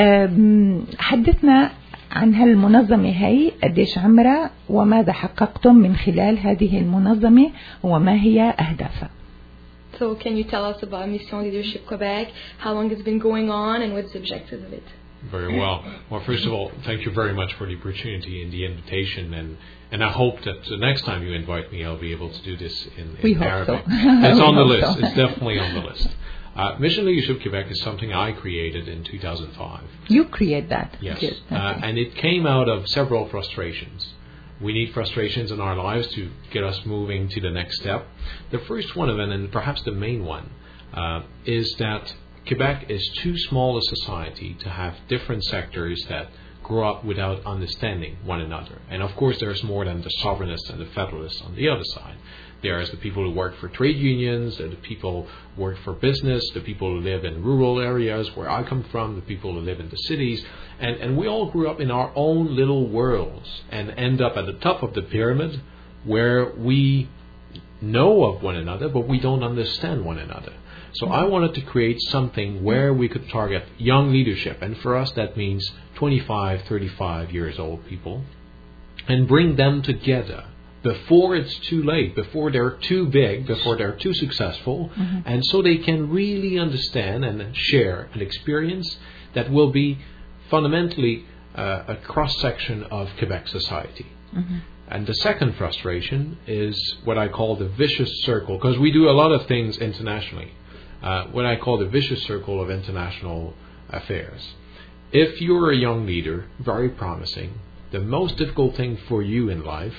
أه حدثنا عن هالمنظمة هي، قديش عمرها وماذا حققتم من خلال هذه المنظمة وما هي أهدافها. So can you tell us about Mission Leadership Quebec, how long it's been going on and what's the objective of it? Very well. Well, first of all, thank you very much for the opportunity and the invitation, and and I hope that the next time you invite me, I'll be able to do this in, in we Arabic. Hope so. It's on the hope list. So. It's definitely on the list. Uh, Mission Leadership Quebec is something I created in two thousand five. You create that? Yes. Yes. Okay. Uh, and it came out of several frustrations. We need frustrations in our lives to get us moving to the next step. The first one of them, and perhaps the main one, uh, is that Quebec is too small a society to have different sectors that grow up without understanding one another. And of course, there's more than the sovereignists and the federalists on the other side. There's the people who work for trade unions, the people who work for business, the people who live in rural areas where I come from, the people who live in the cities. And, and we all grew up in our own little worlds and end up at the top of the pyramid where we know of one another, but we don't understand one another. So I wanted to create something where we could target young leadership, and for us that means twenty-five, thirty-five years old people, and bring them together before it's too late, before they're too big, before they're too successful, mm-hmm. and so they can really understand and share an experience that will be fundamentally uh, a cross-section of Quebec society. Mm-hmm. And the second frustration is what I call the vicious circle, because we do a lot of things internationally. Uh, what I call the vicious circle of international affairs. If you're a young leader, very promising, the most difficult thing for you in life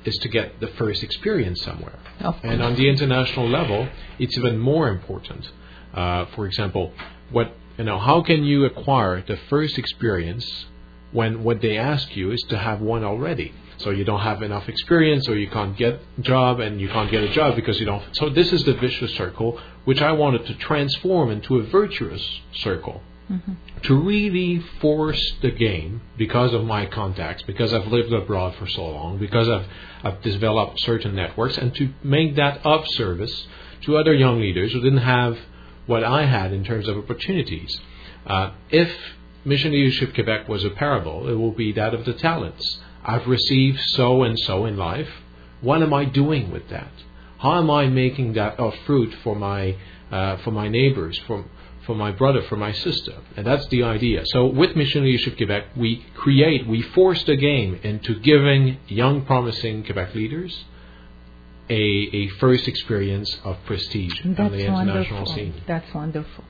is to get the first experience somewhere. Of And on the international level, it's even more important. Uh, for example, what you know, how can you acquire the first experience when what they ask you is to have one already? So you don't have enough experience, or you can't get a job, and you can't get a job because you don't. So this is the vicious circle, which I wanted to transform into a virtuous circle. Mm-hmm. To really force the game because of my contacts, because I've lived abroad for so long, because I've, I've developed certain networks, and to make that of service to other young leaders who didn't have what I had in terms of opportunities. Uh, if Mission Leadership Quebec was a parable, it will be that of the talents. I've received so and so in life. What am I doing with that? How am I making that of fruit for my uh, for my neighbors, for for my brother, for my sister? And that's the idea. So with Mission Leadership Quebec, we create, we force the game into giving young, promising Quebec leaders a, a first experience of prestige on the international wonderful. scene. That's wonderful.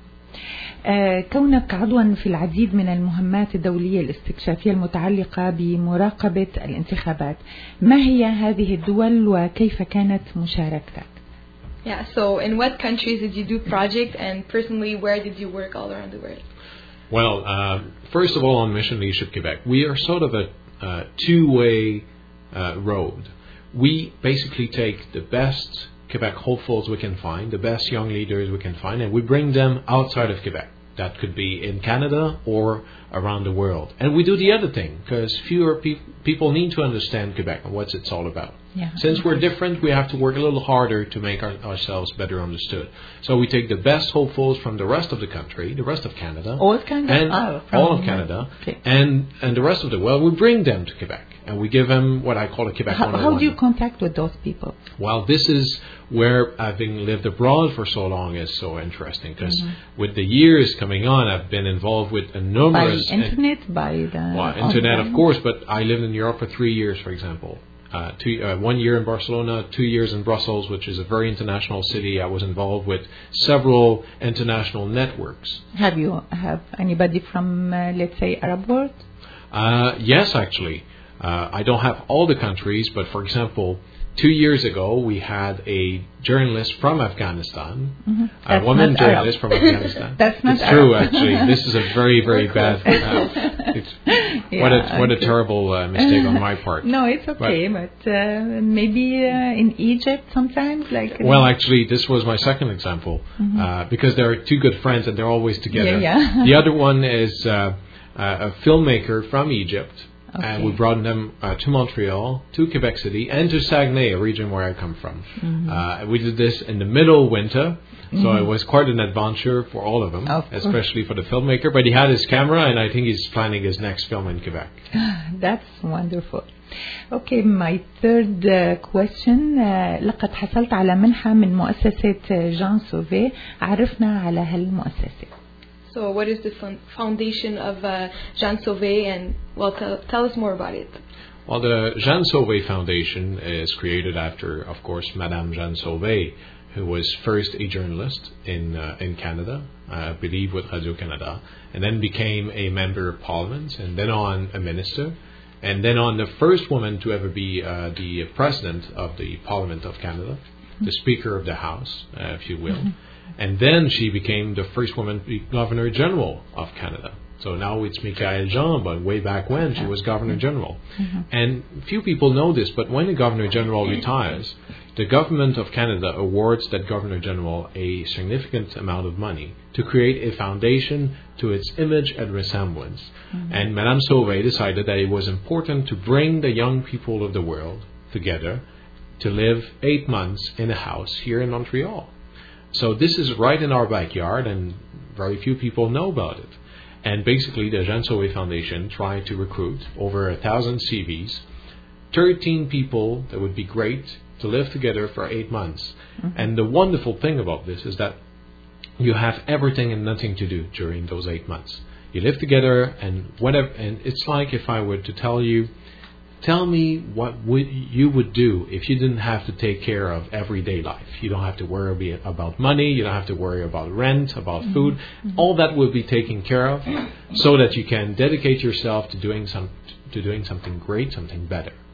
آه كونك عضوا في العديد من المهمات الدولية الاستكشافية المتعلقة بمراقبة الانتخابات، ما هي هذه الدول وكيف كانت مشاركتك؟ Yeah, so in what countries did you do project, and personally, where did you work all around the world? Well, uh, first of all, on Mission Leadership Quebec, we are sort of a uh, two-way uh, road. We basically take the best Quebec hopefuls we can find, the best young leaders we can find, and we bring them outside of Quebec. That could be in Canada or around the world. And we do the other thing, because fewer pe- people need to understand Quebec and what it's all about. Yeah. Since we're different, we have to work a little harder to make our, ourselves better understood. So we take the best hopefuls from the rest of the country, the rest of Canada, all of Canada, and oh, all of Canada, okay. and and the rest of the world. We bring them to Quebec, and we give them what I call a Quebec How, one oh one. how do you contact with those people? Well, this is where having lived abroad for so long is so interesting, because mm-hmm. with the years coming on, I've been involved with a numerous by internet, in, by the well, internet, of course. But I lived in Europe for three years, for example. Uh, two, uh, one year in Barcelona, two years in Brussels, which is a very international city. I was involved with several international networks. Have you have anybody from, uh, let's say, Arab world? Uh, yes, actually. Uh, I don't have all the countries, but for example, two years ago, we had a journalist from Afghanistan, mm-hmm. a woman journalist from Afghanistan. That's not It's Arab. true, actually. This is a very, very bad. Uh, it's, yeah, what a what okay. a terrible uh, mistake on my part. No, it's okay, but, but uh, maybe uh, in Egypt sometimes, like. Well, actually, this was my second example, mm-hmm. uh, because they're two good friends and they're always together. Yeah, yeah. The other one is uh, uh, a filmmaker from Egypt. Okay. And we brought them uh, to Montreal, to Quebec City, and to Saguenay, a region where I come from. Mm-hmm. Uh, we did this in the middle of winter, so mm-hmm. it was quite an adventure for all of them, of especially for the filmmaker. But he had his camera, and I think he's planning his next film in Quebec. That's wonderful. Okay, my third uh, question. Uh, لقد حصلت على منحة من مؤسسة جان سوفي. عرفنا على هالمؤسسة. So what is the foundation of uh, Jean Sauvé, and well, tell, tell us more about it. Well, the Jean Sauvé Foundation is created after, of course, Madame Jean Sauvé, who was first a journalist in uh, in Canada, uh, I believe with Radio-Canada, and then became a member of Parliament, and then on a minister, and then on the first woman to ever be uh, the president of the Parliament of Canada, mm-hmm. the Speaker of the House, uh, if you will. Mm-hmm. And then she became the first woman to be Governor General of Canada. So now it's Michaëlle Jean, but way back when she was Governor General. Mm-hmm. And few people know this, but when the Governor General retires, the Government of Canada awards that Governor General a significant amount of money to create a foundation to its image and resemblance. Mm-hmm. And Madame Sauvé decided that it was important to bring the young people of the world together to live eight months in a house here in Montreal. So this is right in our backyard, and very few people know about it. And basically, the Jean Sauvé Foundation tried to recruit over a thousand C Vs, thirteen people that would be great to live together for eight months. Mm-hmm. And the wonderful thing about this is that you have everything and nothing to do during those eight months. You live together, and whatever. And it's like if I were to tell you, tell me what would you would do if you didn't have to take care of everyday life. You don't have to worry about money. You don't have to worry about rent, about mm-hmm. food. Mm-hmm. All that will be taken care of, so that you can dedicate yourself to doing some to doing something great, something better.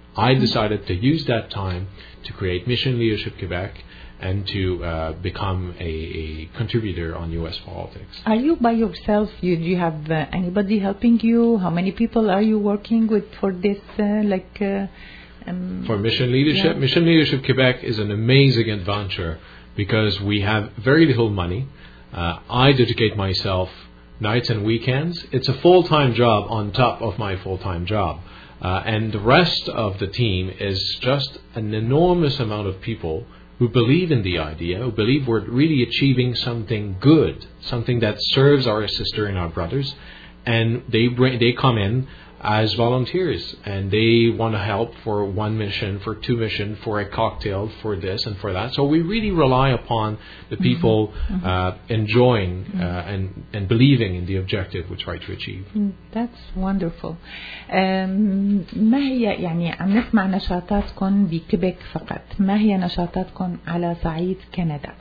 I decided to use that time to create Mission Leadership Quebec and to uh, become a, a contributor on U S politics. Are you by yourself? You, do you have uh, anybody helping you? How many people are you working with for this? Uh, like uh, um, for Mission Leadership, yeah. Mission Leadership Quebec is an amazing adventure because we have very little money. Uh, I dedicate myself nights and weekends. It's a full-time job on top of my full-time job. Uh, and the rest of the team is just an enormous amount of people who believe in the idea, who believe we're really achieving something good, something that serves our sister and our brothers. And they bring, they come in as volunteers and they want to help for one mission, for two mission, for a cocktail, for this and for that. So we really rely upon the people mm-hmm. uh, enjoying uh, and, and believing in the objective we're trying to achieve. That's wonderful. Um, ما هي يعني عم نسمع نشاطاتكم بكيبك فقط، ما هي نشاطاتكم على صعيد كندا؟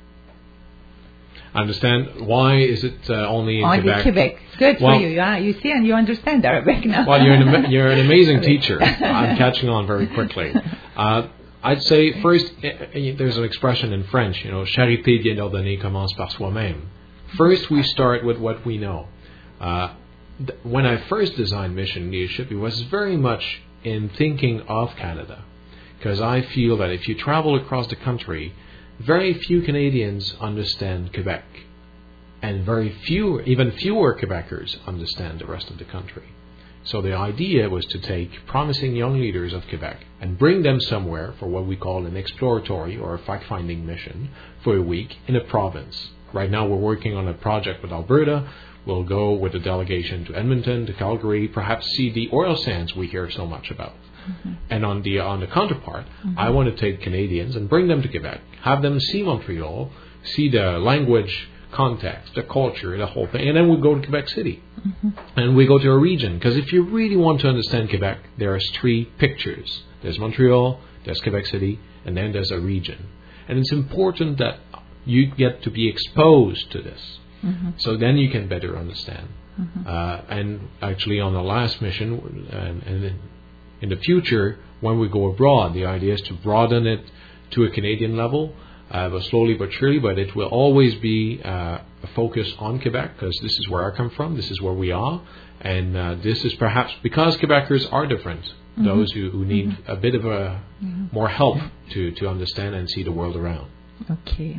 Understand why is it uh, only in only Quebec? Quebec. Good well, for you. Yeah, you see, and you understand Arabic now. Well, you're an, you're an amazing teacher. I'm catching on very quickly. Uh, I'd say first, there's an expression in French, you know, charité bien ordonnée commence par soi-même. First, we start with what we know. Uh, th- when I first designed Mission Leadership, it was very much in thinking of Canada, because I feel that if you travel across the country, very few Canadians understand Quebec, and very few, even fewer Quebecers understand the rest of the country. So the idea was to take promising young leaders of Quebec and bring them somewhere for what we call an exploratory or a fact-finding mission for a week in a province. Right now we're working on a project with Alberta. We'll go with a delegation to Edmonton, to Calgary, perhaps see the oil sands we hear so much about. Mm-hmm. And on the on the counterpart, mm-hmm. I want to take Canadians and bring them to Quebec, have them see Montreal, see the language, context, the culture, the whole thing, and then we go to Quebec City. Mm-hmm. And we go to a region, because if you really want to understand Quebec, there's three pictures. There's Montreal, there's Quebec City, and then there's a region. And it's important that you get to be exposed to this, mm-hmm. so then you can better understand. Mm-hmm. Uh, and actually on the last mission, and, and in the future, when we go abroad, the idea is to broaden it to a Canadian level, uh, but slowly but surely, but it will always be uh, a focus on Quebec, because this is where I come from, this is where we are, and uh, this is perhaps because Quebecers are different, mm-hmm. those who, who need mm-hmm. a bit of a mm-hmm. more help to, to understand and see the world around. اوكي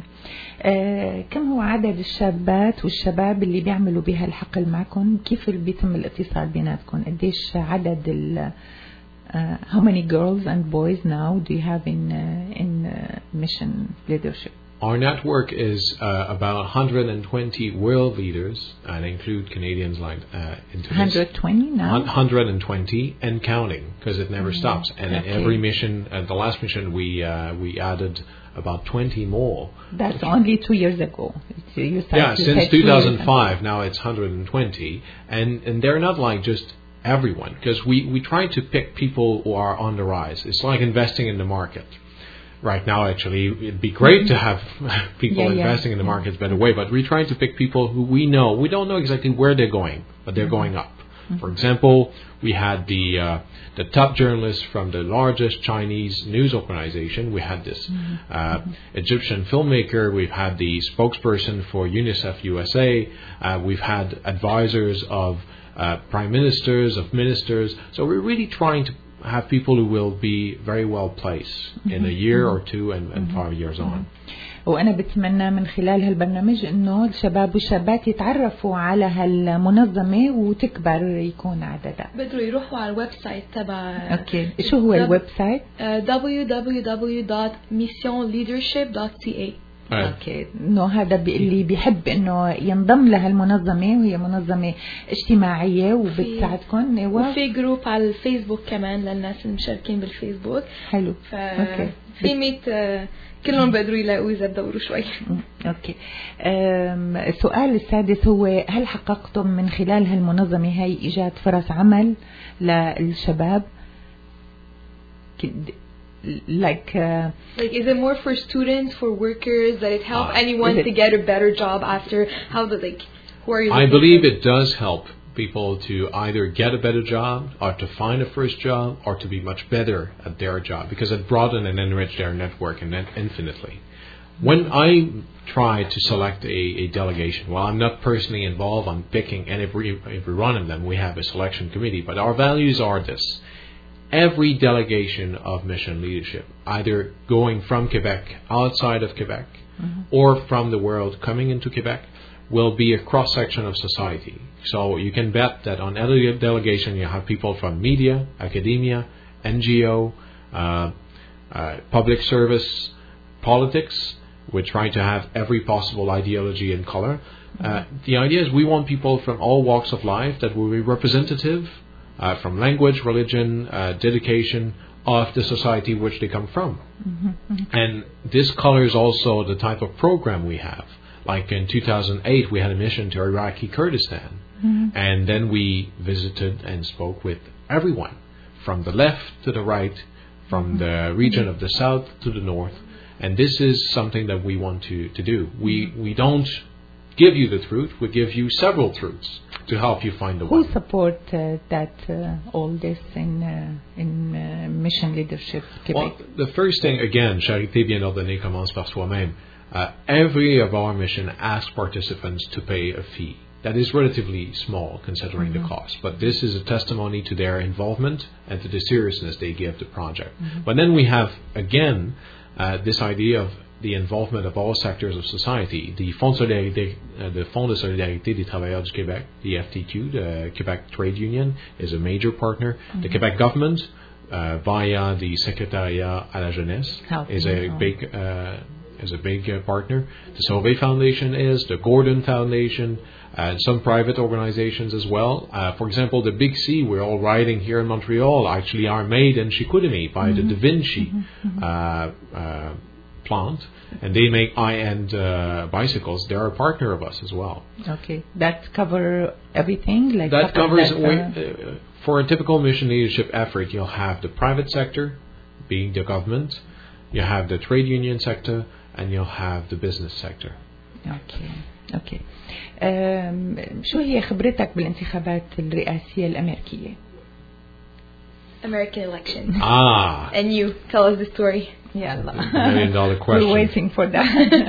آه، كم هو عدد الشابات والشباب اللي بيعملوا بهالحقل معكم؟ كيف بيتم الاتصال بيناتكم؟ قديش عدد ال Uh, how many girls and boys now do you have in uh, in uh, Mission Leadership? Our network is uh, about one hundred twenty world leaders, and include Canadians like uh, into one hundred twenty now. one hundred twenty and counting, because it never mm-hmm. stops. And okay. in every mission, at the last mission, we uh, we added about twenty more. That's only two years ago. You yeah, since two thousand five, now it's one hundred twenty, and and they're not like just everyone, because we, we try to pick people who are on the rise. It's like investing in the market. Right now, actually, it'd be great to have people yeah, investing yeah. in the markets better way, but we're trying to pick people who we know. We don't know exactly where they're going, but they're mm-hmm. going up. Mm-hmm. For example, we had the uh, the top journalist from the largest Chinese news organization. We had this mm-hmm. uh, Egyptian filmmaker. We've had the spokesperson for UNICEF U S A. Uh, we've had advisors of Uh, prime ministers, of ministers. So we're really trying to have people who will be very well placed mm-hmm. in a year or two and, and mm-hmm. five years on. وأنا بتمنى من خلال هالبرنامج إنه الشباب والشابات يتعرفوا على هالمنظمة وتكبر يكون عددها. بدروا يروحوا على الويب سايت تبع. أوكي. شو هو الويب سايت؟ دبليو دبليو دبليو دوت ميسيون ليدرشيب دوت سي إيه. اوكي انه هذا اللي بيحب انه ينضم لهالمنظمه، وهي منظمه اجتماعيه وبتساعدكم. وفي جروب على الفيسبوك كمان للناس المشاركين بالفيسبوك. حلو. اوكي. في مية كلهم بقدروا يلاقوا اذا بدوروا شوي. اوكي. السؤال السادس هو هل حققتم من خلال هالمنظمه هي ايجاد فرص عمل للشباب؟ Like, uh, like, is it more for students, for workers, that it help uh, anyone to get a better job after? How the like, who are you? I believe for? It does help people to either get a better job or to find a first job or to be much better at their job, because it broadened and enriched their network and infinitely. When I try to select a, a delegation, well, I'm not personally involved. I'm picking, and every, every one of them, we have a selection committee. But our values are this. Every delegation of mission leadership, either going from Quebec, outside of Quebec, mm-hmm. or from the world coming into Quebec, will be a cross-section of society. So you can bet that on every delegation you have people from media, academia, N G O, uh, uh, public service, politics. We try to have every possible ideology and color. Uh, the idea is we want people from all walks of life that will be representative uh, from language, religion, uh, dedication of the society which they come from. Mm-hmm. Mm-hmm. And this colors also the type of program we have. Like in two thousand eight, we had a mission to Iraqi Kurdistan. Mm-hmm. And then we visited and spoke with everyone, from the left to the right, from mm-hmm. the region of the south to the north. And this is something that we want to, to do. We we don't give you the truth. We give you several truths to help you find the Who one. Who support uh, that uh, all this in uh, in uh, mission leadership Quebec? Well, the first thing, again, charité bien ordonnée commence par soi-même. Uh, every of our mission asks participants to pay a fee. That is relatively small considering mm-hmm. the cost. But this is a testimony to their involvement and to the seriousness they give the project. Mm-hmm. But then we have, again, Uh, this idea of the involvement of all sectors of society. The Fonds de Solidarité, uh, the Fonds de Solidarité des Travailleurs du Québec, the F T Q, the Quebec Trade Union, is a major partner. Mm-hmm. The Quebec government, uh, via the Secrétariat à la Jeunesse, Help is a on. big uh, is a big uh, partner. The Sauvé Foundation is, the Gordon Foundation, and some private organizations as well. Uh, for example, the Big C we're all riding here in Montreal actually are made in Chicoutimi by mm-hmm. the Da Vinci mm-hmm. uh, uh, plant, and they make high-end uh, bicycles. They're a partner of us as well. Okay, that cover everything? Like that covers, that, uh, uh, for a typical mission leadership effort, you'll have the private sector, being the government, you have the trade union sector, and you'll have the business sector. Okay. اوكي. شو هي خبرتك بالانتخابات الرئاسية الأمريكية؟ American election. Ah. And you tell us the story. Yeah. Million dollar question. We're waiting for that.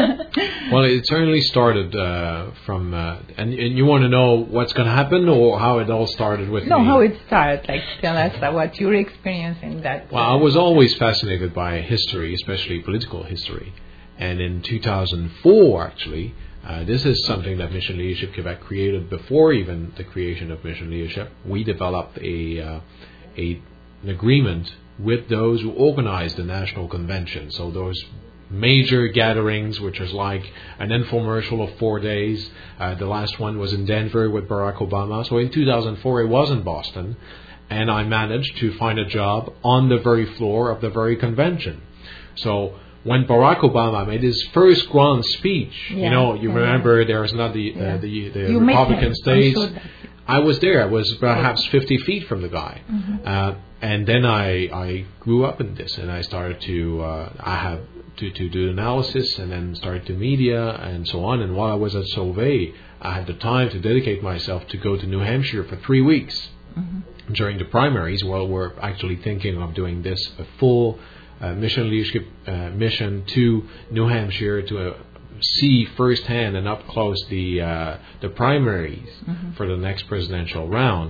Well, it certainly started uh, from, uh, and, and you want to know what's going to happen or how it all started with no, me? No, how it started. Like, tell us what your experience in that. Well, uh, I was always fascinated by history, especially political history. And in two thousand four, actually, Uh, this is something that Mission Leadership Quebec created before even the creation of Mission Leadership. We developed a, uh, a an agreement with those who organized the National Convention. So those major gatherings, which is like an infomercial of four days. Uh, the last one was in Denver with Barack Obama. So in two thousand four, it was in Boston, and I managed to find a job on the very floor of the very convention. So when Barack Obama made his first grand speech, yeah, you know, you yeah. remember there was not the uh, yeah. the, the you Republican states. Sure I was there. I was perhaps fifty feet from the guy, mm-hmm. uh, and then I I grew up in this, and I started to uh, I have to to do analysis, and then started to media and so on. And while I was at Sauvé, I had the time to dedicate myself to go to New Hampshire for three weeks mm-hmm. during the primaries. While we're actually thinking of doing this a full. Uh, mission leadership uh, mission to New Hampshire to uh, see firsthand and up close the uh, the primaries mm-hmm. for the next presidential round,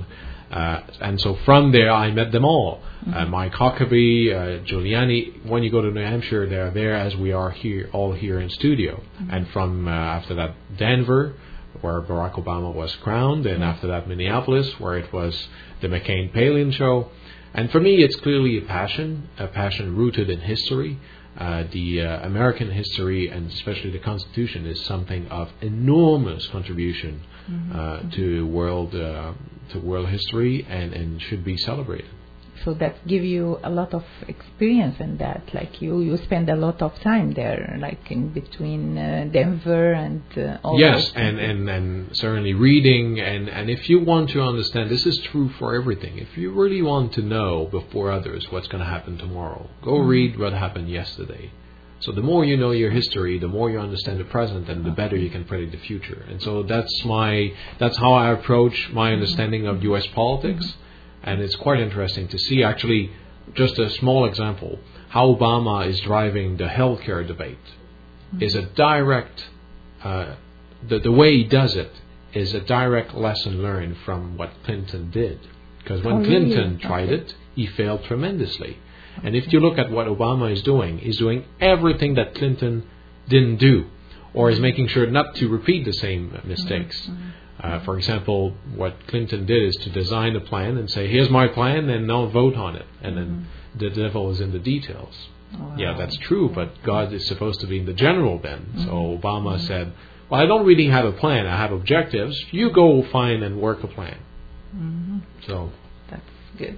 uh, and so from there I met them all. Mm-hmm. Uh, Mike Huckabee, uh, Giuliani. When you go to New Hampshire, they're there as we are here, all here in studio. Mm-hmm. And from uh, after that, Denver, where Barack Obama was crowned, and mm-hmm. after that, Minneapolis, where it was the McCain-Palin show. And for me, it's clearly a passion, a passion rooted in history. Uh, the uh, American history, and especially the Constitution, is something of enormous contribution mm-hmm. uh, to world uh, to world history, and, and should be celebrated. So that give you a lot of experience in that. Like you, you spend a lot of time there, like in between uh, Denver and uh, all. Yes, and, and, and certainly reading, and, and if you want to understand, this is true for everything. If you really want to know before others what's going to happen tomorrow, go mm-hmm. read what happened yesterday. So the more you know your history, the more you understand the present, and the better you can predict the future. And so that's my that's how I approach my understanding of U S politics, and it's quite interesting to see actually just a small example how Obama is driving the healthcare debate is a direct uh, the the way he does it is a direct lesson learned from what Clinton did, because when oh, Clinton really? tried okay. it, he failed tremendously. And if you look at what Obama is doing, he's doing everything that Clinton didn't do, or is making sure not to repeat the same mistakes. Mm-hmm. Uh, for example, what Clinton did is to design a plan and say, here's my plan, and now vote on it. And then mm-hmm. the devil is in the details. Wow. Yeah, that's true, but God is supposed to be in the general then. Mm-hmm. So Obama mm-hmm. said, well, I don't really have a plan, I have objectives. You go find and work a plan. Mm-hmm. So that's good.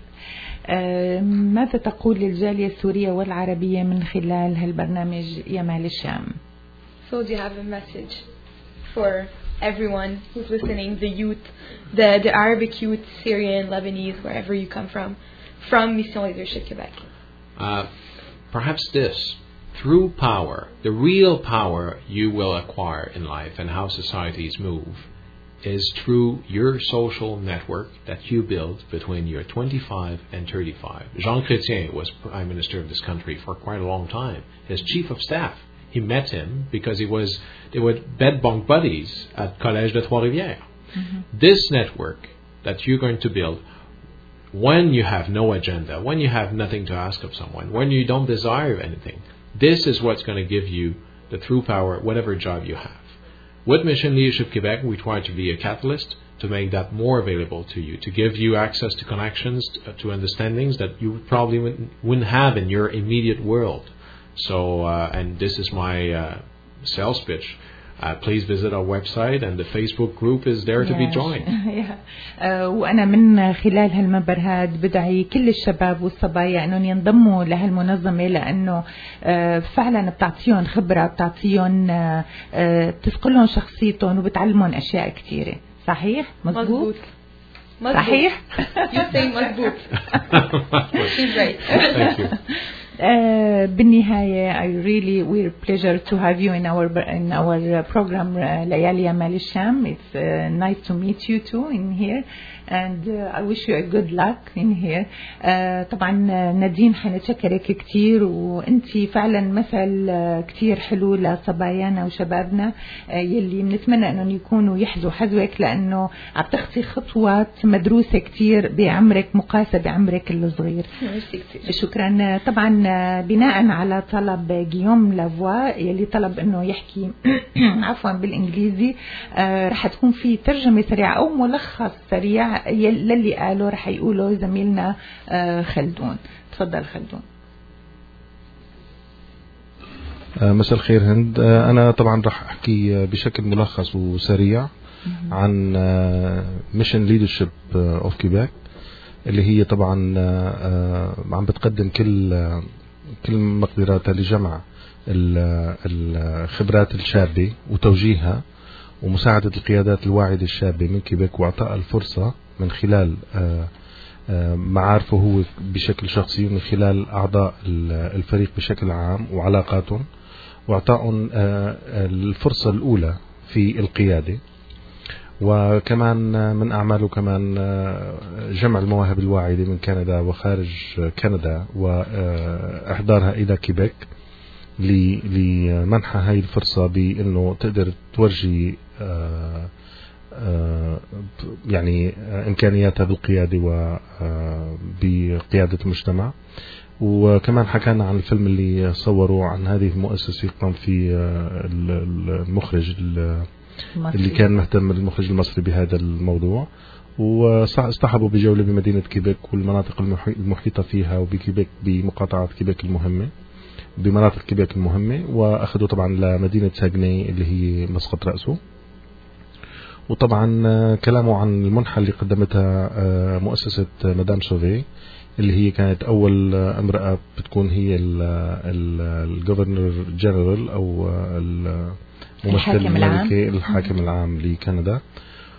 آه ماذا تقول للجالية السورية والعربية من خلال هالبرنامج يمال الشام؟ So do you have a message for everyone who's listening, the youth, the, the Arabic youth, Syrian, Lebanese, wherever you come from, from Mission Leadership Quebec? Uh, perhaps this, through power, the real power you will acquire in life and how societies move is through your social network that you build between your twenty-five and thirty-five. Jean Chrétien was Prime Minister of this country for quite a long time. His Chief of Staff, he met him because he was they were bed bunk buddies at Collège de Trois-Rivières. Mm-hmm. This network that you're going to build when you have no agenda, when you have nothing to ask of someone, when you don't desire anything, this is what's going to give you the true power, whatever job you have. With Mission Leadership Quebec, we try to be a catalyst to make that more available to you, to give you access to connections, to understandings that you probably wouldn't have in your immediate world. So, uh, and this is my uh, sales pitch. Uh, please visit our website, and the Facebook group is there to be joined. uh, وأنا من خلال هالمنبر هاد بدعي كل الشباب والصبايا أنهم ينضموا لهالمنظمة، لأنه uh, فعلا بتعطيهم خبرة، بتعطيهم uh, uh, بتسقلهم شخصيتهم وبتعلمهم أشياء كثيرة. صحيح؟ مزبوط؟ مزبوط. صحيح؟ You say مزبوط. She's right. Thank you. Uh, بالنهاية I really we're pleasure to have you in our in our program uh, ليالي يمال الشام. It's uh, nice to meet you too in here, and uh, I wish you a good luck in here. uh, طبعا نادين حنتشكرك كتير، وانتي فعلا مثل uh, كتير حلو لصبايانا وشبابنا uh, يلي بنتمنى انهم يكونوا يحذوا حذوك، لانه عم تخطي خطوات مدروسة كتير بعمرك مقاسة بعمرك الصغير. شكرا. طبعا بناء على طلب جيوم لافوا يلي طلب انه يحكي عفوا بالانجليزي، آه رح تكون في ترجمة سريعة او ملخص سريع للي قاله رح يقوله زميلنا آه خلدون. تفضل خلدون. آه مساء الخير هند. آه انا طبعا رح احكي بشكل ملخص وسريع عن ميشن ليدرشيب اوف كيباك، اللي هي طبعا عم بتقدم كل كل مقدراتها لجمع الخبرات الشابة وتوجيهها ومساعدة القيادات الواعدة الشابة من كيباك، واعطاء الفرصة من خلال معارفه هو بشكل شخصي، ومن خلال أعضاء الفريق بشكل عام وعلاقاتهم، واعطائهم الفرصة الأولى في القيادة. وكمان من أعماله كمان جمع المواهب الواعدة من كندا وخارج كندا وإحضارها إلى كيباك لمنحها هاي الفرصة بأنه تقدر تورجي يعني إمكانياتها بالقيادة وبقيادة المجتمع. وكمان حكانا عن الفيلم اللي صوروا عن هذه المؤسسة، قام في المخرج اللي كان مهتم المخرج المصري بهذا الموضوع، واصطحبوا بجولة بمدينة كيباك والمناطق المحيطة فيها وبكيباك بمقاطعة كيباك المهمة بمناطق كيباك المهمة، وأخذوا طبعا لمدينة ساغني اللي هي مسقط رأسه. وطبعا كلامه عن المنحة اللي قدمتها مؤسسة مدام سوفي، اللي هي كانت أول امرأة بتكون هي الجوفرنر جنرال أو ممثل الملكي الحاكم العام لكندا.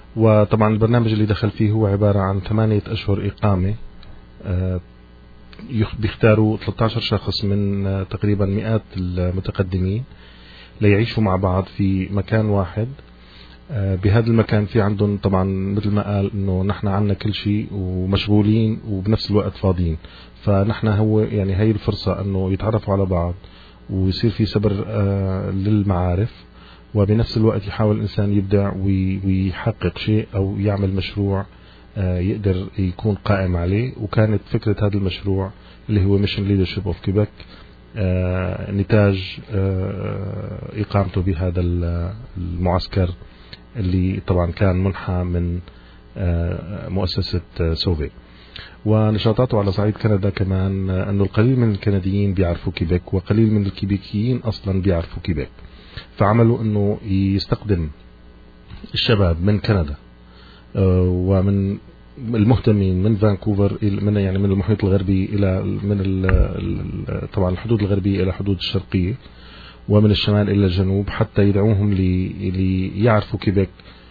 وطبعا البرنامج اللي دخل فيه هو عبارة عن ثمانية أشهر إقامة بيختاروا ثلاثة عشر شخص من تقريبا مئات المتقدمين ليعيشوا مع بعض في مكان واحد. بهذا المكان في عندهم طبعا مثل ما قال انه نحن عنا كل شيء ومشغولين وبنفس الوقت فاضيين، فنحن هو يعني هي الفرصة انه يتعرفوا على بعض ويصير في سبر للمعارف، وبنفس الوقت يحاول الإنسان يبدع ويحقق شيء أو يعمل مشروع يقدر يكون قائم عليه. وكانت فكرة هذا المشروع اللي هو Mission Leadership of Quebec نتاج إقامته بهذا المعسكر اللي طبعا كان منحى من مؤسسة سوفي. ونشاطاته على صعيد كندا كمان أنه القليل من الكنديين بيعرفوا كيبيك وقليل من الكيبيكيين أصلا بيعرفوا كيبيك، فعملوا أنه يستخدم الشباب من كندا ومن المهتمين من فانكوفر من يعني من المحيط الغربي إلى من طبعا الحدود الغربية إلى الحدود الشرقية ومن الشمال إلى الجنوب، حتى يدعوهم ليعرفوا كيبيك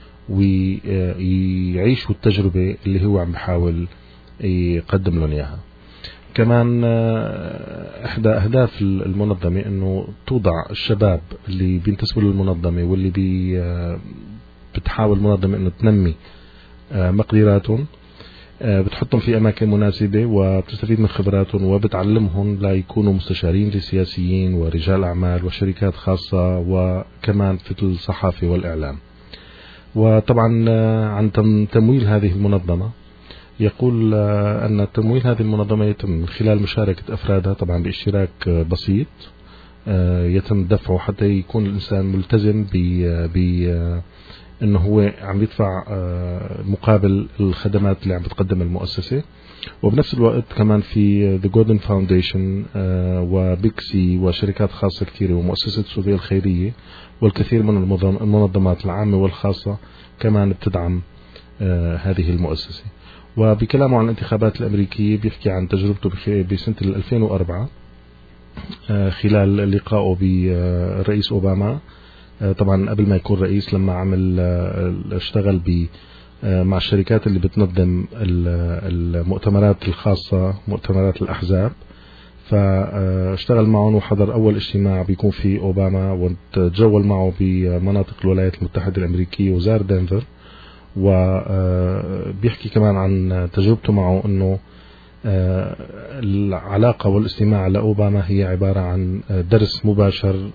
ويعيشوا التجربة اللي هو عم بحاول يقدم لهم إياها. كمان إحدى أهداف المنظمة أنه توضع الشباب اللي بينتسبوا للمنظمة واللي بي بتحاول المنظمة أنه تنمي مقدراتهم، بتحطهم في أماكن مناسبة وبتستفيد من خبراتهم وبتعلمهم ليكونوا مستشارين لسياسيين ورجال أعمال وشركات خاصة وكمان في الصحافة والإعلام. وطبعا عن تمويل هذه المنظمة يقول أن تمويل هذه المنظمة يتم من خلال مشاركة أفرادها طبعا باشتراك بسيط يتم دفعه حتى يكون الإنسان ملتزم ب أنه هو عم يدفع مقابل الخدمات اللي عم بتقدم المؤسسة. وبنفس الوقت كمان في The Golden Foundation وبيكسي وشركات خاصة كثيرة ومؤسسة سوفيا الخيرية والكثير من المنظمات العامة والخاصة كمان بتدعم هذه المؤسسة. وبكلامه عن الانتخابات الأمريكية بيحكي عن تجربته بسنة ألفين وأربعة خلال لقائه بالرئيس أوباما، طبعا قبل ما يكون رئيس لما عمل اشتغل ب مع الشركات اللي بتنظم المؤتمرات الخاصة مؤتمرات الأحزاب، فاشتغل معهم وحضر أول اجتماع بيكون في أوباما وتجول معه بمناطق الولايات المتحدة الأمريكية وزار دنفر. وبيحكي كمان عن تجربته معه أنه العلاقة والاستماع لأوباما هي عبارة عن درس مباشر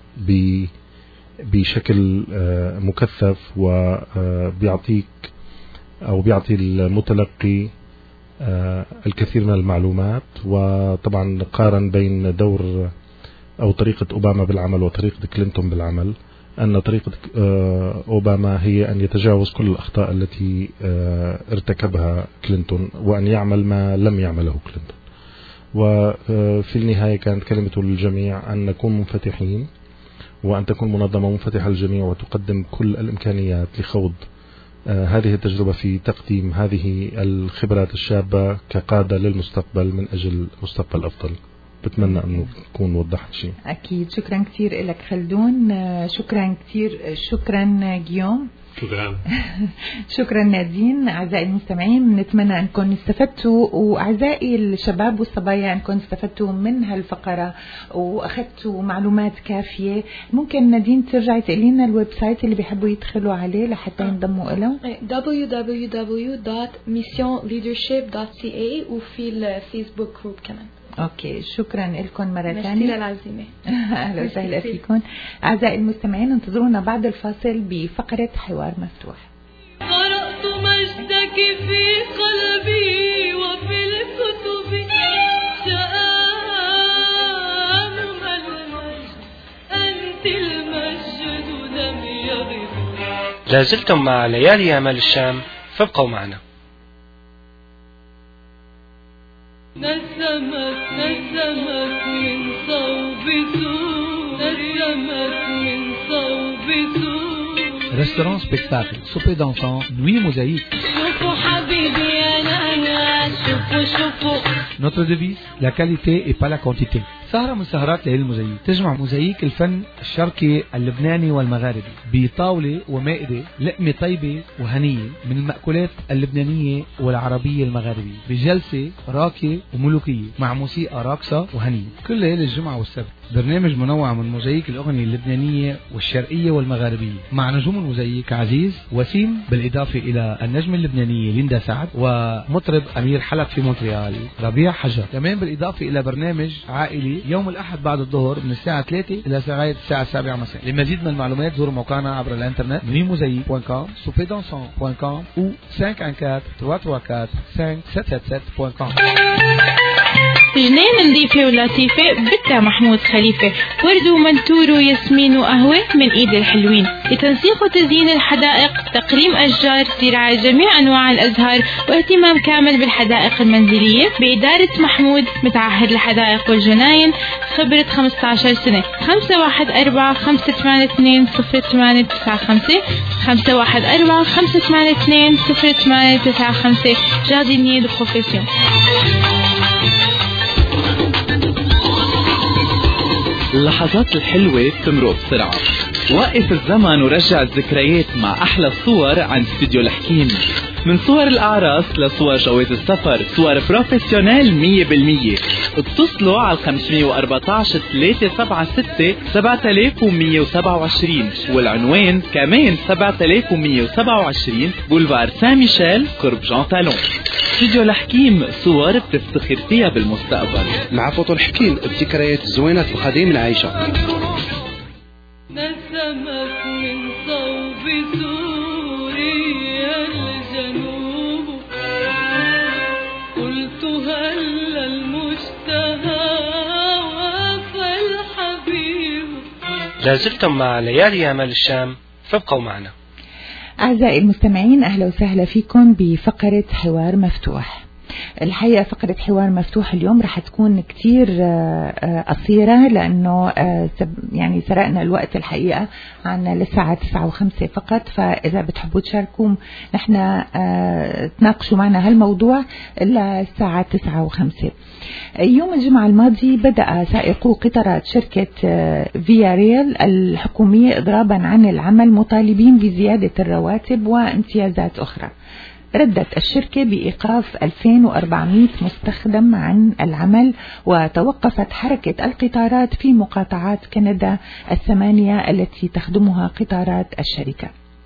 بشكل مكثف وبيعطيك أو بيعطي المتلقي الكثير من المعلومات. وطبعا قارن بين دور أو طريقة أوباما بالعمل وطريقة كلينتون بالعمل، أن طريقة أوباما هي أن يتجاوز كل الأخطاء التي ارتكبها كلينتون وأن يعمل ما لم يعمله كلينتون. وفي النهاية كانت كلمته للجميع أن نكون منفتحين وأن تكون منظمة منفتحة للجميع وتقدم كل الإمكانيات لخوض هذه التجربة في تقديم هذه الخبرات الشابة كقادة للمستقبل من أجل مستقبل أفضل. بتمنى أنه تكون وضحت شيء. أكيد. شكرا كثير لك خلدون، شكرا كثير، شكرا جيوم، شكرا شكرا نادين. أعزائي المستمعين نتمنى أنكم استفدتوا، وأعزائي الشباب والصبايا أنكم استفدتوا من هالفقرة وأخذتوا معلومات كافية. ممكن نادين ترجعي تقولي لنا الويب سايت اللي بيحبوا يدخلوا عليه لحتى ينضموا له؟ دبليو دبليو دبليو دوت ميسيون ليدرشيب دوت سي اي وفي الفيسبوك جروب كمان. اوكي، شكرا لكم مرة ثانية. ميرسي للعزيمة. اهلا وسهلا فيكم. اعزائي المستمعين انتظرونا بعد الفاصل بفقرة حوار مفتوح. قرأت مجدك في قلبي وفي الكتب شآن المجد أنت المجد لم يغب. لازلتم مع ليالي أمل الشام، فابقوا معنا. نسمت نسمت من صوب طول، نسمت من صوب طول. Restaurant, spectacle, souper d'enfants, nuit mosaïque. شوفوا حبيبي أنا أنا شوفوا شوفوا. Notre devise, la qualité et pas la quantité. سهرة من سهرات ليالي الموزاييك تجمع موزاييك الفن الشرقي اللبناني والمغاربي بطاولة ومائدة لقمة طيبة وهنية من المأكولات اللبنانية والعربية المغاربية بجلسة راقية وملوكية مع موسيقى راقصة وهنية كل ليالي الجمعة والسبت. برنامج منوع من موزاييك الأغنية اللبنانية والشرقية والمغاربية مع نجوم الموزاييك عزيز وسيم، بالإضافة إلى النجم اللبنانية ليندا سعد ومطرب أمير حلب في مونتريال ربيع حجر. كمان بالإضافة إلى برنامج عائلي يوم الأحد بعد الظهر من الساعة ثلاثة إلى لغاية الساعة السابعة مساء. لمزيد من المعلومات زوروا موقعنا عبر الإنترنت نيموزاييك دوت كوم سوبي دانسون دوت كوم أو خمسة أربعة أربعة ثلاثة أربعة خمسة سبعة سبعة دوت كوم. جنين نظيفة ولطيفة بدها محمود خليفة، ورد ومنتور وياسمين وقهوة من إيد الحلوين. لتنسيق وتزيين الحدائق، تقليم أشجار، زراعة جميع أنواع الأزهار، واهتمام كامل بالحدائق المنزلية بإدارة محمود متعهد الحدائق والجناين، خبرة خمسة عشر سنة. خمسة واحد أربعة خمسة ثمانية اثنين صفر ثمانية تسعة خمسة خمسة واحد أربعة خمسة ثمانية اثنين صفر ثمانية تسعة خمسة. جاردينير دو بروفيسيون. اللحظات الحلوة بتمرق بسرعة. وقف الزمن ورجع الذكريات مع أحلى الصور عند استوديو الحكيم. من صور الأعراس لصور جواز السفر، صور بروفيسيونيل مية بالمية. اتصلوا على خمسمية وأربعتاشر ثلاثة سبعة ستة سبعة آلاف ومية وسبعة وعشرين والعنوان كمان سبعة آلاف ومية وسبعة وعشرين بولفار سان ميشيل قرب جان تالون. استوديو الحكيم، صور بتفتخر فيها بالمستقبل. مع فوتو الحكيم، ابتكارات زوينة القديم نعيشها. نسمت من صوب سوريا الجنوب، قلت هل المشتهى وفى الحبيب. لازلتم مع ليالي أمل الشام، فابقوا معنا. أعزائي المستمعين، أهلا وسهلا فيكم بفقرة حوار مفتوح. الحقيقة فقرة حوار مفتوح اليوم رح تكون كتير قصيرة لأنه يعني سرقنا الوقت الحقيقة عنا للساعة تسعة وخمسة فقط، فإذا بتحبوا تشاركوا نحن تناقشوا معنا هالموضوع للساعة تسعة وخمسة. يوم الجمعة الماضي بدأ سائقو قطارات شركة فيا ريل الحكومية إضرابا عن العمل مطالبين بزيادة الرواتب وامتيازات أخرى. ردت الشركة بإيقاف ألفين وأربعمائة مستخدم عن العمل، وتوقفت حركة القطارات في مقاطعات كندا الثمانية التي تخدمها قطارات الشركة.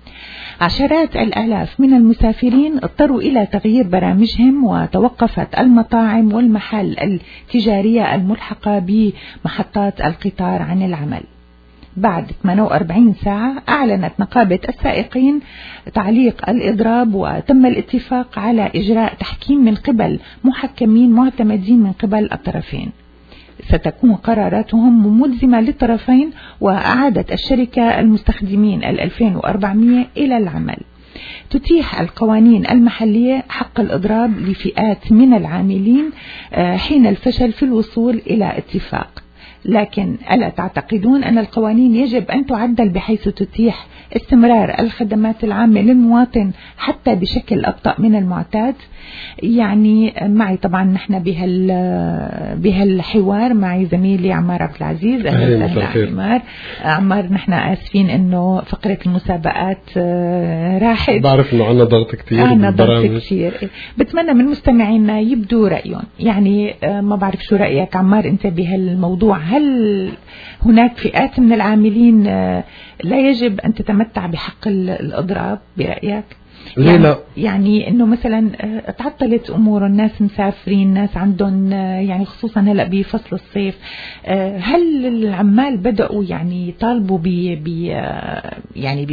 عشرات الآلاف من المسافرين اضطروا إلى تغيير برامجهم، وتوقفت المطاعم والمحال التجارية الملحقة بمحطات القطار عن العمل. بعد ثمانية وأربعين ساعة أعلنت نقابة السائقين تعليق الإضراب، وتم الاتفاق على إجراء تحكيم من قبل محكمين معتمدين من قبل الطرفين. ستكون قراراتهم ملزمة للطرفين، وأعادت الشركة المستخدمين الألفين وأربعمائة إلى العمل. تتيح القوانين المحلية حق الإضراب لفئات من العاملين حين الفشل في الوصول إلى اتفاق، لكن ألا تعتقدون أن القوانين يجب أن تعدل بحيث تتيح استمرار الخدمات العامة للمواطن حتى بشكل أبطأ من المعتاد؟ يعني معي طبعا نحن بهال بهالحوار معي زميلي عمار عبد العزيز. أهلا وسهلا عمار. عمار، نحن آسفين إنه فقرة المسابقات راحت، بعرف إنه عنا ضغط كتير عنا ضغط كتير. بتمنى من مستمعينا يبدوا رأيهم، يعني ما بعرف شو رأيك عمار أنت بهالموضوع؟ هل هناك فئات من العاملين لا يجب أن تتمتع بحق الإضراب برأيك؟ يعني, لا. يعني انه مثلا تعطلت امور، الناس مسافرين، الناس عندهم يعني خصوصا هلا بفصل الصيف، هل العمال بدأوا يعني يطالبوا ب يعني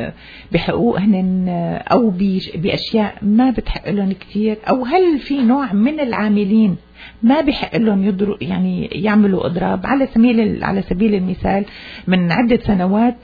بحقوقهم او باشياء ما بتحق لهم كثير، او هل في نوع من العاملين ما بحق لهم يضروا يعني يعملوا اضراب؟ على سبيل على سبيل المثال من عدة سنوات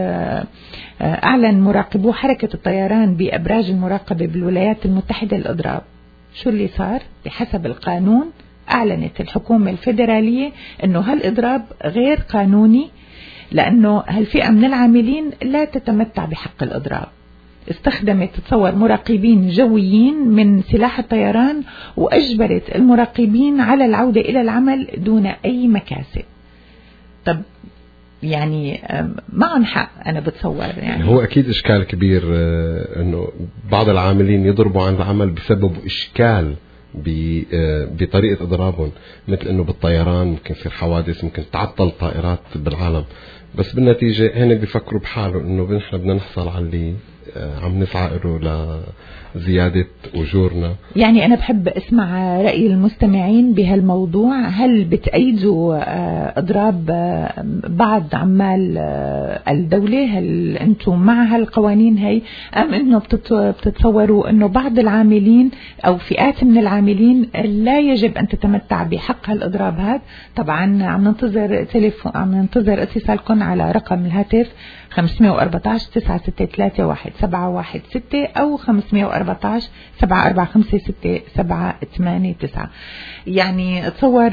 أعلن مراقبو حركة الطيران بأبراج المراقبة بالولايات المتحدة الإضراب. شو اللي صار؟ بحسب القانون أعلنت الحكومة الفيدرالية أنه هالإضراب غير قانوني، لأنه هالفئة من العاملين لا تتمتع بحق الإضراب. استخدمت تصور مراقبين جويين من سلاح الطيران وأجبرت المراقبين على العودة إلى العمل دون أي مكاسب. طب يعني معهم حق أنا بتصور يعني. هو أكيد إشكال كبير أنه بعض العاملين يضربوا عن العمل بسبب إشكال بطريقة إضرابهم، مثل أنه بالطيران ممكن يصير حوادث، ممكن تعطل طائرات بالعالم، بس بالنتيجة هنا بيفكروا بحاله أنه نحن بدنا نحصل على اللي عم نسعى له لزيادة أجورنا. يعني أنا بحب أسمع رأي المستمعين بهالموضوع. هل بتأيدوا إضراب بعض عمال الدولة؟ هل أنتم مع هالقوانين هاي أم أنه بتتصوروا أنه بعض العاملين أو فئات من العاملين لا يجب أن تتمتع بحق هالإضراب هذا؟ طبعا عم ننتظر تليفون، عم ننتظر اتصالكم على رقم الهاتف خمسة أربعة عشر تسعة ستة ثلاثة واحد سبعة واحد ستة أو خمسة أربعة عشر سبعة أربعة خمسة ستة سبعة ثمانية تسعة. يعني تصور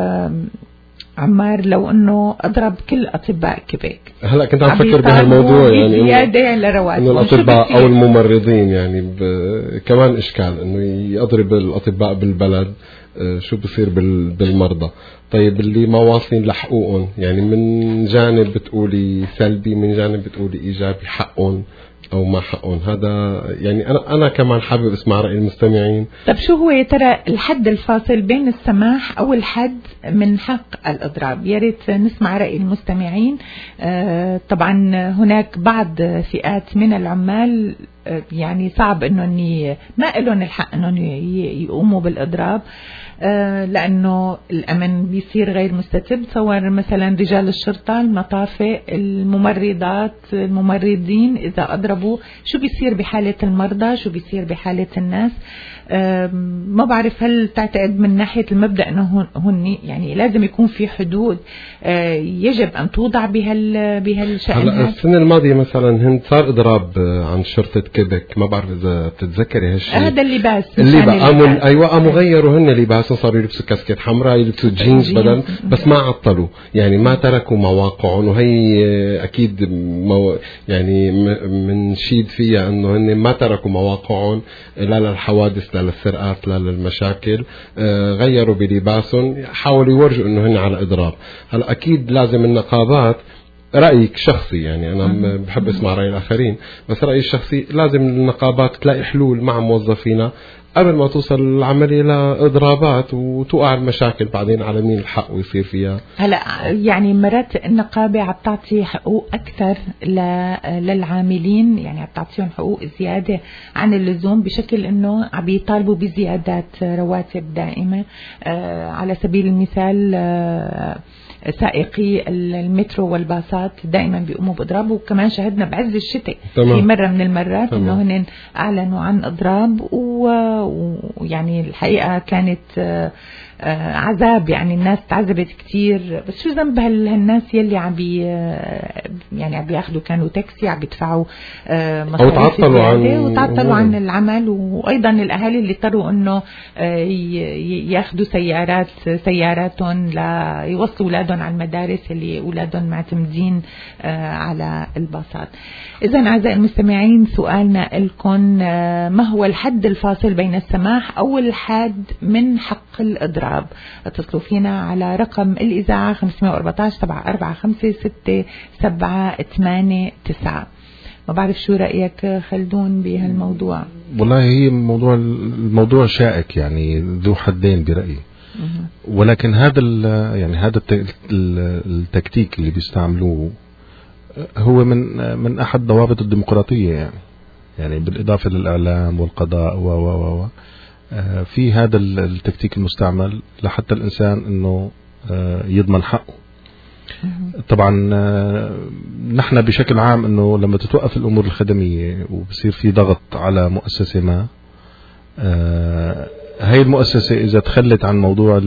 عمار لو انه اضرب كل اطباء كيبيك. هلا كنت عم فكر بهالموضوع يعني زياده لرواتب انه الاطباء او الممرضين يعني كمان اشكال انه يضرب الاطباء بالبلد، شو بصير بالمرضى؟ طيب اللي ما واصلين لحقوقهم، يعني من جانب بتقولي سلبي، من جانب بتقولي ايجابي، حقهم او ما حقهم. هذا يعني انا انا كمان حابب اسمع راي المستمعين. طب شو هو يا ترى الحد الفاصل بين السماح او الحد من حق الاضراب؟ يا ريت نسمع راي المستمعين. آه طبعا هناك بعض فئات من العمال آه يعني صعب انهم ما لهم الحق انهم يقوموا بالاضراب، آه لأنه الأمن بيصير غير مستتب. تصور مثلا رجال الشرطة، المطافئ، الممرضات، الممرضين إذا أضربوا شو بيصير بحالة المرضى، شو بيصير بحالة الناس. آه ما بعرف هل تعتقد من ناحية المبدأ أنه هن يعني لازم يكون في حدود آه يجب أن توضع بهال بهالشأن؟ هلا السنة الماضية مثلا هند صار إضراب عن شرطة كيبك، ما بعرف إذا بتتذكري هالشيء. هذا اللباس اللي بقى أيوة قاموا غيروا هن لباس، صاروا يلبسوا كاسكيت حمراء، يلبسوا جينز بدل، بس ما عطلوا يعني ما تركوا مواقعهم. وهي أكيد مو يعني منشيد فيها أنه هن ما تركوا مواقعهم لا للحوادث لا للسرقات لا للمشاكل، آه غيروا بلباسهم، حاولوا يورجوا أنه هن على إضراب. هلا أكيد لازم النقابات، رأيك شخصي يعني أنا بحب أسمع رأي الآخرين، بس رأيي الشخصي لازم النقابات تلاقي حلول مع موظفينا قبل ما توصل العملية لإضرابات وتوقع المشاكل بعدين على مين الحق ويصير فيها. هلا يعني مرات النقابة عم تعطي حقوق أكثر للعاملين، يعني عم تعطيهم حقوق زيادة عن اللزوم بشكل إنه عم يطالبوا بزيادات رواتب دائمة. آه على سبيل المثال آه سائقي المترو والباصات دائما بيقوموا بإضراب، وكمان شهدنا بعز الشتاء في مرة من المرات إنه هن أعلنوا عن إضراب، ويعني الحقيقة كانت عذاب، يعني الناس تعذبت كتير. بس شو ذنب هالناس يلي عم بي يعني عم بياخذوا كانوا تاكسي عم بيدفعوا مصاريف زيادة وتعطلوا عن العمل، وايضا الاهالي اللي اضطروا انه ياخذوا سيارات سياراتهم ليوصلوا اولادهم على المدارس اللي اولادهم معتمدين على الباصات. اذا اعزائي المستمعين سؤالنا لكم، ما هو الحد الفاصل بين السماح او الحاد من حق الاضراب؟ اتصلوا فينا على رقم الإذاعة خمسة أربعة عشر سبعة أربعة خمسة ستة سبعة ثمانية تسعة. ما بعرف شو رأيك خلدون بهالموضوع؟ والله هي موضوع الموضوع شائك يعني ذو حدين برأيي، ولكن هذا يعني هذا التكتيك اللي بيستعملوه هو من من أحد ضوابط الديمقراطية، يعني يعني بالإضافة للإعلام والقضاء و و و في هذا التكتيك المستعمل لحتى الإنسان إنه يضمن حقه. طبعا نحن بشكل عام إنه لما تتوقف الأمور الخدمية وبصير في ضغط على مؤسسة ما، هاي المؤسسة إذا تخلت عن موضوع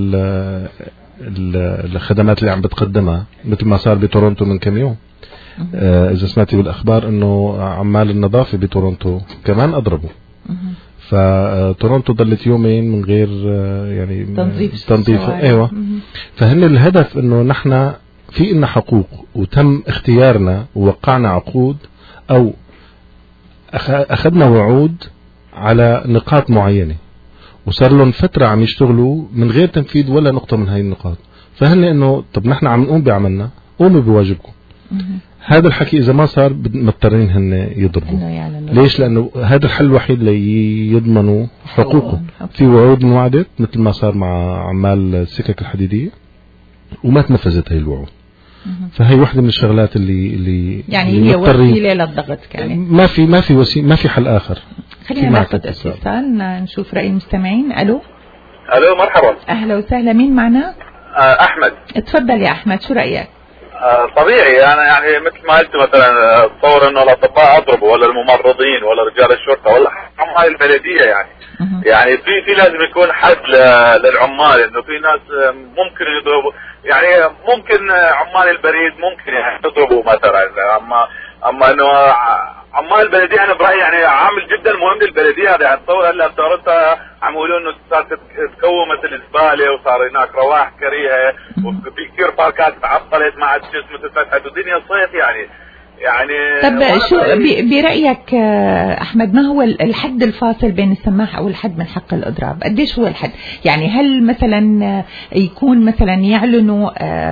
الخدمات اللي عم بتقدمها مثل ما صار بتورونتو من كم يوم، إذا سمعتي بالأخبار إنه عمال النظافة بتورونتو كمان أضربوا، فتورونتو ضلت يومين من غير يعني تنظيف تنظيف ايوه. فهن الهدف انه نحن في إلنا حقوق وتم اختيارنا ووقعنا عقود او اخذنا وعود على نقاط معينة وصار لهم فترة عم يشتغلوا من غير تنفيذ ولا نقطة من هاي النقاط. فهن انه طب نحن عم نقوم بعملنا، قوموا بواجبكم. هذا الحكي اذا ما صار مضطرين هن يضربوا. ليش؟ لانه هذا الحل الوحيد ليضمنوا حقوقهم. في وعود انوعدت مثل ما صار مع عمال السكك الحديدية وما تنفذت هاي الوعود. فهي واحدة من الشغلات اللي اللي يعني اللي هي وسيلة للضغط كانت. ما في ما في وسيلة، ما في حل آخر. خلينا ناخذ اتصال نشوف رأي المستمعين. الو الو مرحبا. اهلا وسهلا، مين معنا؟ آه احمد. اتفضل يا احمد، شو رأيك؟ آه طبيعي انا يعني مثل ما قلت مثلا تصور انه الاطباء اضربوا ولا الممرضين ولا رجال الشرطه ولا عمال البلديه يعني مه. يعني في في لازم يكون حد للعمال، انه في ناس ممكن يضربوا، يعني ممكن عمال البريد ممكن يعني يضربوا مثلا، اما اما انه عمال البلديه انا برايي يعني عامل جدا مهم للبلديه هذا. يعني تصور هلا بتورنتو عم يقولوا انه صارت تكومت الزباله وصار هناك رواح كريهه وفي كثير باركات تعطلت ما عاد شو اسمه تفتحت ودنيا صيف يعني يعني طب شو برأيك أحمد، ما هو الحد الفاصل بين السماح أو الحد من حق الإضراب؟ قديش هو الحد؟ يعني هل مثلا يكون مثلا يعلنوا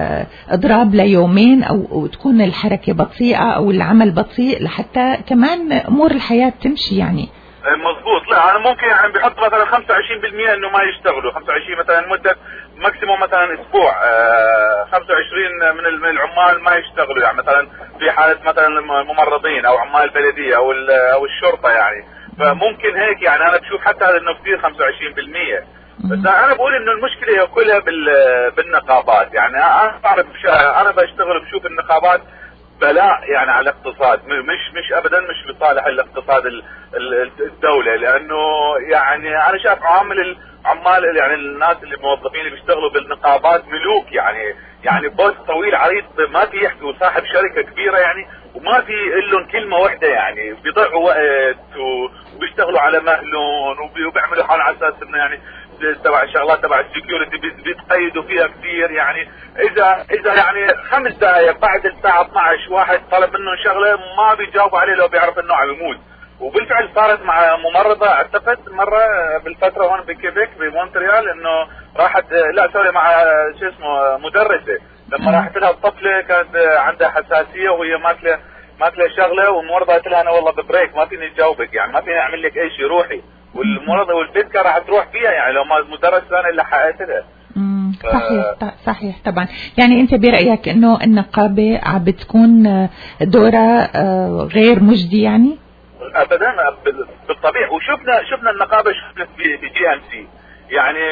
إضراب ليومين أو تكون الحركة بطيئة أو العمل بطيء لحتى كمان أمور الحياة تمشي يعني؟ مظبوط. لا انا ممكن يعني بحط مثلا خمسة وعشرين بالمئة انه ما يشتغلوا، خمسة وعشرين مثلا مده ماكسيموم مثلا اسبوع، آه خمسة وعشرين من العمال ما يشتغلوا، يعني مثلا في حاله مثلا الممرضين او عمال البلديه او او الشرطه يعني. فممكن هيك يعني انا بشوف حتى هذا انه كثير خمسة وعشرين بالمئة. بس انا بقول انه المشكله كلها بالنقابات. يعني انا بعرف انا بشتغل بشوف النقابات بلاء يعني على الاقتصاد، مش مش ابدا مش بصالح الاقتصاد الدوله، لانه يعني انا شايف عامل العمال يعني الناس اللي موظفين اللي بيشتغلوا بالنقابات ملوك يعني يعني بوست طويل عريض ما في يحكي، وصاحب شركه كبيره يعني وما في لهم كلمه واحده، يعني بيضيعوا وقت وبيشتغلوا على مهلهم وبيعملوا حال على اساس انه يعني تبع الشغلات تبع السكيورتي بيتقيدوا فيها كثير. يعني اذا اذا يعني خمس دقائق بعد الساعه اثنعش واحد طلب منه شغله ما بيجاوب عليه لو بيعرف انه عم يموت. وبالفعل صارت مع ممرضه اعتقد مره بالفتره هون بكيبك بمونتريال انه راحت لا سوري مع شو اسمه مدرسه لما راحت لها الطفله كانت عندها حساسيه وهي ماكله ماكله شغله والممرضه قالت لها انا والله ببريك ما فيني اجاوبك يعني ما فيني اعمل لك اي شيء روحي، والممرضه والبنت كان راح تروح فيها يعني لو ما المدرس انا اللي حققت لها. ف... صحيح صحيح طبعا. يعني انت برايك انه النقابه عم بتكون دورها غير مجدي يعني؟ ابدا بالطبيع. وشفنا شفنا النقابه شفنا في جي ام سي يعني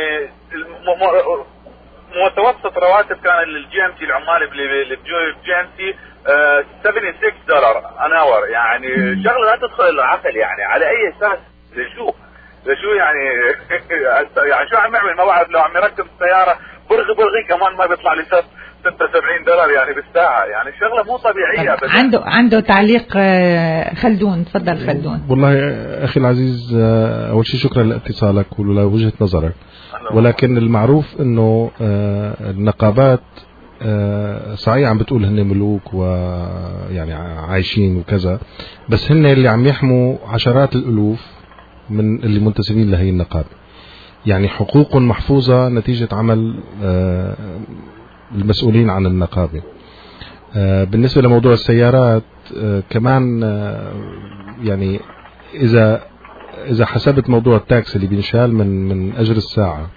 متوسط رواتب كان الجي ام سي العمال اللي بجي ام سي ستة وسبعين دولار ان اور، يعني شغله لا تدخل العقل يعني على اي اساس؟ لشو لشو يعني يعني شو عم يعمل؟ ما بعرف لو عم يركب السياره برغي برغي كمان ما بيطلع لي ستة وسبعين دولار يعني بالساعه، يعني شغله مو طبيعيه ابدا. عنده عنده تعليق خلدون، تفضل خلدون. والله اخي العزيز اول شيء شكرا لاتصالك ولوجهه نظرك، ولكن المعروف انه النقابات صحيح عم بتقول هن ملوك ويعني عايشين وكذا، بس هن اللي عم يحموا عشرات الالوف من اللي منتسبين لهي النقابه، يعني حقوقهم محفوظه نتيجه عمل المسؤولين عن النقابه. بالنسبه لموضوع السيارات كمان يعني اذا اذا حسبت موضوع التاكس اللي بينشال من من اجر الساعه،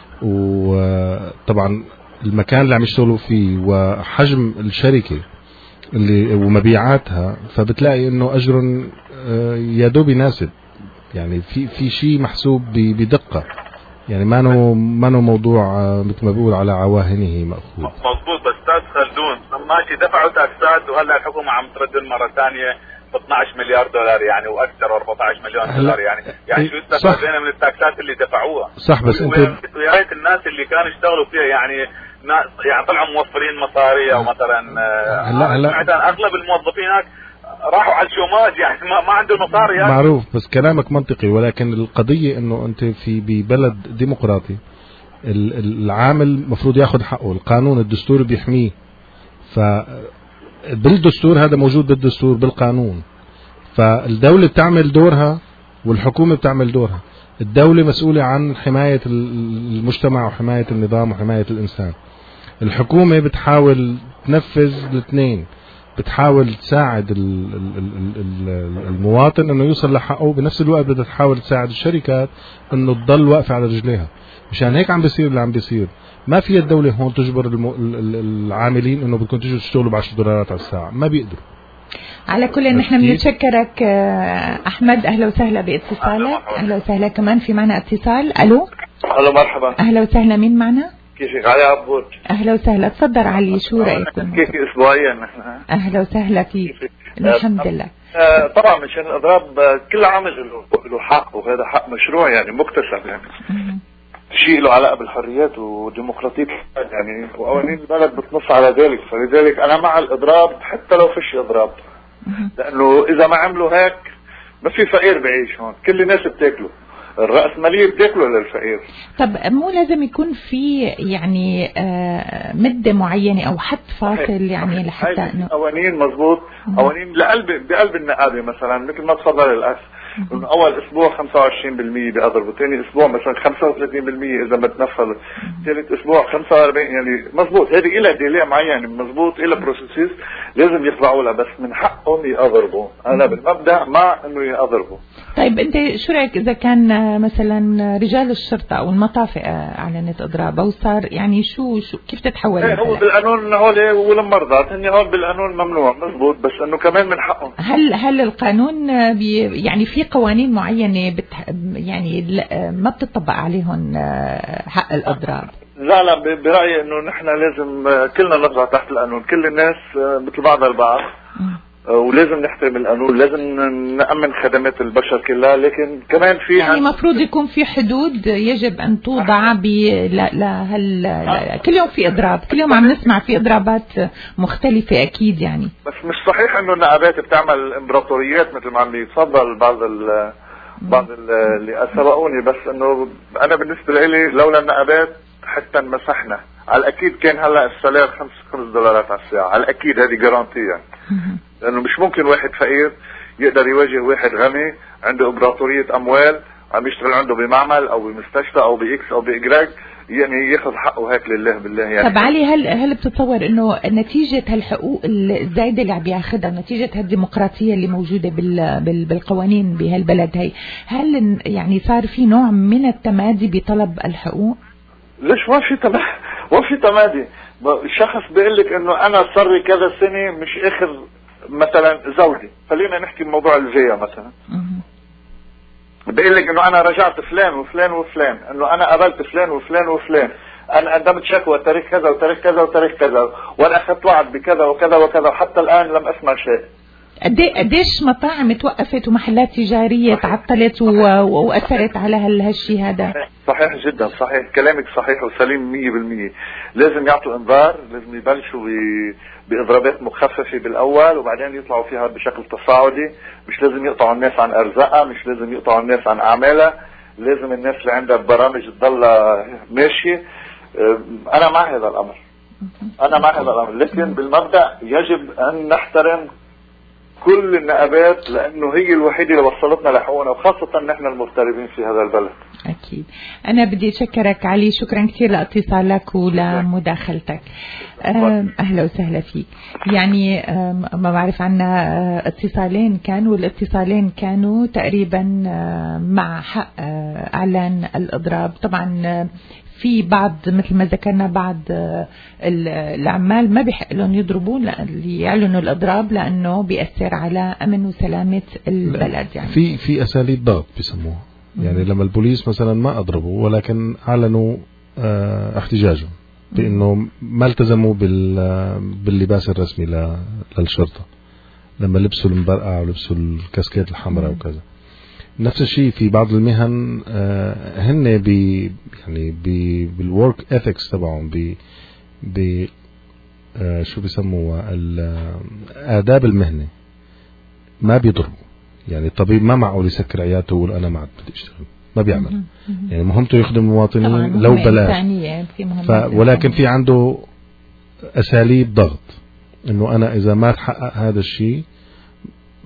وطبعا المكان اللي عم يشتغلوا فيه وحجم الشركه اللي ومبيعاتها، فبتلاقي انه اجر يا دوب يناسب، يعني في في شيء محسوب بدقه، يعني ما نو ما نو موضوع مثل ما بيقول على عواهنه مأخوذ. مضبوط. بس استاذ خلدون ماشي دفعوا تاكسات وهلا الحكومه عم ترد مره ثانيه ب اثنعش مليار دولار يعني واكثر أربعة عشر مليون دولار يعني يعني شو استفدنا من التاكسات اللي دفعوها؟ صح. بس انت ويا ريت الناس اللي كانوا يشتغلوا فيها يعني ناس يعني طلعوا موفرين مصاري او مثلا هلا هلا اغلب الموظفين هناك راحوا على الشوماج يعني ما, ما عنده مصاري يعني. معروف. بس كلامك منطقي، ولكن القضيه انه انت في ببلد ديمقراطي العامل مفروض ياخذ حقه، القانون الدستور بيحميه، ف بالدستور هذا موجود بالدستور بالقانون، فالدولة بتعمل دورها والحكومة بتعمل دورها. الدولة مسؤولة عن حماية المجتمع وحماية النظام وحماية الإنسان. الحكومة بتحاول تنفذ الاثنين، بتحاول تساعد المواطن انه يوصل لحقه، بنفس الوقت بدها تحاول تساعد الشركات انه تضل واقفة على رجليها. مشان هيك عم بيصير اللي عم بيصير. ما في الدولة هون تجبر العاملين انه بدكم تيجوا تشتغلوا بعشر دولارات على الساعة، ما بيقدروا. على كل نحن بنتشكرك احمد، اهلا وسهلا باتصالك. اهلا وسهلا كمان في معنا اتصال. الو الو مرحبا. اهلا وسهلا، مين معنا؟ كيفك؟ علي عبود. اهلا وسهلا، تفضل علي، شو رايك؟ كيف اسبوعيا نحن. اهلا وسهلا فيك. الحمد لله. آه طبعا مشان الاضراب كل عامل له حق، وهذا حق مشروع يعني مكتسب يعني شيء له علاقه بالحريات والديمقراطيه يعني، وقوانين البلد بتنص على ذلك. فلذلك انا مع الاضراب حتى لو فيش اضراب، لانه اذا ما عملوا هيك ما في فقير بعيش هون، كل الناس بتاكله، الرأسمالية بتاكله للفقير. طب مو لازم يكون في يعني آه مدة معينة او حد فاصل يعني لحتى انه قوانين مزبوط، قوانين لقلب بقلب النقابة مثلا مثل ما تفضل الاخ، انه اول اسبوع خمسة وعشرين بالمية بيقدروا، ثاني اسبوع مثلا خمسة وثلاثين بالمية اذا بتنفذ، ثالث اسبوع خمسة وأربعين يعني مزبوط. هذه لها ديلي معين مزبوط، لها بروسيس لازم يخضعوا لها، بس من حقهم يقدروا. انا بالمبدا مع انه يقدروا. طيب انت شو رايك اذا كان مثلا رجال الشرطه او المطافئ اعلنت اضراب او صار يعني شو شو كيف تتحول؟ ايه هو بالقانون هول وللمرضى هن هون بالقانون ممنوع مزبوط، بس انه كمان من حقهم. هل هل القانون بي يعني في قوانين معينه بتح يعني ما بتطبق عليهم حق الاضراب؟ لا لا برايي انه نحن لازم كلنا نخضع تحت القانون، كل الناس مثل بعضها البعض، ولازم نحترم القانون، لازم نأمن خدمات البشر كلها، لكن كمان في يعني المفروض يكون في حدود يجب أن توضع ب لا لا هل كل يوم في إضراب، كل يوم عم نسمع في إضرابات مختلفة أكيد يعني. بس مش صحيح إنه النقابات بتعمل إمبراطوريات مثل ما عم يتفضل بعض ال بعض اللي سبقوني، بس إنه أنا بالنسبة لي لولا النقابات حتى انمسحنا على الأكيد كان هلا السالير خمس خمس دولارات على الساعة، على الأكيد هذه جارانتي يعني. لأنه مش ممكن واحد فقير يقدر يواجه واحد غني عنده إمبراطورية أموال عم يشتغل عنده بمعمل أو بمستشفى أو بإكس أو بإجراج يعني ياخذ حقه هيك لله بالله يعني. طب علي هل هل بتتصور إنه نتيجة هالحقوق الزايدة اللي عم بياخذها، نتيجة هالديمقراطية اللي موجودة بال بال بالقوانين بهالبلد هي، هل يعني صار في نوع من التمادي بطلب الحقوق؟ ليش ما في تمادي؟ ما في تمادي. الشخص بيقول لك إنه أنا صار لي كذا سنة مش آخذ مثلا زوجي، خلينا نحكي الموضوع الفيا مثلا، بقول لك انه انا رجعت فلان وفلان وفلان، انه انا قابلت فلان وفلان وفلان، انا قدمت شكوى تاريخ كذا وتاريخ كذا وتاريخ كذا، وانا اخذت وعد بكذا وكذا وكذا، وحتى الان لم اسمع شيء. قديش مطاعم توقفت ومحلات تجارية تعطلت وأثرت على هالشيء هذا؟ صحيح جدا، صحيح كلامك صحيح وسليم مية بالمية. لازم يعطوا انذار، لازم يبلشوا بإضرابات مخففة بالأول وبعدين يطلعوا فيها بشكل تصاعدي، مش لازم يقطعوا الناس عن أرزاقها، مش لازم يقطعوا الناس عن أعمالها، لازم الناس اللي عندها برامج تضل ماشية. أنا مع هذا الأمر، أنا مع هذا الأمر، لكن بالمبدأ يجب أن نحترم كل النقابات لأنه هي الوحيدة اللي وصلتنا لحقوقنا، وخاصة نحن المغتربين في هذا البلد. أكيد. أنا بدي أشكرك علي، شكرا كثير لاتصالك ولمداخلتك. أهلا وسهلا فيك. يعني ما بعرف عنا اتصالين كانوا، والاتصالين كانوا تقريبا مع حق إعلان الإضراب. طبعا في بعض مثل ما ذكرنا بعض العمال ما بيحق لهم يضربوا يعلنوا الإضراب لأنه بيأثر على أمن وسلامة البلد. يعني في في أساليب ضغط بيسموها، يعني لما البوليس مثلا ما أضربوا ولكن أعلنوا اه احتجاجهم بأنه ما التزموا باللباس الرسمي للشرطة، لما لبسوا المبرقع ولبسوا الكاسكيت الحمراء وكذا. نفس الشيء في بعض المهن آه هن بي يعني بي بالورك اثكس تبعهم بي بي آه شو بيسموها الآداب المهنة ما بيضربوا. يعني الطبيب ما معقول يسكر عيادته ويقول أنا ما عاد بدي أشتغل، ما بيعمل. يعني مهمته يخدم المواطنين لو بلاش، ولكن في عنده أساليب ضغط إنه أنا إذا ما تحقق هذا الشيء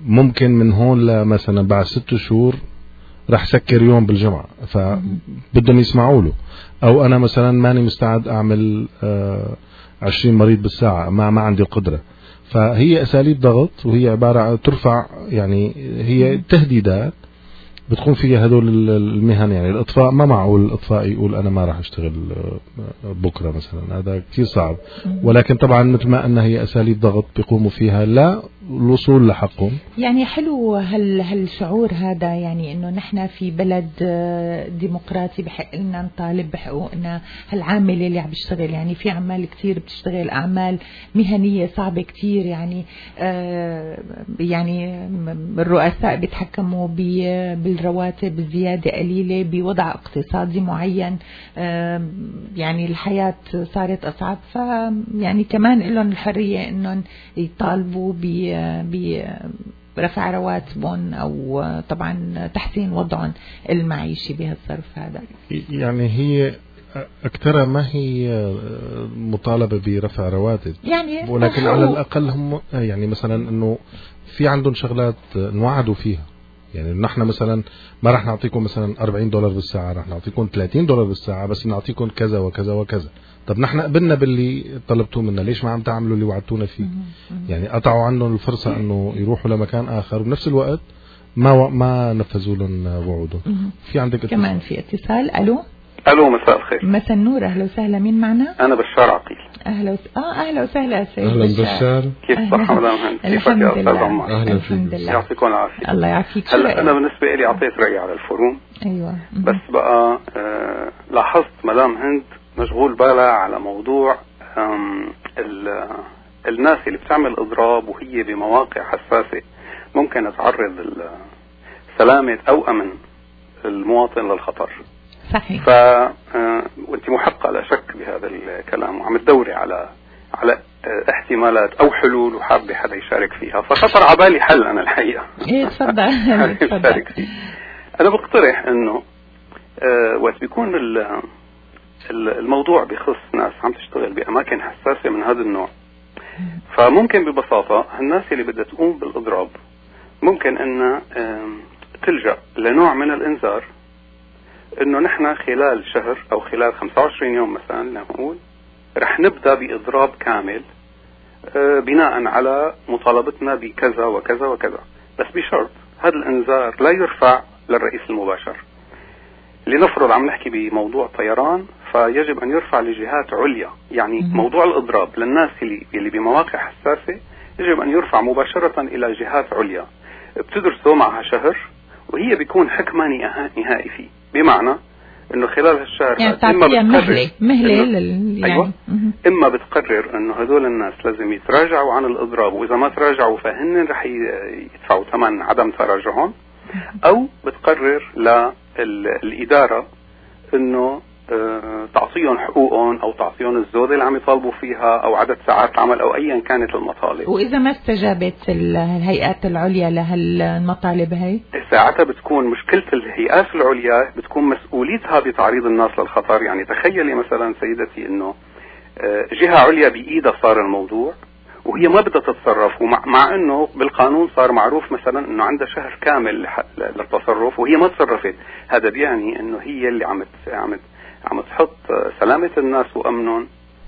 ممكن من هون مثلا بعد ست شهور راح سكر يوم بالجمعة، فبدهم يسمعوا له. او انا مثلا ماني مستعد اعمل عشرين مريض بالساعة، ما ما عندي القدرة. فهي اساليب ضغط، وهي عبارة عن ترفع، يعني هي تهديدات بتكون فيها هدول المهن. يعني الإطفاء ما معقول الإطفاء يقول أنا ما راح أشتغل بكرة مثلا، هذا كثير صعب. ولكن طبعا مثل ما أنها هي أساليب ضغط بيقوموا فيها لا الوصول لحقهم. يعني حلو هال هالشعور هذا، يعني إنه نحن في بلد ديمقراطي بحق لنا نطالب بحقوقنا. هالعامل اللي عم بيشتغل، يعني في عمال كثير بتشتغل أعمال مهنية صعبة كثير، يعني آه يعني الرؤساء بيتحكموا بالرواتب الزيادة قليلة بوضع اقتصادي معين، آه يعني الحياة صارت أصعب. ف يعني كمان لهم الحرية إنهم يطالبوا ب برفع رواتبهم أو طبعا تحسين وضعهم المعيشي بهالصرف هذا. يعني هي أكثر ما هي مطالبة برفع رواتب، يعني ولكن على الأقل هم يعني مثلا إنه في عندهم شغلات نوعدوا فيها. يعني نحن مثلا ما راح نعطيكم مثلا أربعين دولار بالساعة، راح نعطيكم ثلاثين دولار بالساعة، بس نعطيكم كذا وكذا وكذا. طب نحن قبلنا باللي طلبتوه منا، ليش ما عم تعملوا اللي وعدتونا فيه؟ يعني قطعوا عنهم الفرصة انه يروحوا لمكان اخر، وبنفس الوقت ما و... ما نفذوا لهم وعودهم. في عندك اتصال. كمان في اتصال. الو الو مساء الخير. مساء النور، اهلا وسهلا. مين معنا؟ انا بشار عقيل. اهلا وس... اه اهلا وسهلا سيد اهلا بشار. كيف الصحة مدام هند؟ كيفك يا استاذ عمر؟ اهلا الحمد لله. يعطيكم العافية. الله يعافيك. هلا انا بالنسبة لي اعطيت رأيي على الفروم. ايوه. بس بقى آه لاحظت مدام هند مشغول بالها على موضوع الناس اللي بتعمل اضراب وهي بمواقع حساسة ممكن تعرض سلامة او امن المواطن للخطر. صحيح. ف وانت محقة لا شك بهذا الكلام، وعم تدوري على على احتمالات او حلول وحابة حدا يشارك فيها، فخطر على بالي حل انا الحقيقة. ايه تفضل. تفضل. انا بقترح انه وقت بيكون الموضوع بخص ناس عم تشتغل بأماكن حساسة من هذا النوع، فممكن ببساطة الناس اللي بدها تقوم بالإضراب ممكن أن تلجأ لنوع من الإنذار، أنه نحن خلال شهر أو خلال خمسة وعشرين يوم مثلا نقول رح نبدأ بإضراب كامل بناء على مطالبتنا بكذا وكذا وكذا، بس بشرط هذا الإنذار لا يرفع للرئيس المباشر. لنفرض عم نحكي بموضوع طيران، فيجب أن يرفع لجهات عليا. يعني م- موضوع الإضراب للناس اللي, اللي بمواقع حساسة يجب أن يرفع مباشرة إلى جهات عليا بتدرسوا معها شهر، وهي بيكون حكمة نهائي فيه، بمعنى أنه خلال هالشهر يعني تعطيها مهلة مهلة يعني أيوة م- إما بتقرر أنه هذول الناس لازم يتراجعوا عن الإضراب، وإذا ما تراجعوا فهن رح يدفعوا ثمن عدم تراجعهم، أو بتقرر للإدارة أنه أه تعطيهم حقوقهم أو تعطيهم الزودة اللي عم يطالبوا فيها أو عدد ساعات العمل أو أيا كانت المطالب. وإذا ما استجابت الهيئات العليا لهالمطالب هاي، ساعتها بتكون مشكلة الهيئات العليا بتكون مسؤوليتها بتعريض الناس للخطر. يعني تخيلي مثلا سيدتي أنه أه جهة عليا بإيدها صار الموضوع وهي ما بدها تتصرف، ومع مع انه بالقانون صار معروف مثلا انه عندها شهر كامل للتصرف وهي ما تصرفت، هذا بيعني انه هي اللي عم عم عم تحط سلامة الناس وامنهم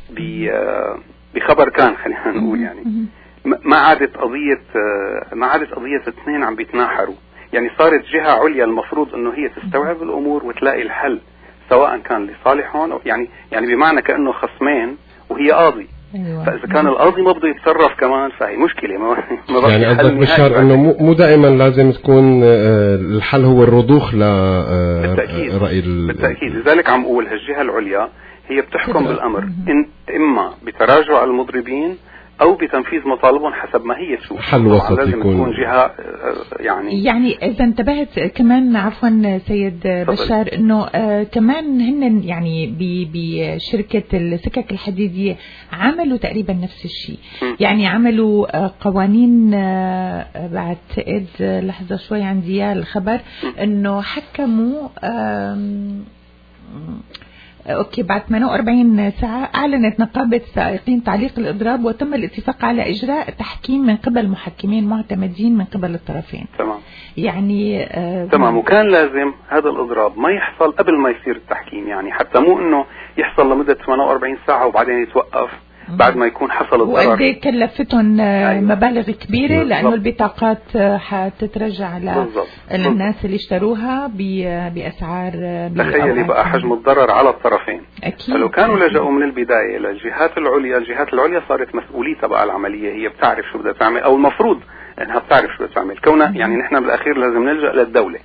بخبر كان، خلينا نقول. يعني ما عادت قضية ما عادت قضية اثنين عم بيتناحروا، يعني صارت جهة عليا المفروض انه هي تستوعب الامور وتلاقي الحل سواء كان لصالحهم أو يعني يعني بمعنى كأنه خصمين وهي قاضي. أيوة. فإذا كان القاضي ما بده يتصرف كمان فهي مشكلة. ما ما يعني قصدك بشار انه مو دائما لازم تكون الحل هو الرضوخ ل بالتأكيد. رأي بالتأكيد. لذلك عم اقول هالجهة العليا هي بتحكم بالامر، إن اما بتراجع المضربين او بتنفيذ مطالبهم حسب ما هي تشوف. حل وسط لازم يكون تكون جهة يعني يعني اذا انتبهت كمان عفوا سيد بشار انه آه كمان هن يعني بشركة السكك الحديدية عملوا تقريبا نفس الشيء. يعني عملوا آه قوانين آه بعتقد لحظة شوي عندي الخبر انه حكموا آه اوكي، بعد ثمانية وأربعين ساعة اعلنت نقابة السائقين تعليق الاضراب وتم الاتفاق على اجراء تحكيم من قبل محكمين معتمدين من قبل الطرفين. تمام. يعني آه تمام. وكان لازم هذا الاضراب ما يحصل قبل ما يصير التحكيم، يعني حتى مو انه يحصل لمدة ثمانية وأربعين ساعة وبعدين يتوقف بعد ما يكون حصل الضرر. وقد كلفتهم مبالغ كبيرة لأنه البطاقات حتترجع للناس اللي اشتروها بأسعار. تخيلي بقى حجم الضرر على الطرفين. أكيد. فلو كانوا لجأوا من البداية للجهات العليا، الجهات العليا صارت مسؤوليتها بقى العملية، هي بتعرف شو بدها تعمل أو المفروض أنها بتعرف شو بدها تعمل. كونها يعني نحن بالأخير لازم نلجأ للدولة،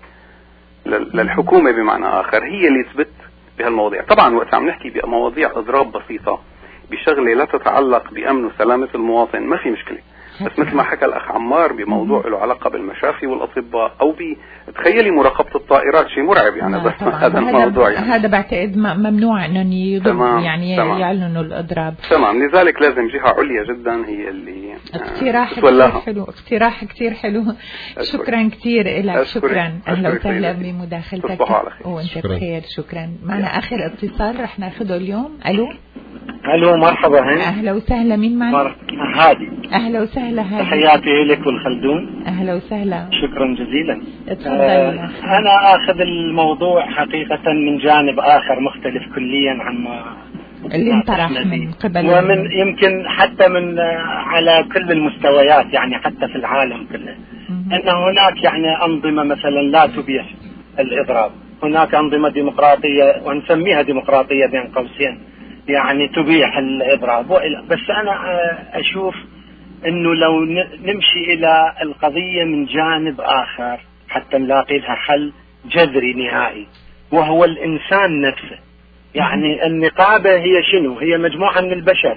للحكومة بمعنى آخر، هي اللي تثبت بهالمواضيع. طبعا وقت عم نحكي بمواضيع إضراب بسيطة بشغلة لا تتعلق بأمن وسلامة المواطن ما في مشكلة، بس مثل ما حكى الأخ عمار بموضوع له علاقة بالمشافي والأطباء أو بتخيلي مراقبة الطائرات، شيء مرعب يعني. بس هذا الموضوع يعني هذا بعتقد ممنوع أنهم يضربوا يعني تمام. يعلنوا الإضراب. تمام. لذلك لازم جهة عليا جدا هي اللي اقتراح كثير حلو، اقتراح كثير حلو. شكرا كثير لك. شكرا. أهلا وسهلا بمداخلتك وأنت بخير. شكرا. معنا آخر اتصال رح ناخذه اليوم. ألو. الو مرحبا. هين اهلا وسهلا. مين معنا؟ هادي. اهلا وسهلا هادي. تحياتي لك والخلدون. اهلا وسهلا. شكرا جزيلا. اتفضل. آه انا اخذ الموضوع حقيقة من جانب اخر مختلف كليا عما اللي انطرح من قبل، ومن يمكن حتى من على كل المستويات، يعني حتى في العالم كله، ان هناك يعني انظمة مثلا لا تبيح الاضراب. هناك انظمة ديمقراطية ونسميها ديمقراطية بين قوسين، يعني تبيح الإضراب. بس أنا أشوف أنه لو نمشي إلى القضية من جانب آخر حتى نلاقي لها حل جذري نهائي، وهو الإنسان نفسه. يعني النقابة هي شنو؟ هي مجموعة من البشر.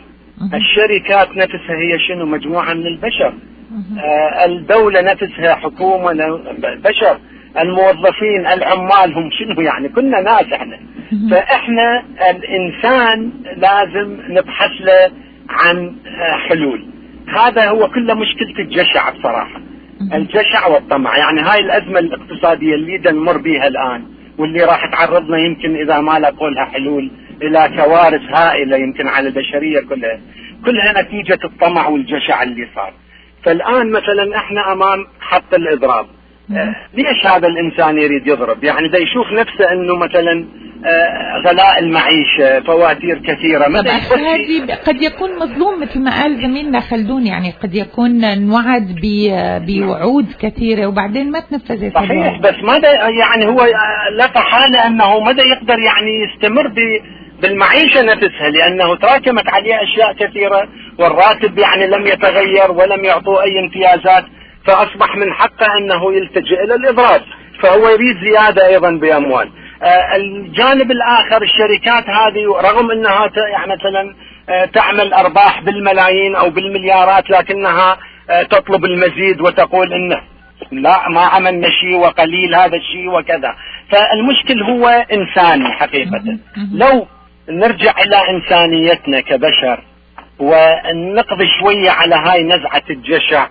الشركات نفسها هي شنو؟ مجموعة من البشر. آه الدولة نفسها حكومة بشر. الموظفين العمال هم شنو؟ يعني كنا ناس احنا. فاحنا الانسان لازم نبحث له عن حلول. هذا هو كل مشكلة الجشع بصراحة، الجشع والطمع. يعني هاي الازمة الاقتصادية اللي نمر بها الان واللي راح تعرضنا يمكن اذا ما لقولها حلول الى كوارث هائلة يمكن على البشرية كلها، كلها نتيجة الطمع والجشع اللي صار. فالان مثلا احنا امام حق الاضراب. آه ليش هذا الإنسان يريد يضرب؟ يعني دا يشوف نفسه أنه مثلا آه غلاء المعيشة، فواتير كثيرة. هذه قد يكون مظلوم مثل ما قال زميلنا خلدون، يعني قد يكون انوعد بوعود كثيرة وبعدين ما تنفذت. صحيح. بس ماذا يعني هو لقى حاله أنه ماذا يقدر يعني يستمر ب بالمعيشة نفسها، لأنه تراكمت عليه أشياء كثيرة والراتب يعني لم يتغير ولم يعطوا أي امتيازات، فأصبح من حقه أنه يلتجئ إلى الإضراب، فهو يريد زيادة أيضا بأموال. آه الجانب الآخر الشركات هذه رغم أنها يعني مثلا آه تعمل أرباح بالملايين أو بالمليارات، لكنها آه تطلب المزيد وتقول إنه لا ما عملنا شيء وقليل هذا الشيء وكذا. فالمشكل هو إنساني حقيقة. لو نرجع إلى إنسانيتنا كبشر ونقضي شوية على هاي نزعة الجشع،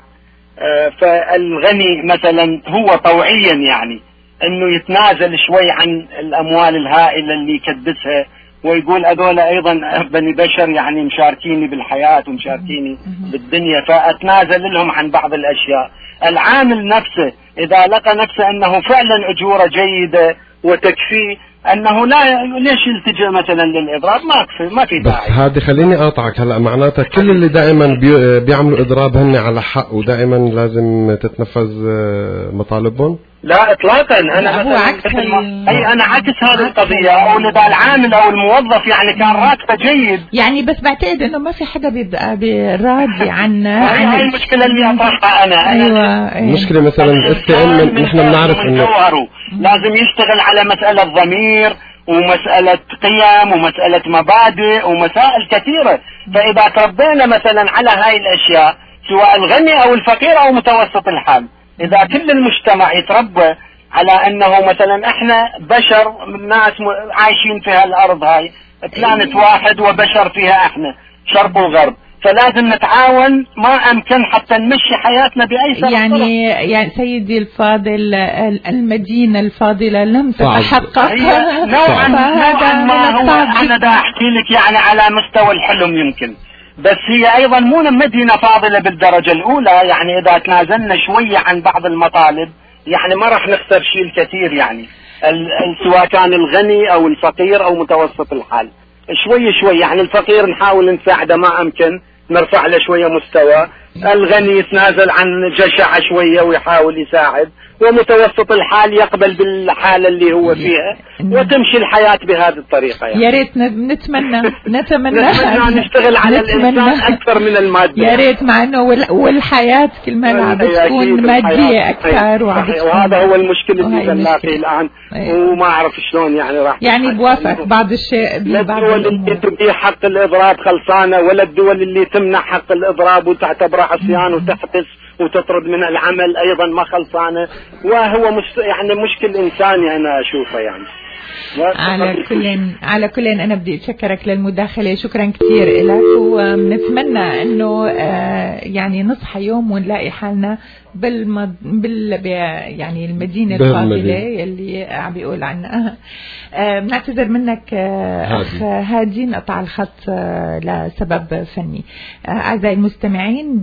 فالغني مثلا هو طوعيا يعني انه يتنازل شوي عن الاموال الهائلة اللي يكدسها ويقول هذول ايضا بني بشر يعني مشاركيني بالحياة ومشاركيني بالدنيا، فاتنازل لهم عن بعض الاشياء. العامل نفسه اذا لقى نفسه انه فعلا اجورة جيدة وتكفيه، انه لا ليش يلتجئ مثلا للاضراب؟ ما في ما في داعي. بس هذه خليني اقاطعك هلا، معناتها كل اللي دائما بي بيعملوا اضراب هن على حق ودائما لازم تتنفذ مطالبهم؟ لا اطلاقا. انا هو عكس اي انا عكس هذه القضيه. او اذا العامل او الموظف يعني كان راتبه جيد، يعني بس بعتقد انه ما في حدا بيبقى راضي عن هاي المشكله اللي اطرحها انا. ايوه المشكله مثلا الاستئمان نحن بنعرف انه لازم يشتغل على مساله ضمير ومسألة قيم ومسألة مبادئ ومسائل كثيرة. فإذا تربينا مثلا على هاي الأشياء سواء الغني أو الفقير أو متوسط الحال، إذا كل المجتمع يتربى على أنه مثلا إحنا بشر ناس عايشين في هالأرض هاي بلانت واحد وبشر فيها إحنا شرق وغرب، فلازم نتعاون ما أمكن حتى نمشي حياتنا بأيسر يعني الطرق. يعني سيدي الفاضل المدينة الفاضلة لم تتحقق نوعا نوعا ما هو أنا دا أحكي لك يعني على مستوى الحلم يمكن، بس هي أيضا مو مدينة فاضلة بالدرجة الأولى. يعني إذا تنازلنا شوية عن بعض المطالب يعني ما راح نخسر شيء الكثير، يعني سواء كان الغني أو الفقير أو متوسط الحال. شوي شوي يعني الفقير نحاول نساعده ما أمكن، نرفع له شوية مستوى. الغني يتنازل عن جشعة شوية ويحاول يساعد، ومتوسط الحال يقبل بالحالة اللي هو فيها، وتمشي الحياة بهذه الطريقة. يعني يا ريت نتمنى نتمنى نتمنى نشتغل على الإنسان أكثر من المادة. يا ريت، مع إنه والحياة كل ما عم بتكون مادية أكثر، وهذا هو المشكلة اللي بنلاقيه الآن. وما أعرف شلون يعني راح يعني بوافق بعض الشيء. لا الدول اللي تبيع حق الإضراب خلصانة، ولا الدول اللي تمنع حق الإضراب وتعتبره عصيان وتحبس وتطرد من العمل أيضا ما خلصانة. وهو مش يعني مشكل إنساني أنا أشوفه يعني. على كل على كل أنا بدي أشكرك للمداخلة، شكرا كثير لك، ونتمنى إنه يعني نصحى يوم ونلاقي حالنا بالمد... بال يعني المدينة الفاضلة يلي عم بيقول عنها. بنعتذر منك أخ هادي، نقطع الخط لسبب فني. أعزائي المستمعين،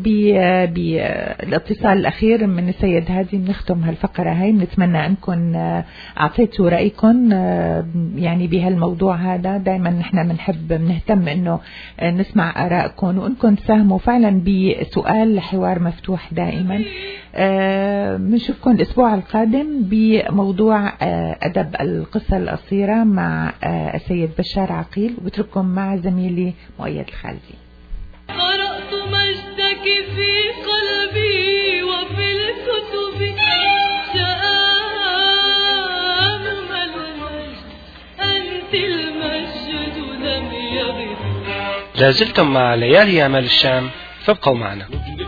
بالاتصال الأخير من السيد هادي بنختم هالفقرة هاي. بنتمنى أنكم أعطيتوا رأيكم يعني بهالموضوع هذا. دائما نحن بنحب بنهتم إنه نسمع آرائكم، وإنكم تساهموا فعلا بسؤال حوار مفتوح دائما. بنشوفكم آه الأسبوع القادم بموضوع آه أدب القصة القصيرة مع آه السيد بشار عقيل، وبترككم مع زميلي مؤيد الخالدي. قرأت مجدك في قلبي وفي الكتب، شآم المجد أنت المجد لم يغب. لازلتم مع ليالي أعمال الشام، فابقوا معنا.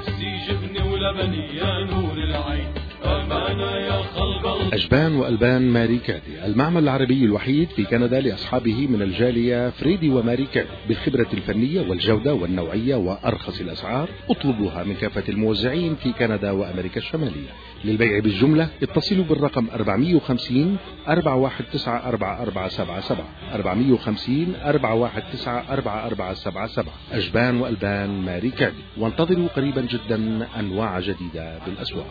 أجبان وألبان ماري كادي، المعمل العربي الوحيد في كندا لأصحابه من الجالية فريدي وماري كادي، بالخبرة الفنية والجودة والنوعية وأرخص الأسعار. اطلبوها من كافة الموزعين في كندا وأمريكا الشمالية. للبيع بالجملة اتصلوا بالرقم أربعمية وخمسين أربعة واحد تسعة أربعة أربعة سبعة سبعة، أربعمية وخمسين أربعة واحد تسعة أربعة أربعة سبعة سبعة. أجبان وألبان ماري كادي، وانتظروا قريبا جدا أنواع جديدة بالأسواق.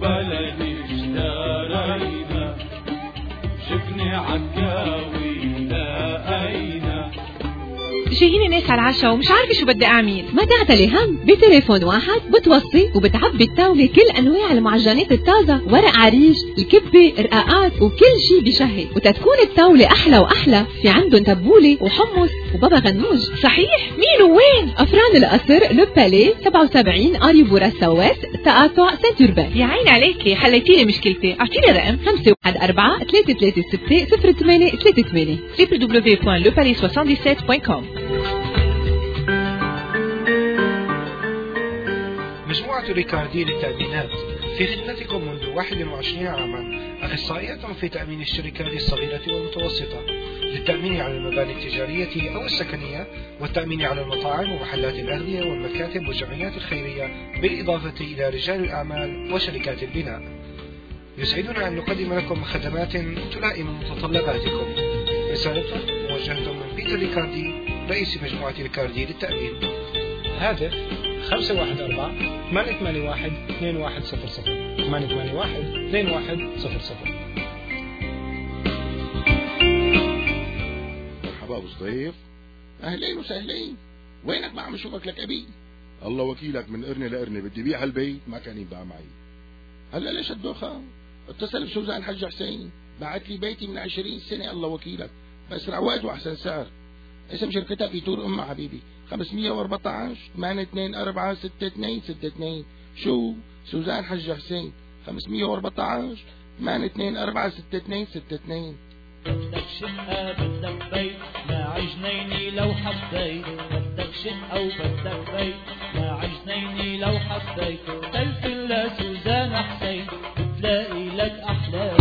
شفني عكاوي لقينا. جايين ناس على العشاء ومش عارفة شو بدي أعمل. ما تعتلي هم، بتليفون واحد بتوصي وبتعبي الطاولة كل أنواع المعجنات الطازة، ورق عريش، الكبة، رقاقات، وكل شي بشهي. وتتكون الطاولة أحلى وأحلى، في عندهم تبولة وحمص وبابا غنوج. صحيح؟ مين وين؟ أفران القصر، لو بالي، سبعة وسبعين أري بورا السويس، تقاطع سنتوربان. يا عين عليكي، حليتيلي مشكلتي. أعطيني رقم خمسة واحد أربعة ثلاثة ثلاثة ستة صفر ثمانية ثلاثة ثمانية دبليو دبليو دبليو دوت لو بالي سبعة سبعة دوت كوم. مجموعة ريكاردي للتأمينات في خدمتكم منذ واحد وعشرين عاما، أخصائية في تأمين الشركات الصغيرة والمتوسطة، للتأمين على المباني التجارية أو السكنية، والتأمين على المطاعم ومحلات الأغذية والمكاتب والجمعيات الخيرية، بالإضافة إلى رجال الأعمال وشركات البناء. يسعدنا أن نقدم لكم خدمات تلائم متطلباتكم. رسالة موجهة من بيتر ريكاردي، رئيس مجموعة ريكاردي للتأمين. هاتف خمسة واحد أربعة ثمانية ثمانية واحد اثنين واحد صفر صفر ثمانية ثمانية واحد اثنين واحد صفر صفر. مرحبا أبو صديف، أهلين وسهلين. وينك ما عم اشوفك لك أبي؟ الله وكيلك، من قرني لقرني بدي بيع هالبيت ما كان ينباع معي. هلا ليش الدوخة؟ اتصل بسوزان حج حسين، بعت لي بيتي من عشرين سنة الله وكيلك، بأسرع وقت وأحسن سعر. اسم شركتها في تور أمها حبيبي، خمسمية وأربعة عشر ثمانية اثنين أربعة ستة اثنين ستة اثنين. شو؟ سوزان حج حسين، خمسمية وأربعة عشر ثمانية اثنين أربعة ستة اثنين ستة اثنين. بدك شقة بدك بيت مع جنيني لو حبيت، بدك شقة وبدك بيت مع جنيني لو حبيت، تلفن لسوزان حسين بتلاقي لك أحلام.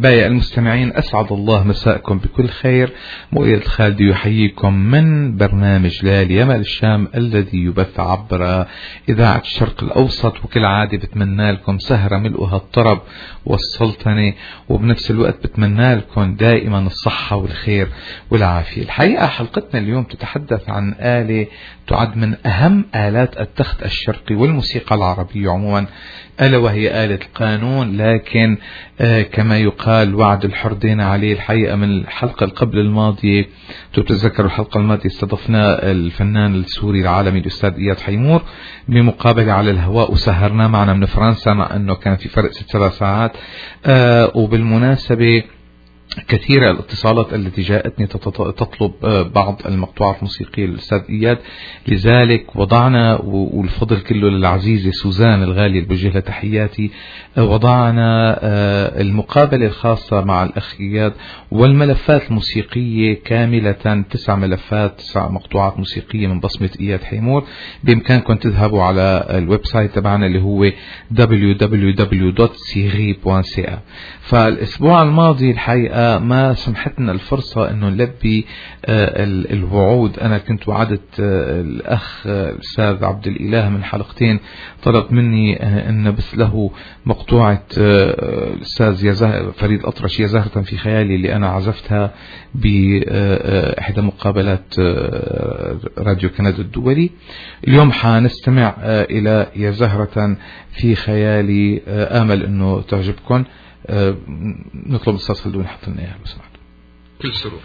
أحبائي المستمعين، أسعد الله مساءكم بكل خير. مؤيد الخالدي يحييكم من برنامج ليالي يمال الشام الذي يبث عبر إذاعة الشرق الأوسط، وكل عادة بتمنى لكم سهرة ملؤها الطرب والسلطنة، وبنفس الوقت بتمنى لكم دائما الصحة والخير والعافية. الحقيقة حلقتنا اليوم تتحدث عن آلة تعد من أهم آلات التخت الشرقي والموسيقى العربية عموما، ألا وهي آلة القانون. لكن آه كما يقال وعد الحر دينا عليه. الحقيقة من الحلقة قبل الماضية تتذكروا الحلقة الماضية استضفنا الفنان السوري العالمي الأستاذ إياد حيمور بمقابلة على الهواء، وسهرنا معنا من فرنسا مع أنه كان في فرق ست سبع ساعات. آه وبالمناسبة كثيرة الاتصالات التي جاءتني تطلب بعض المقطوعات الموسيقية للأستاذ إياد، لذلك وضعنا، والفضل كله للعزيزة سوزان الغالية اللي بوجه لها تحياتي، وضعنا المقابلة الخاصة مع الأخ إياد والملفات الموسيقية كاملة، تسع ملفات، تسع مقطوعات موسيقية من بصمة إياد حيمور. بإمكانكم تذهبوا على الويب سايت تبعنا اللي هو دبليو دبليو دبليو دوت سيغي دوت سي إيه. فالأسبوع الماضي الحقيقة ما سمحتنا الفرصة أنه نلبي الوعود. أنا كنت وعدت الأخ الأستاذ عبد الإله من حلقتين، طلب مني أن بس له مقطوعة الأستاذ فريد أطرش يا زهرة في خيالي اللي أنا عزفتها بإحدى مقابلات راديو كندا الدولي. اليوم حنستمع إلى يا زهرة في خيالي، آمل أنه تعجبكم. أه نطلب الأستاذ خلدون يحط لنا إياها لو سمحت. كل سرور.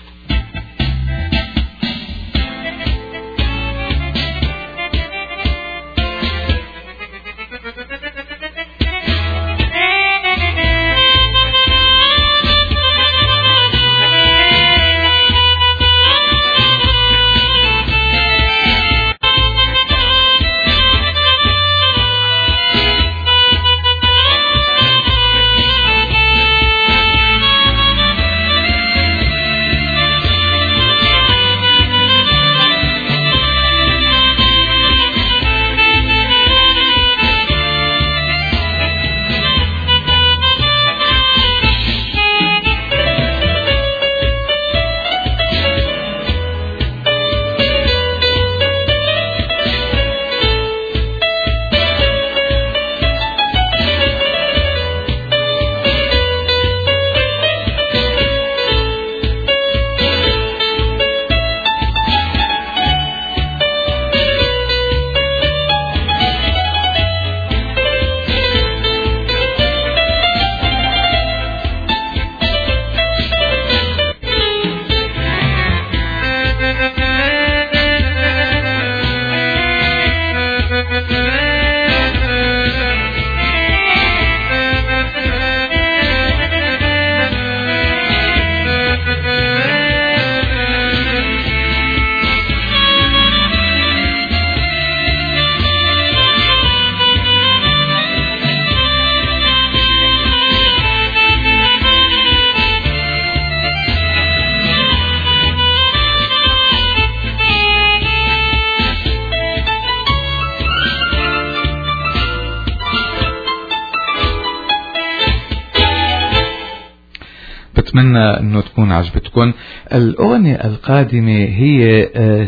أتمنى أنه تكون عجبتكم. الأغنية القادمة هي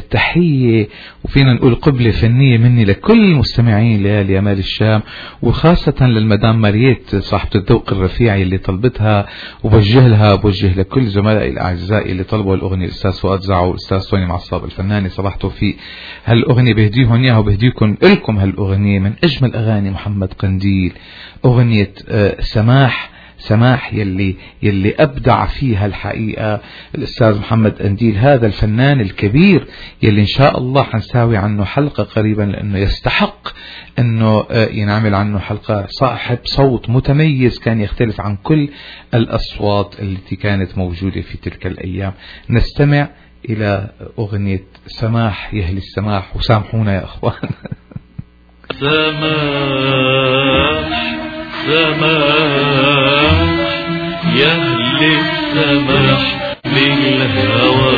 تحية وفينا نقول قبلة فنية مني لكل مستمعين ليالي يمال الشام، وخاصة للمدام ماريت صاحبة الذوق الرفيع اللي طلبتها، وبوجه لها بوجه لكل زملائي الأعزاء اللي طلبوا الأغنية، الأستاذ فؤاد زعو والأستاذ سوني معصاب الفنانة صباح توفيق. هالأغنية بهديهم إياها وبهديكم لكم هالأغنية من أجمل أغاني محمد قنديل، أغنية سماح. سماح يلي يلي أبدع فيها الحقيقة الأستاذ محمد قنديل، هذا الفنان الكبير يلي إن شاء الله حنساوي عنه حلقة قريبا، لأنه يستحق أنه ينعمل عنه حلقة. صاحب صوت متميز كان يختلف عن كل الأصوات التي كانت موجودة في تلك الأيام. نستمع إلى أغنية سماح يهلي السماح، وسامحونا يا أخوان. سماح سماح يهلي السماح للهوى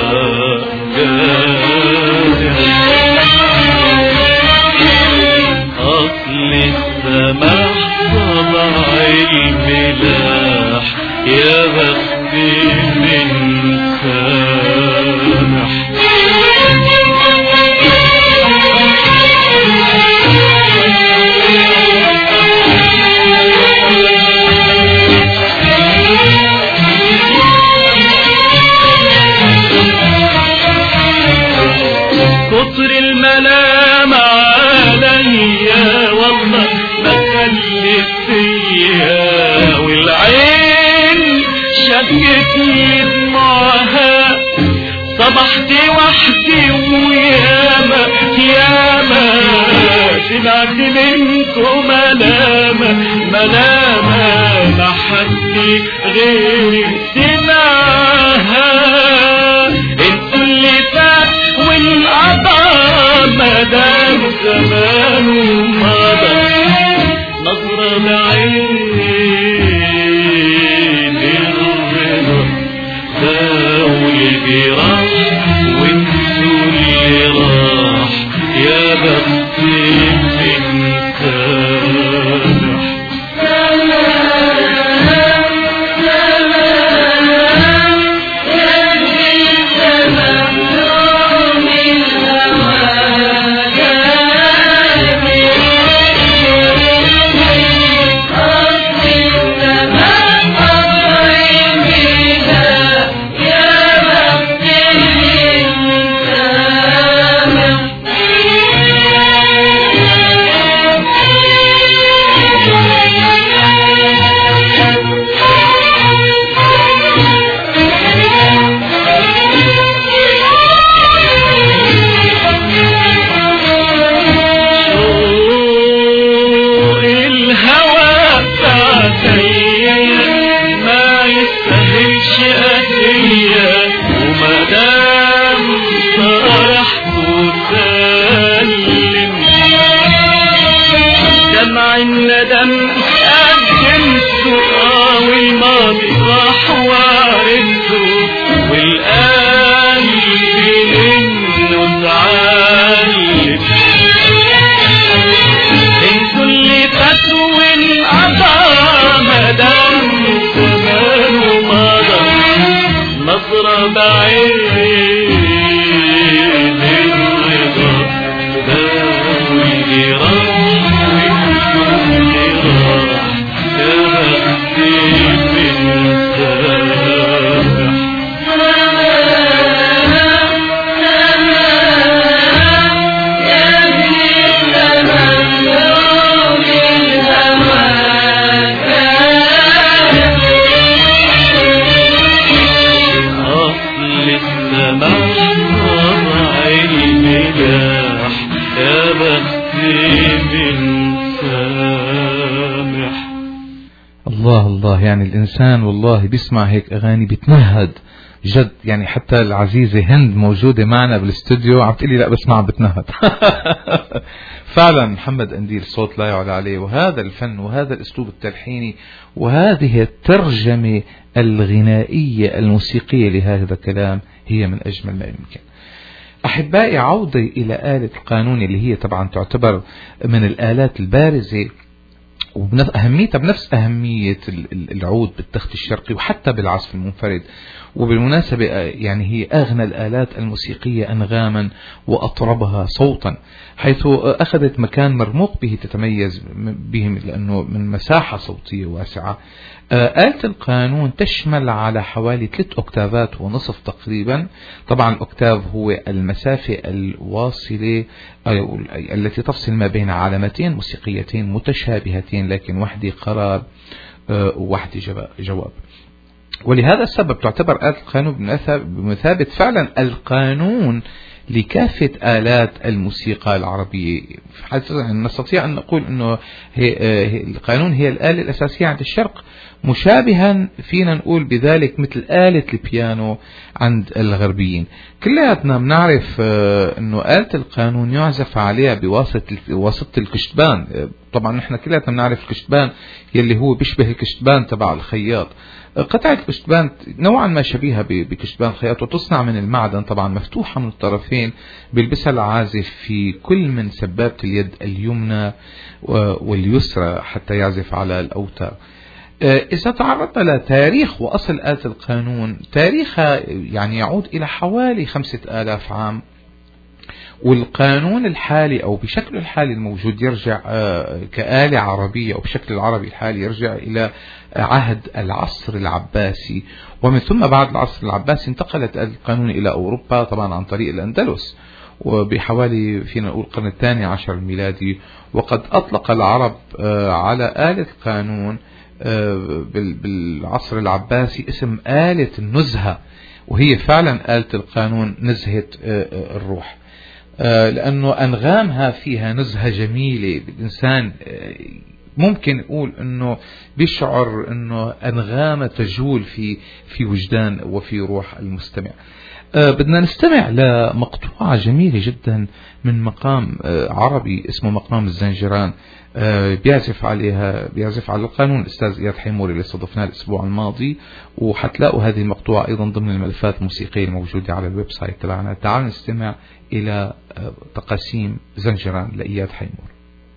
أصل السماح طبع الملاح يا بكيت معها صبحت وحدي وياما ياما سمعت منكم ملامة ملامة ما حد غيري سمعها. انتوا اللي فات والقضاء مدام زمان ومضى نظرة بعين الرضا داولي براح وانتوا اللي راح يا بختي يعني الإنسان والله بيسمع هيك أغاني بتنهد جد. يعني حتى العزيزة هند موجودة معنا بالاستوديو عم تقولي لا بسمع بتنهد. فعلا محمد قنديل صوت لا يعلى عليه، وهذا الفن وهذا الأسلوب التلحيني وهذه الترجمة الغنائية الموسيقية لهذا الكلام هي من أجمل ما يمكن. أحبائي، عودة إلى آلة القانون اللي هي طبعا تعتبر من الآلات البارزة وأهميتها بنفس أهمية العود بالتخت الشرقي وحتى بالعزف المنفرد. وبالمناسبة يعني هي أغنى الآلات الموسيقية أنغاما وأطربها صوتا، حيث أخذت مكان مرموق به تتميز بهم لأنه من مساحة صوتية واسعة. آلة القانون تشمل على حوالي ثلاث أكتافات ونصف تقريبا. طبعا الأكتاف هو المسافة الواصلة التي تفصل ما بين علامتين موسيقيتين متشابهتين لكن واحدة قرار وواحدة جواب. ولهذا السبب تعتبر آلة القانون بمثابة فعلا القانون لكافة آلات الموسيقى العربية. نستطيع أن نقول أنه هي القانون هي الآلة الأساسية عند الشرق، مشابها فينا نقول بذلك مثل آلة البيانو عند الغربيين. كلياتنا بنعرف أنه آلة القانون يعزف عليها بواسطة واسطة الكشتبان. طبعا نحن كلياتنا بنعرف الكشتبان يلي هو بيشبه الكشتبان تبع الخياط. قطعة الكشتبان نوعا ما شبيهة بكشتبان الخياط وتصنع من المعدن، طبعا مفتوحة من الطرفين، بيلبسها العازف في كل من سبابة اليد اليمنى واليسرى حتى يعزف على الأوتار. إذا تعرضنا لتاريخ وأصل آلة القانون، تاريخها يعني يعود إلى حوالي خمسة آلاف عام، والقانون الحالي أو بشكله الحالي الموجود يرجع كآلة عربية أو بشكل العربي الحالي يرجع إلى عهد العصر العباسي، ومن ثم بعد العصر العباسي انتقلت آلة القانون إلى أوروبا طبعا عن طريق الأندلس وبحوالي فينا نقول القرن الثاني عشر الميلادي. وقد أطلق العرب على آلة القانون بالعصر العباسي اسم آلة النزهة، وهي فعلا آلة القانون نزهة الروح، لأنه أنغامها فيها نزهة جميلة. الإنسان ممكن يقول أنه بيشعر أنه أنغام تجول في في وجدان وفي روح المستمع. أه بدنا نستمع لمقطوعة جميلة جدا من مقام أه عربي اسمه مقام الزنجران، أه بيعزف عليها بيعزف على القانون الأستاذ إياد حيموري اللي استضفناه الأسبوع الماضي، وحتلاقوا هذه المقطوعة أيضا ضمن الملفات الموسيقية الموجودة على الويب سايت تبعنا. تعالوا نستمع إلى أه تقاسيم زنجران لإياد حيموري.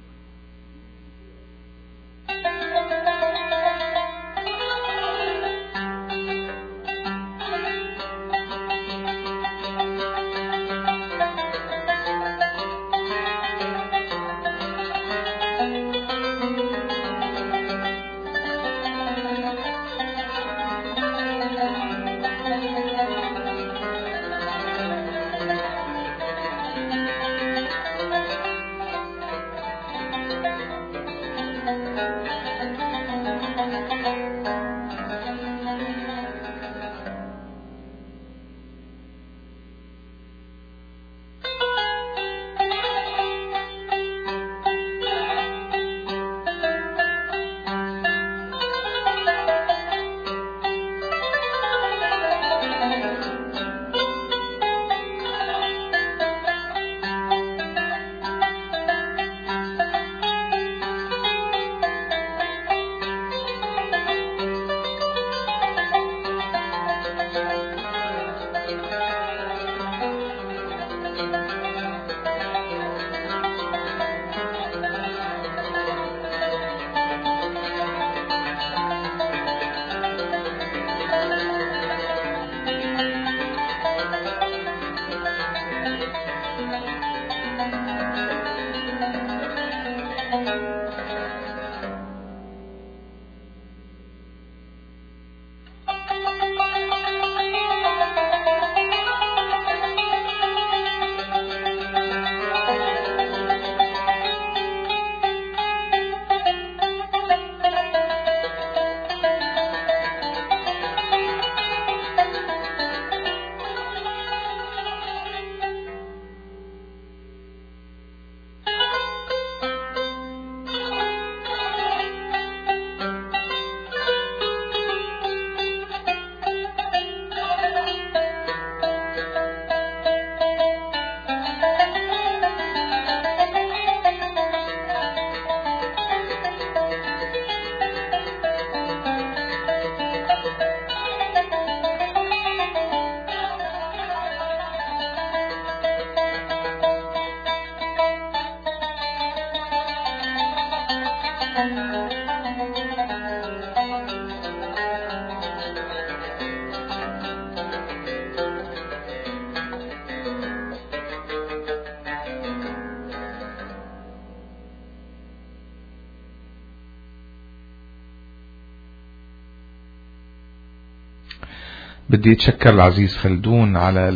بدي أتشكر العزيز خلدون على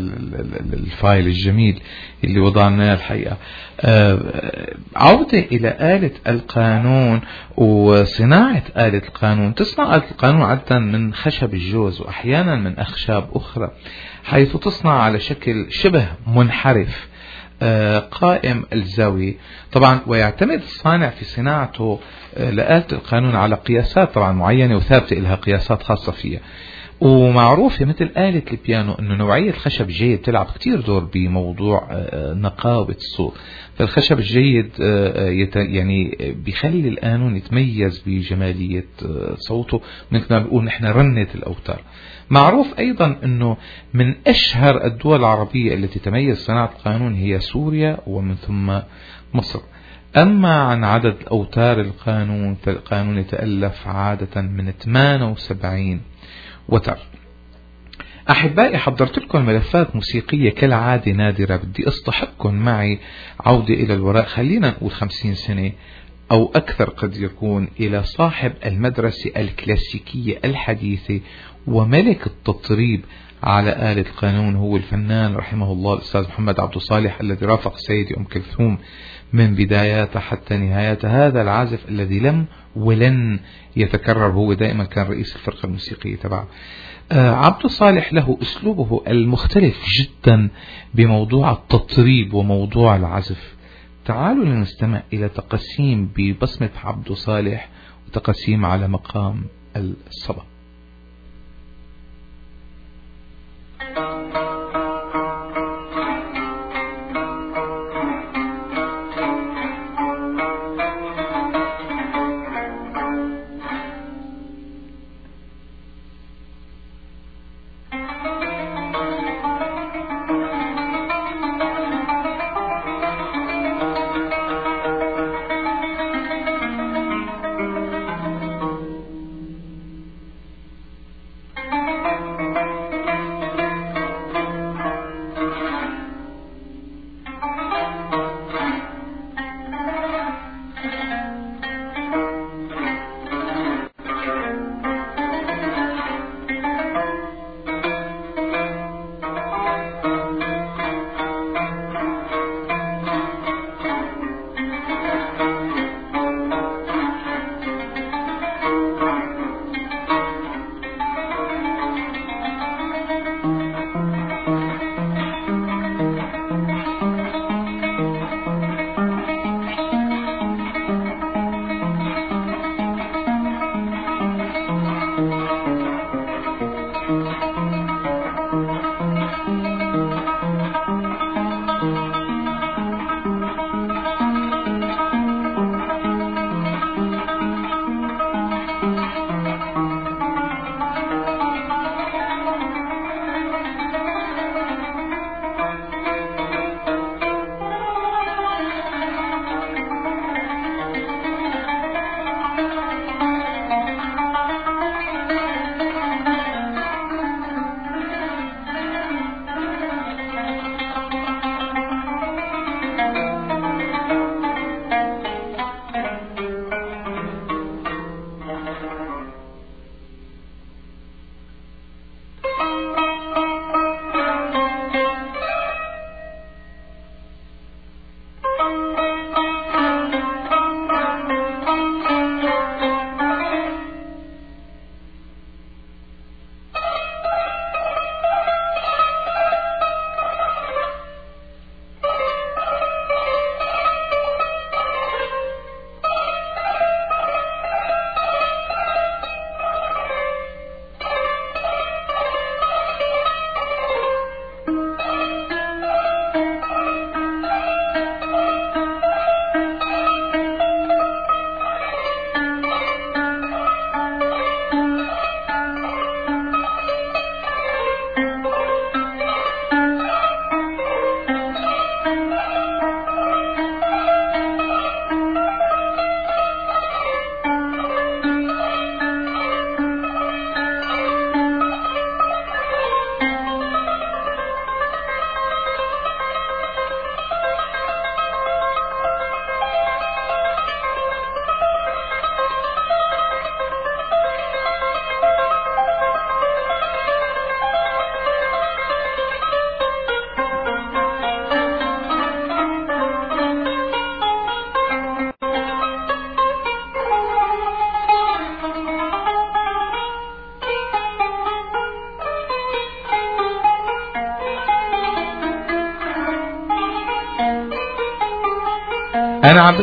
الفايل الجميل اللي وضعناه الحقيقة. عودة إلى آلة القانون وصناعة آلة القانون. تصنع آلة القانون عادة من خشب الجوز وأحيانا من أخشاب أخرى، حيث تصنع على شكل شبه منحرف قائم الزاوية طبعا، ويعتمد الصانع في صناعته لآلة القانون على قياسات طبعا معينة وثابتة لها قياسات خاصة فيها. ومعروفة مثل آلة البيانو أنه نوعية الخشب الجيد تلعب كتير دور بموضوع نقاوة الصوت. فالخشب الجيد يعني بيخلي القانون يتميز بجمالية صوته، مثل ما بنقول نحن رنة الأوتار. معروف أيضا أنه من أشهر الدول العربية التي تميز صناعة القانون هي سوريا ومن ثم مصر. أما عن عدد أوتار القانون، فالقانون يتألف عادة من ثمانية وسبعين وتر. أحبائي، حضرت لكم ملفات موسيقية كالعادة نادرة، بدي أصطحبكم معي عودة إلى الوراء، خلينا نقول خمسين سنة أو أكثر قد يكون إلى صاحب المدرسة الكلاسيكية الحديثة وملك التطريب على آلة القانون، هو الفنان رحمه الله الأستاذ محمد عبد الصالح الذي رافق سيدي أم كلثوم من بداياتها حتى نهايتها. هذا العازف الذي لم ولن يتكرر، هو دائما كان رئيس الفرقة الموسيقية تبعه. آه عبد الصالح له أسلوبه المختلف جدا بموضوع التطريب وموضوع العزف. تعالوا لنستمع إلى تقسيم ببصمة عبد الصالح وتقسيم على مقام الصبا. أنا عبد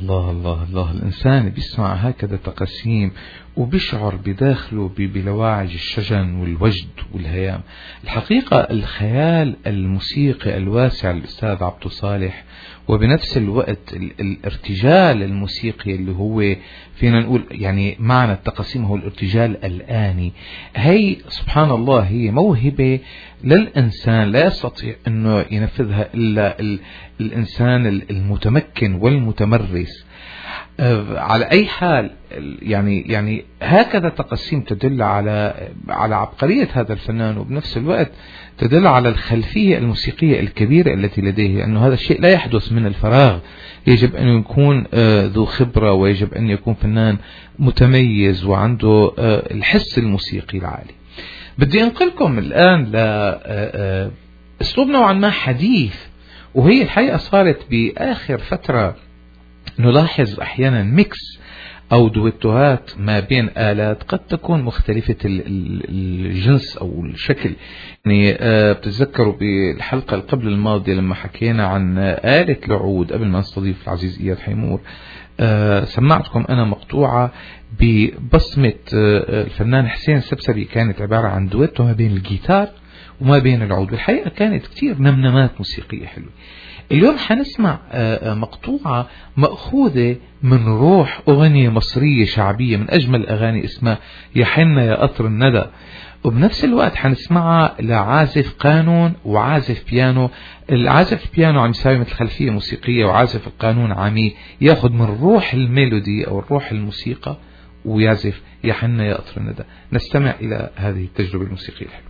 الله الله الله، الإنسان بيسمع هكذا تقاسيم وبيشعر بداخله بلواعج الشجن والوجد والهيام. الحقيقة الخيال الموسيقي الواسع الأستاذ عبد صالح، وبنفس الوقت الارتجال الموسيقي اللي هو فينا نقول يعني معنى التقاسيم هو الارتجال الآني، هي سبحان الله هي موهبة للإنسان لا يستطيع أنه ينفذها إلا الإنسان المتمكن والمتمرس. على أي حال يعني يعني هكذا تقسيم تدل على على عبقرية هذا الفنان، وبنفس الوقت تدل على الخلفية الموسيقية الكبيرة التي لديه، أنه هذا الشيء لا يحدث من الفراغ، يجب أن يكون ذو خبرة، ويجب أن يكون فنان متميز وعنده الحس الموسيقي العالي. بدي أنقلكم الآن لأسلوب نوعا ما حديث، وهي الحقيقة صارت بآخر فترة نلاحظ أحيانا ميكس أو دويتوهات ما بين آلات قد تكون مختلفة الجنس أو الشكل. يعني بتتذكروا بالحلقة قبل الماضية لما حكينا عن آلة العود قبل ما نستضيف العزيز إياد حيمور، سمعتكم أنا مقطوعة ببصمة الفنان حسين سبسبي، كانت عبارة عن دويتو ما بين الجيتار وما بين العود، والحقيقة كانت كتير نمنمات موسيقية حلوة. اليوم حنسمع مقطوعة مأخوذة من روح أغنية مصرية شعبية من أجمل الأغاني اسمها يا حنة يا قطر الندى، وبنفس الوقت حنسمعها لعازف قانون وعازف بيانو. العازف البيانو عم يساوي مثل خلفية موسيقية، وعازف القانون عم ياخد من روح الميلودي أو الروح الموسيقى ويعزف يا حنة يا قطر الندى. نستمع إلى هذه التجربة الموسيقية الحلوة.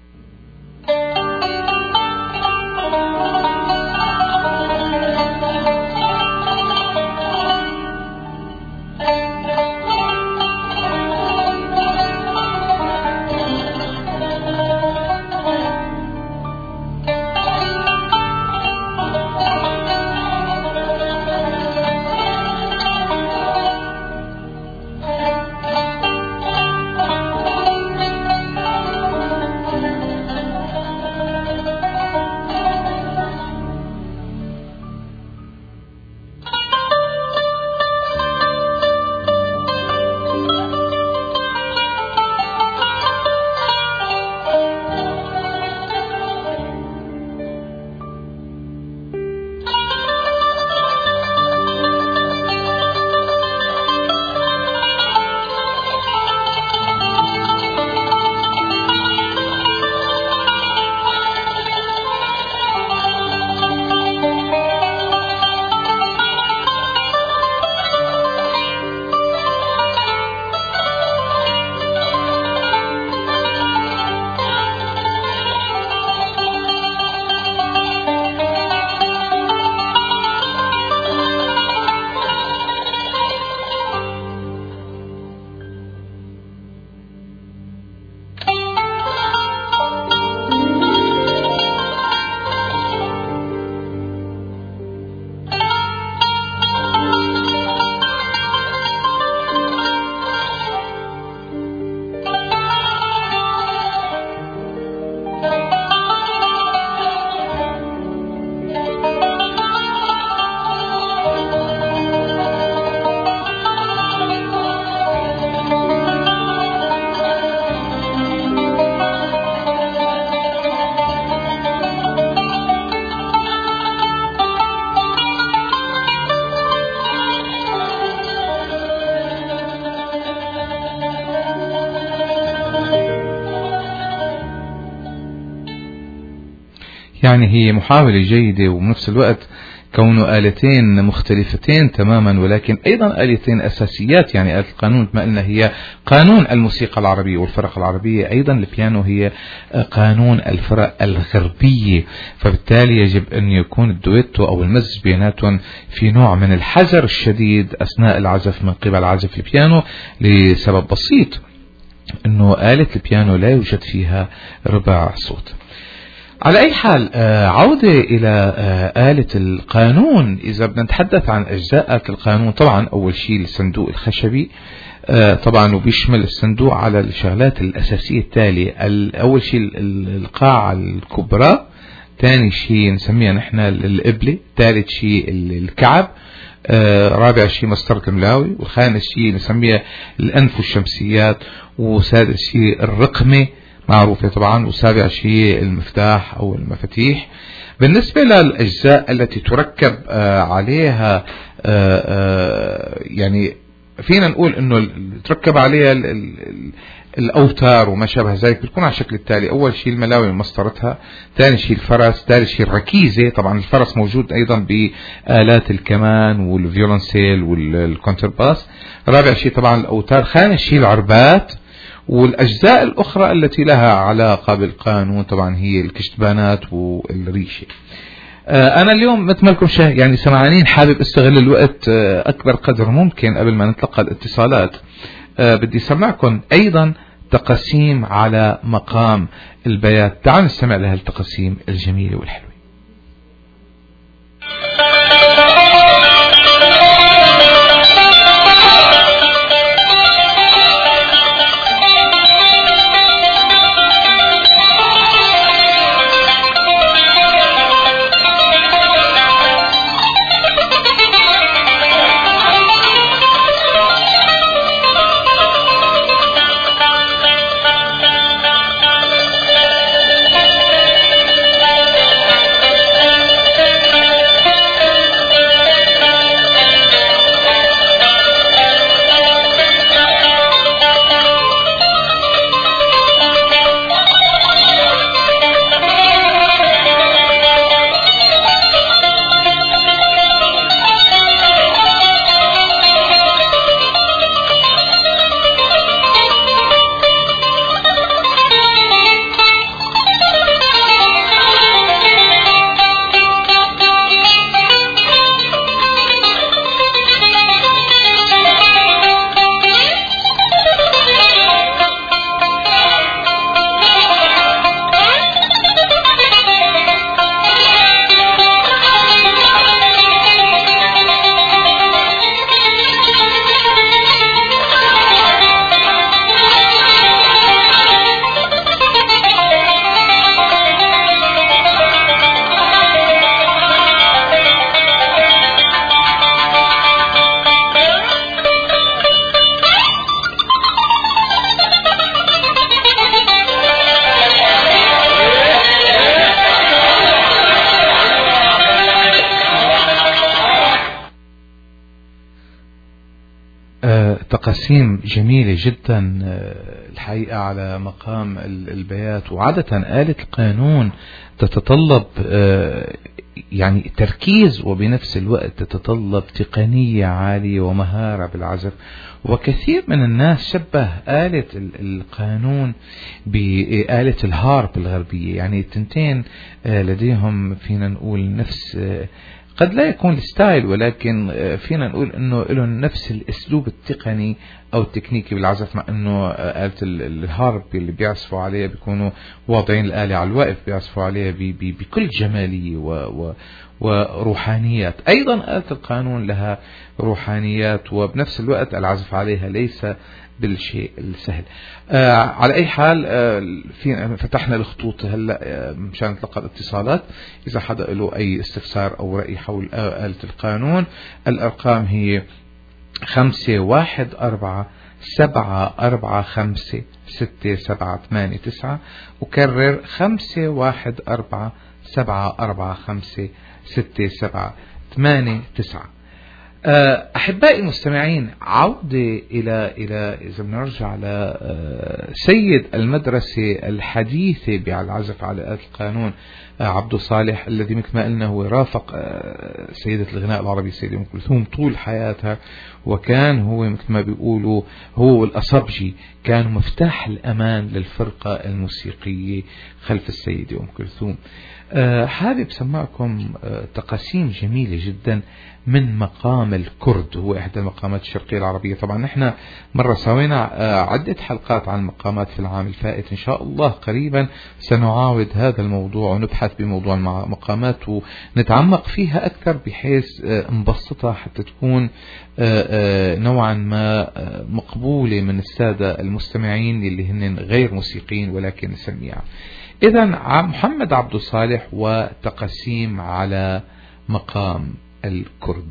يعني هي محاولة جيدة، وبنفس الوقت كونه آلتين مختلفتين تماما ولكن أيضا آلتين أساسيات. يعني آلة القانون ما قلنا هي قانون الموسيقى العربية والفرق العربية، أيضا البيانو هي قانون الفرق الغربية، فبالتالي يجب أن يكون الدويتو أو المزج بيناتهم في نوع من الحذر الشديد أثناء العزف من قبل عازف البيانو، لسبب بسيط أنه آلة البيانو لا يوجد فيها ربع صوت. على أي حال عودة إلى آلة القانون. إذا بدنا نتحدث عن أجزاء القانون، طبعا أول شيء الصندوق الخشبي، طبعا وبيشمل الصندوق على الشغلات الأساسية التالية. أول شيء القاعة الكبرى ثاني شيء نسميها نحن القبلة، ثالث شيء الكعب، آه رابع شيء مسطرة الملاوي، وخامس شيء نسميها الأنف والشمسيات، وسادس شيء الرقمة معروفة طبعا، وسابع شيء المفتاح أو المفاتيح. بالنسبة للأجزاء التي تركب آه عليها آه آه يعني فينا نقول انه تركب عليها ال ال الأوتار وما شابه ذلك، بتكون على الشكل التالي: أول شيء الملاوي ومسطرتها، ثاني شيء الفرس، ثالث شيء الركيزة. طبعا الفرس موجود أيضا بآلات الكمان والفيولنسيل والكونترباس. رابع شيء طبعا الأوتار، خامس شيء العربات، والأجزاء الأخرى التي لها علاقة بالقانون طبعا هي الكشتبانات والريشة. أنا اليوم مثل ما لكم يعني سمعانين حابب استغل الوقت أكبر قدر ممكن قبل ما نتلقى الاتصالات. أه بدي سمعكم أيضا تقسيم على مقام البيات. تعالوا نستمع لها التقسيم الجميلة والحلوة. تقسيم جميلة جدا الحقيقة على مقام البيات. وعادة آلة القانون تتطلب يعني تركيز، وبنفس الوقت تتطلب تقنية عالية ومهارة بالعزف. وكثير من الناس شبه آلة القانون بآلة الهارب الغربية، يعني التنتين لديهم فينا نقول نفس، قد لا يكون الستايل، ولكن فينا نقول انه لهم نفس الاسلوب التقني او التكنيكي بالعزف، مع انه آلة الهارب اللي بيعزفوا عليها بيكونوا واضعين الآلة على الواقف بيعزفوا عليها بكل جمالية وروحانيات. ايضا آلة القانون لها روحانيات، وبنفس الوقت العزف عليها ليس بالشيء السهل. آه على أي حال آه في فتحنا الخطوط هلا آه مشان نتلقى الاتصالات. إذا حدا له أي استفسار أو رأي حول آه آلة القانون، الأرقام هي خمسة واحد أربعة سبعة أربعة خمسة ستة سبعة ثمانية تسعة، وكرر خمسة واحد أربعة سبعة أربعة خمسة ستة سبعة ثمانية تسعة. أحبائي المستمعين، عودة إلى إلى إذا بنرجع لسيد المدرسة الحديثة بالعزف على آلة القانون عبد صالح، الذي مثل ما قلنا هو رافق سيدة الغناء العربي السيدة أم كلثوم طول حياتها، وكان هو مثل ما بيقولوا هو والأصبجي كانوا مفتاح الأمان للفرقة الموسيقية خلف السيدة أم كلثوم. حابب سمعكم تقاسيم جميلة جدا من مقام الكرد، هو إحدى المقامات الشرقية العربية. طبعا نحن مرة سوينا عدة حلقات عن المقامات في العام الفائت، إن شاء الله قريبا سنعاود هذا الموضوع ونبحث نبحث بموضوع المقامات ونتعمق فيها أكثر بحيث نبسطها حتى تكون نوعا ما مقبولة من السادة المستمعين اللي هن غير موسيقيين ولكن سميعة. إذا محمد عبد الصالح وتقسيم على مقام الكرد.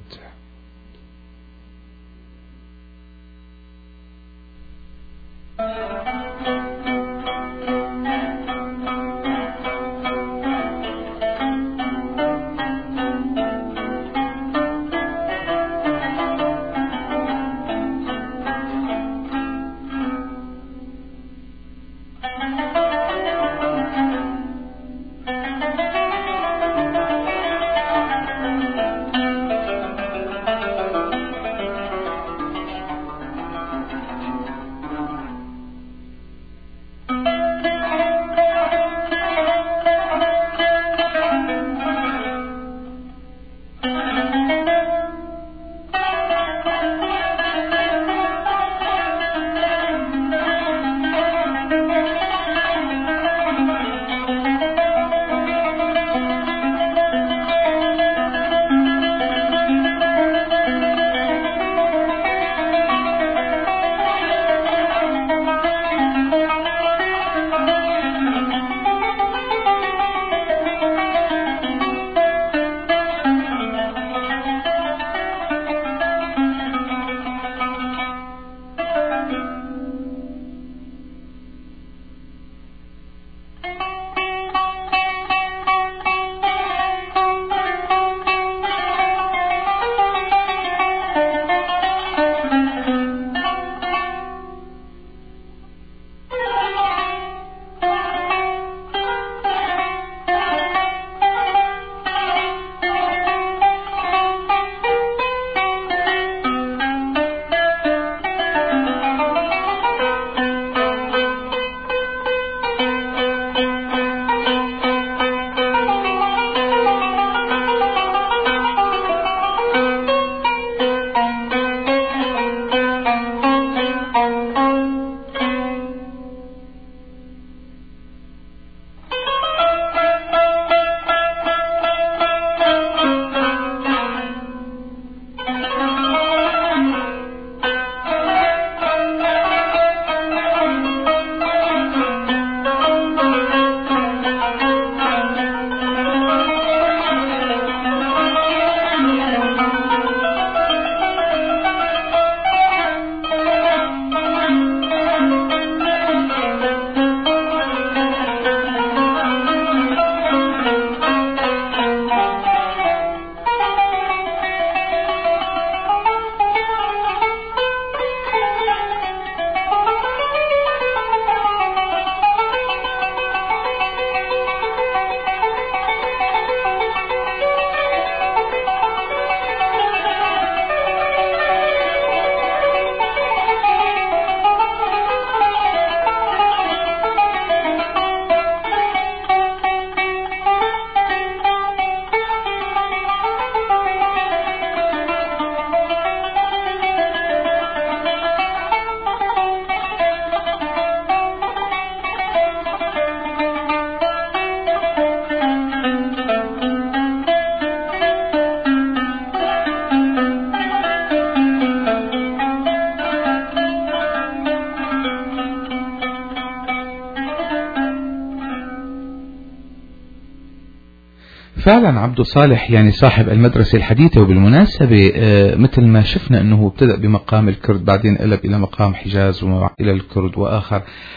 فعلا عبد صالح يعني صاحب المدرسة الحديثة، وبالمناسبة مثل ما شفنا أنه ابتدأ بمقام الكرد بعدين قلب إلى مقام حجاز وإلى الكرد وآخر.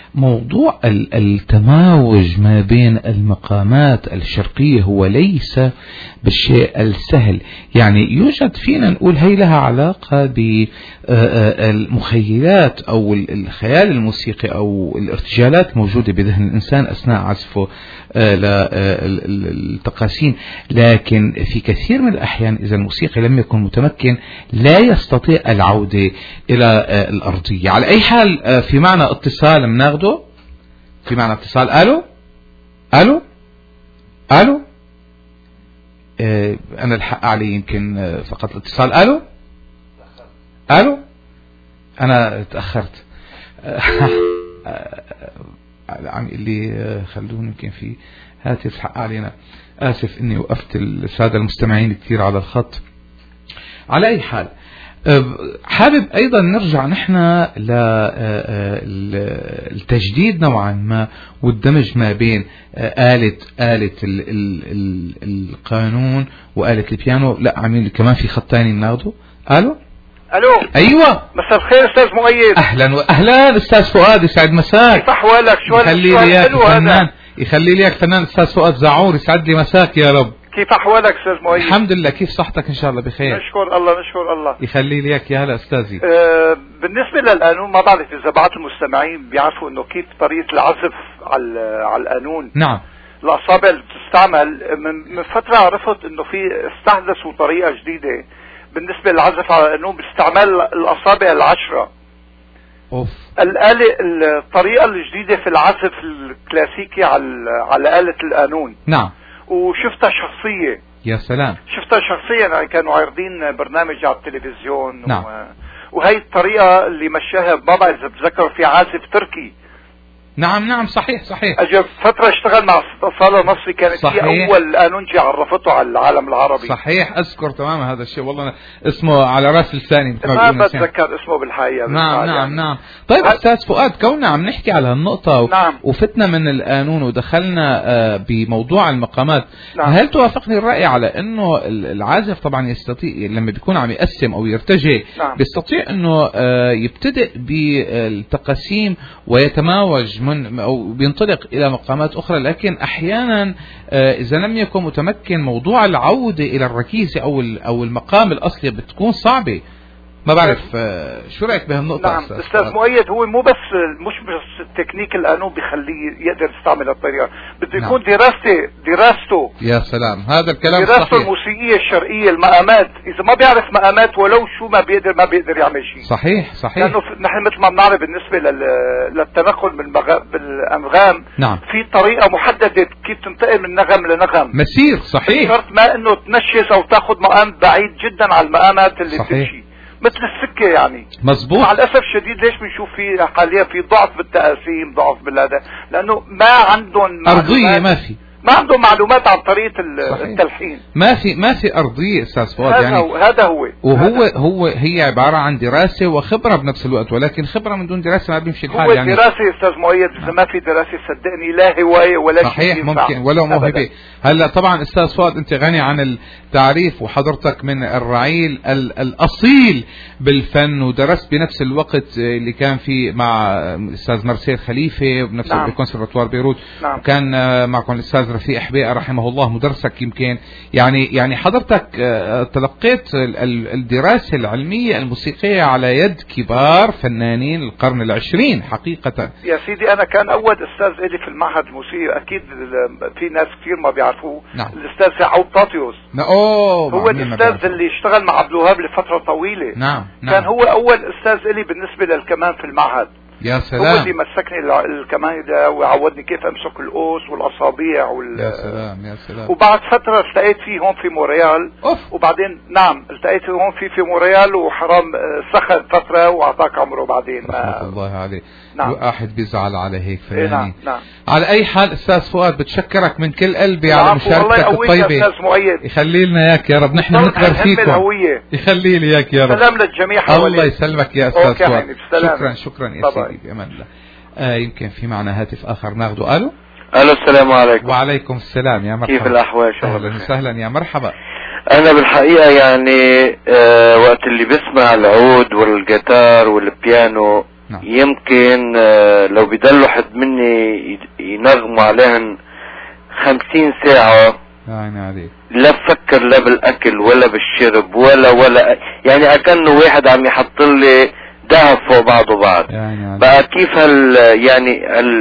موضوع التماوج ما بين المقامات الشرقية هو ليس بالشيء السهل، يعني يوجد فينا نقول هي لها علاقة بالمخيلات أو الخيال الموسيقي أو الارتجالات الموجودة بذهن الإنسان أثناء عزفه للتقاسيم، لكن في كثير من الأحيان إذا الموسيقي لم يكن متمكن لا يستطيع العودة إلى الأرضية. على أي حال في معنى اتصال مناخده، في معنى اتصال. ألو ألو ألو أنا الحق علي يمكن فقط الاتصال. ألو ألو أنا تأخرت. عم اللي خلوني يمكن في هاتف حق علينا. آسف إني وقفت السادة المستمعين كثير على الخط. على أي حال حابب أيضا نرجع نحن للتجديد نوعا ما والدمج ما بين آلة آلة ال ال ال القانون وآلة البيانو. لا عميل كمان في خط ثاني ناخده. ألو الو ايوه مساء الخير استاذ مؤيد. اهلا واهلا استاذ فؤاد يسعد مساك. كيف احوالك؟ شو يخلي لي اياك فنان يخلي لي اياك فنان استاذ فؤاد زعور يسعد لي مساك يا رب. كيف احوالك استاذ مؤيد؟ الحمد لله. كيف صحتك؟ ان شاء الله بخير. نشكر الله نشكر الله. يخلي لي اياك. يا هلا استاذي. أه بالنسبه للقانون ما بعرف اذا بعض المستمعين بيعرفوا انه كيف طريقه العزف على على القانون. نعم. الاصابع اللي بتستعمل من, من فتره عرفت انه في استحدثوا طريقه جديده بالنسبة للعزف على القانون باستعمال الأصابع العشرة. أوف. الآلة الطريقة الجديدة في العزف الكلاسيكي على على آلة القانون. نعم. وشفتها شخصية. يا سلام. شفتها شخصيا يعني كانوا عارضين برنامج على التلفزيون. نعم. و... وهي الطريقة اللي مشاها ما بعرف إذا بتذكروا في عازف تركي. نعم نعم صحيح صحيح. اجى فترة اشتغل مع صالة مصري كانت صحيح. هي اول قانونجي عرفته على العالم العربي. صحيح اذكر تماما هذا الشيء والله اسمه على راس لساني ما بتذكر اسمه بالحقيقة. نعم نعم يعني. نعم. طيب هل... استاذ فؤاد كوننا عم نحكي على هالنقطة و... نعم. وفتنا من القانون ودخلنا آه بموضوع المقامات. نعم. هل توافقني الرأي على انه العازف طبعا يستطيع لما بيكون عم يقسم او يرتجي نعم. بيستطيع انه آه يبتدئ بالتقاسيم ويتماوج من او بينطلق إلى مقامات أخرى، لكن أحيانا إذا لم يكن متمكن موضوع العودة إلى الركيزة أو أو المقام الأصلي بتكون صعبة. ما بعرف شو رأيك بهالنقطة؟ نعم أستاذ مؤيد هو مو بس مش بس تكنيك القانون بيخليه يقدر يستعمل الطريقة، بده يكون نعم. دراسته دراسته يا سلام هذا الكلام دراسته صحيح. الموسيقية الشرقية المقامات، إذا ما بيعرف مقامات ولو شو ما بيقدر ما بيقدر يعمل شيء. صحيح صحيح. لأنه نحن مثل ما بنعرف بالنسبة لل... للتنقل من مغ... بالأنغام نعم. في طريقة محددة كيف تنتقل من نغم لنغم مسير. صحيح. شرط ما إنه تنشز أو تاخذ مقام بعيد جدا على المقامات اللي تمشي مثل السكة يعني. مظبوط. مع الأسف الشديد ليش بنشوف في حاليا في ضعف بالتقاسيم ضعف بالهذا لأنه ما عندهم أرضية ما في ما عندهم معلومات عن طريقة التلحين. ما في ما في أرضية أستاذ فؤاد هذا يعني هو هذا هو وهو هذا. هو هي عبارة عن دراسة وخبرة بنفس الوقت، ولكن خبرة من دون دراسة ما بيمشي الحال. هو يعني دراسة أستاذ مؤيد إذا ما في دراسة صدقني لا هواية ولا شيء. صحيح ممكن ولا موهبة. هلا طبعا أستاذ فؤاد أنت غني عن التعريف وحضرتك من الرعيل الأصيل بالفن ودرست بنفس الوقت اللي كان في مع الأستاذ مرسيل خليفة وبنفس نعم. الكونسرفتوار بيروت. نعم. وكان معكم الأستاذ رفيق حبيقة رحمه الله مدرسك يمكن يعني يعني حضرتك تلقيت الدراسة العلمية الموسيقية على يد كبار فنانين القرن العشرين حقيقة. يا سيدي أنا كان أول أستاذ إلي في المعهد الموسيقي أكيد في ناس كثير ما بيعرفوه. نعم. الأستاذ سعود طاطيوس. أوه هو الأستاذ اللي اشتغل مع عبد الوهاب لفترة طويلة. نعم. نعم. كان هو أول أستاذ إلي بالنسبة للكمان في المعهد. يا سلام. هو اللي مسكني الكمان ده وعودني كيف امسك القوس والاصابيع وال يا سلام يا سلام. وبعد فتره التقيت فيه هون في مونريال. أوف. وبعدين نعم التقيت فيه هون في في مونريال وحرام سخن فتره واعطاك عمره بعدين رحمة الله عليه. نعم. واحد بيزعل على هيك فنانين. نعم. نعم. على اي حال استاذ فؤاد بتشكرك من كل قلبي نعم. على مشاركتك الطيبه. يخلي لنا اياك يا رب نحن نكبر فيكم. يخلي لي اياك يا رب. سلام للجميع حواليك. الله يسلمك يا استاذ فؤاد. شكرا شكرا يا سيدي بامان الله. آه يمكن في معنا هاتف آخر ناخده. ألو ألو السلام عليكم. وعليكم السلام يا مرحبا. كيف الأحوال؟ أهلا وسهلا يا مرحبا. أنا بالحقيقة يعني آه وقت اللي بسمع العود والجيتار والبيانو نعم. يمكن آه لو بيدلوا حد مني ينغموا عليهن خمسين ساعة يعني عليك. لا بفكر لا بالأكل ولا بالشرب ولا ولا يعني أكنه واحد عم يحط لي ذهب فوق بعضه بعض. يعني بقى كيف هال يعني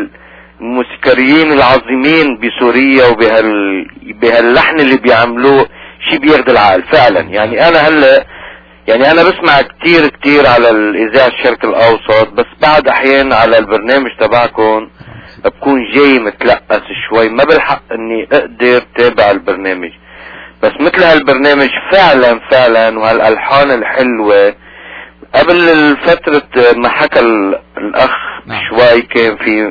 الموسيقاريين العظيمين بسوريا وبهال بهاللحن اللي بيعملوه شي بياخد العقل فعلا. يعني انا هلا يعني انا بسمع كتير كتير على الاذاعه الشرق الاوسط، بس بعد احيان على البرنامج تبعكم بكون جاي متلقس شوي ما بلحق اني اقدر تابع البرنامج، بس مثل هالبرنامج فعلا فعلا وهالالحان الحلوه. قبل الفترة ما حكى الأخ نعم. شوي كان في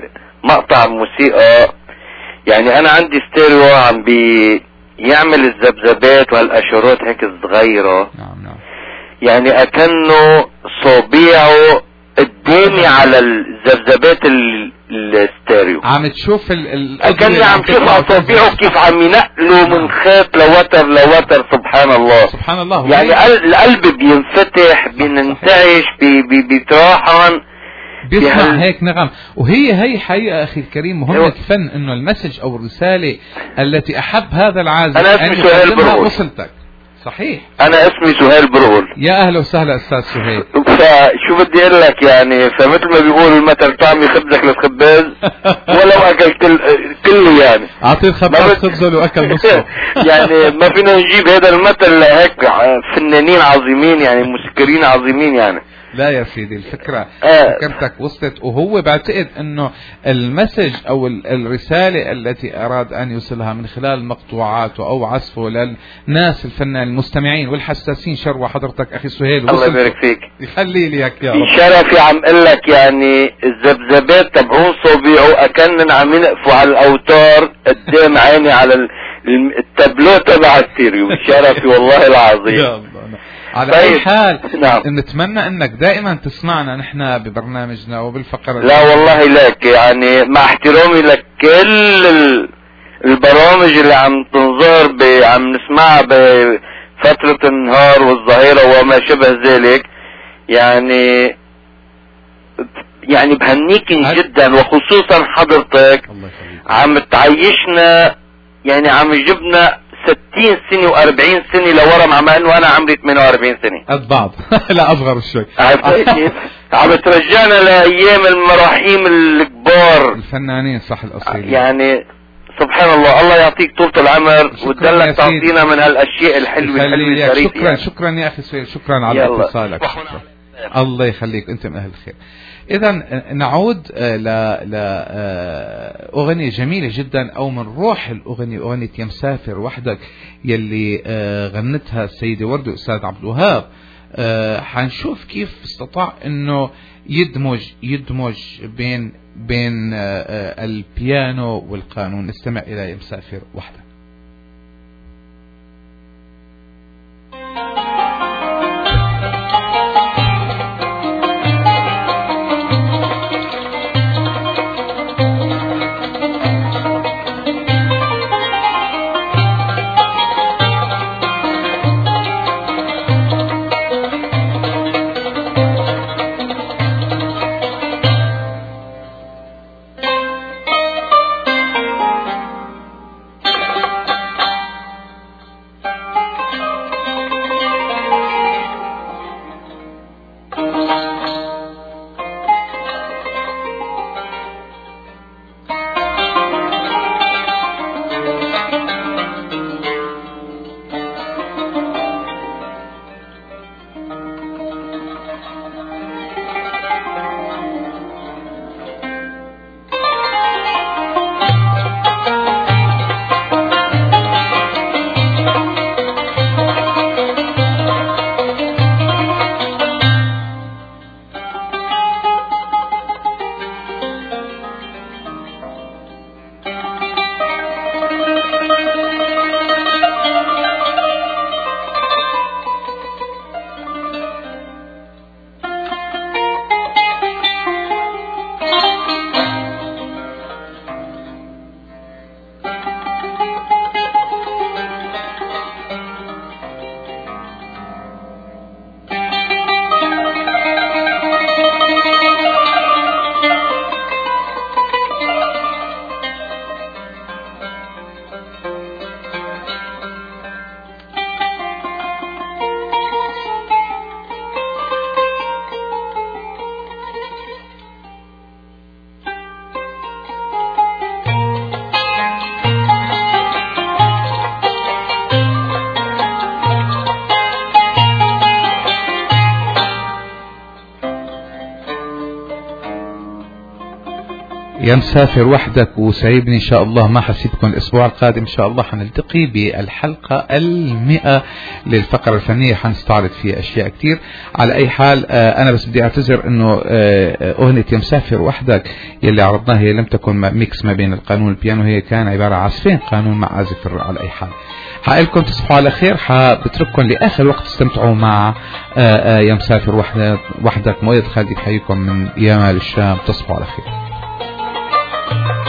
مقطع موسيقى. يعني انا عندي ستيريو عم بيعمل الذبذبات وهالاشارات هيك صغيرة. نعم نعم. يعني اكنه صابيعه قدامي على الذبذبات الستيريو، عم تشوف ال اكني عم تشوف اصابعه كيف عم ينقلوا من خيط لوتر لوتر. سبحان الله سبحان الله. يعني القلب بينفتح، بيننتعش، بي بي بيتراحن، بيسمع هيك نغم. وهي هي حقيقة أخي الكريم مهمة الفن، إنه المسج أو الرسالة التي أحب هذا العازف أنا اسمي سهيل برغل. وصلتك صحيح. أنا اسمي سهيل برغل. يا أهلا وسهلا أستاذ سهيل. فشو بدي أقول لك يعني، فمثل ما بيقولوا المثل طعمي خبزك للخباز ولو أكل كل كله يعني. أعطيه الخباز خبزه لو أكل نصه. يعني ما فينا نجيب هذا المثل هيك فنانين عظيمين يعني، موسيقيين عظيمين يعني. لا يا سيدي الفكرة آه. فكرتك وصلت. وهو بعتقد انه المسج او الرسالة التي اراد ان يوصلها من خلال مقطوعاته او عزفه للناس الفنان المستمعين والحساسين شروى حضرتك اخي سهيل. الله يبارك فيك. يخلي لي اياك يا رب. شرفي عم اقول لك يعني الذبذبات تبعون صبيعه اكنن عم ينقفوا على الاوتار قدام عيني على التابلو تبع الستيريو. شرفي والله العظيم. يا الله. على طيب. أي حال نعم. نتمنى أنك دائما تسمعنا نحن ببرنامجنا وبالفقرة. لا والله لك يعني مع احترامي لك كل البرامج اللي عم تنظر عم نسمعها بفترة النهار والظهيرة وما شبه ذلك، يعني يعني بهنيك جدا، وخصوصا حضرتك عم تعيشنا يعني، عم يجبنا ستين سنة واربعين سنة لورا، مع انه انا عمري ثمانية واربعين سنة قد بعض. لا اصغر شوي. عم ترجعنا لايام المراحيم الكبار الفنانين صح الاصيلين يعني. سبحان الله. الله يعطيك طولة العمر وتدلك تعطينا من هالاشياء الحلوة الحلوة الشريفة. شكرا يعني. شكرا يا اخي سهيل، شكرا على اتصالك. الله يخليك، انت من اهل الخير. اذا نعود لأغنية جميلة جدا او من روح الاغنية، اغنية يا مسافر وحدك يلي غنتها السيدة وردة واستاذ عبد الوهاب. حنشوف كيف استطاع انه يدمج يدمج بين بين البيانو والقانون. نستمع الى يا مسافر وحدك. يا مسافر وحدك وسايبني إن شاء الله ما حسيبكم الأسبوع القادم إن شاء الله حنلتقي بالحلقة المئة للفقرة الفنية، حنستعرض فيها أشياء كتير. على أي حال أنا بس بدي أعتذر إنه أغنية يا مسافر وحدك يلي عرضناها هي لم تكن ميكس ما بين القانون والبيانو، هي كان عبارة عن عزفين قانون مع عازف. على أي حال حقلكم تصبحوا على خير، حبترككم لآخر وقت تستمتعوا مع يا مسافر وحدك وحدك مؤيد خالدي بحييكم من يمال الشام. تصبحوا على خير.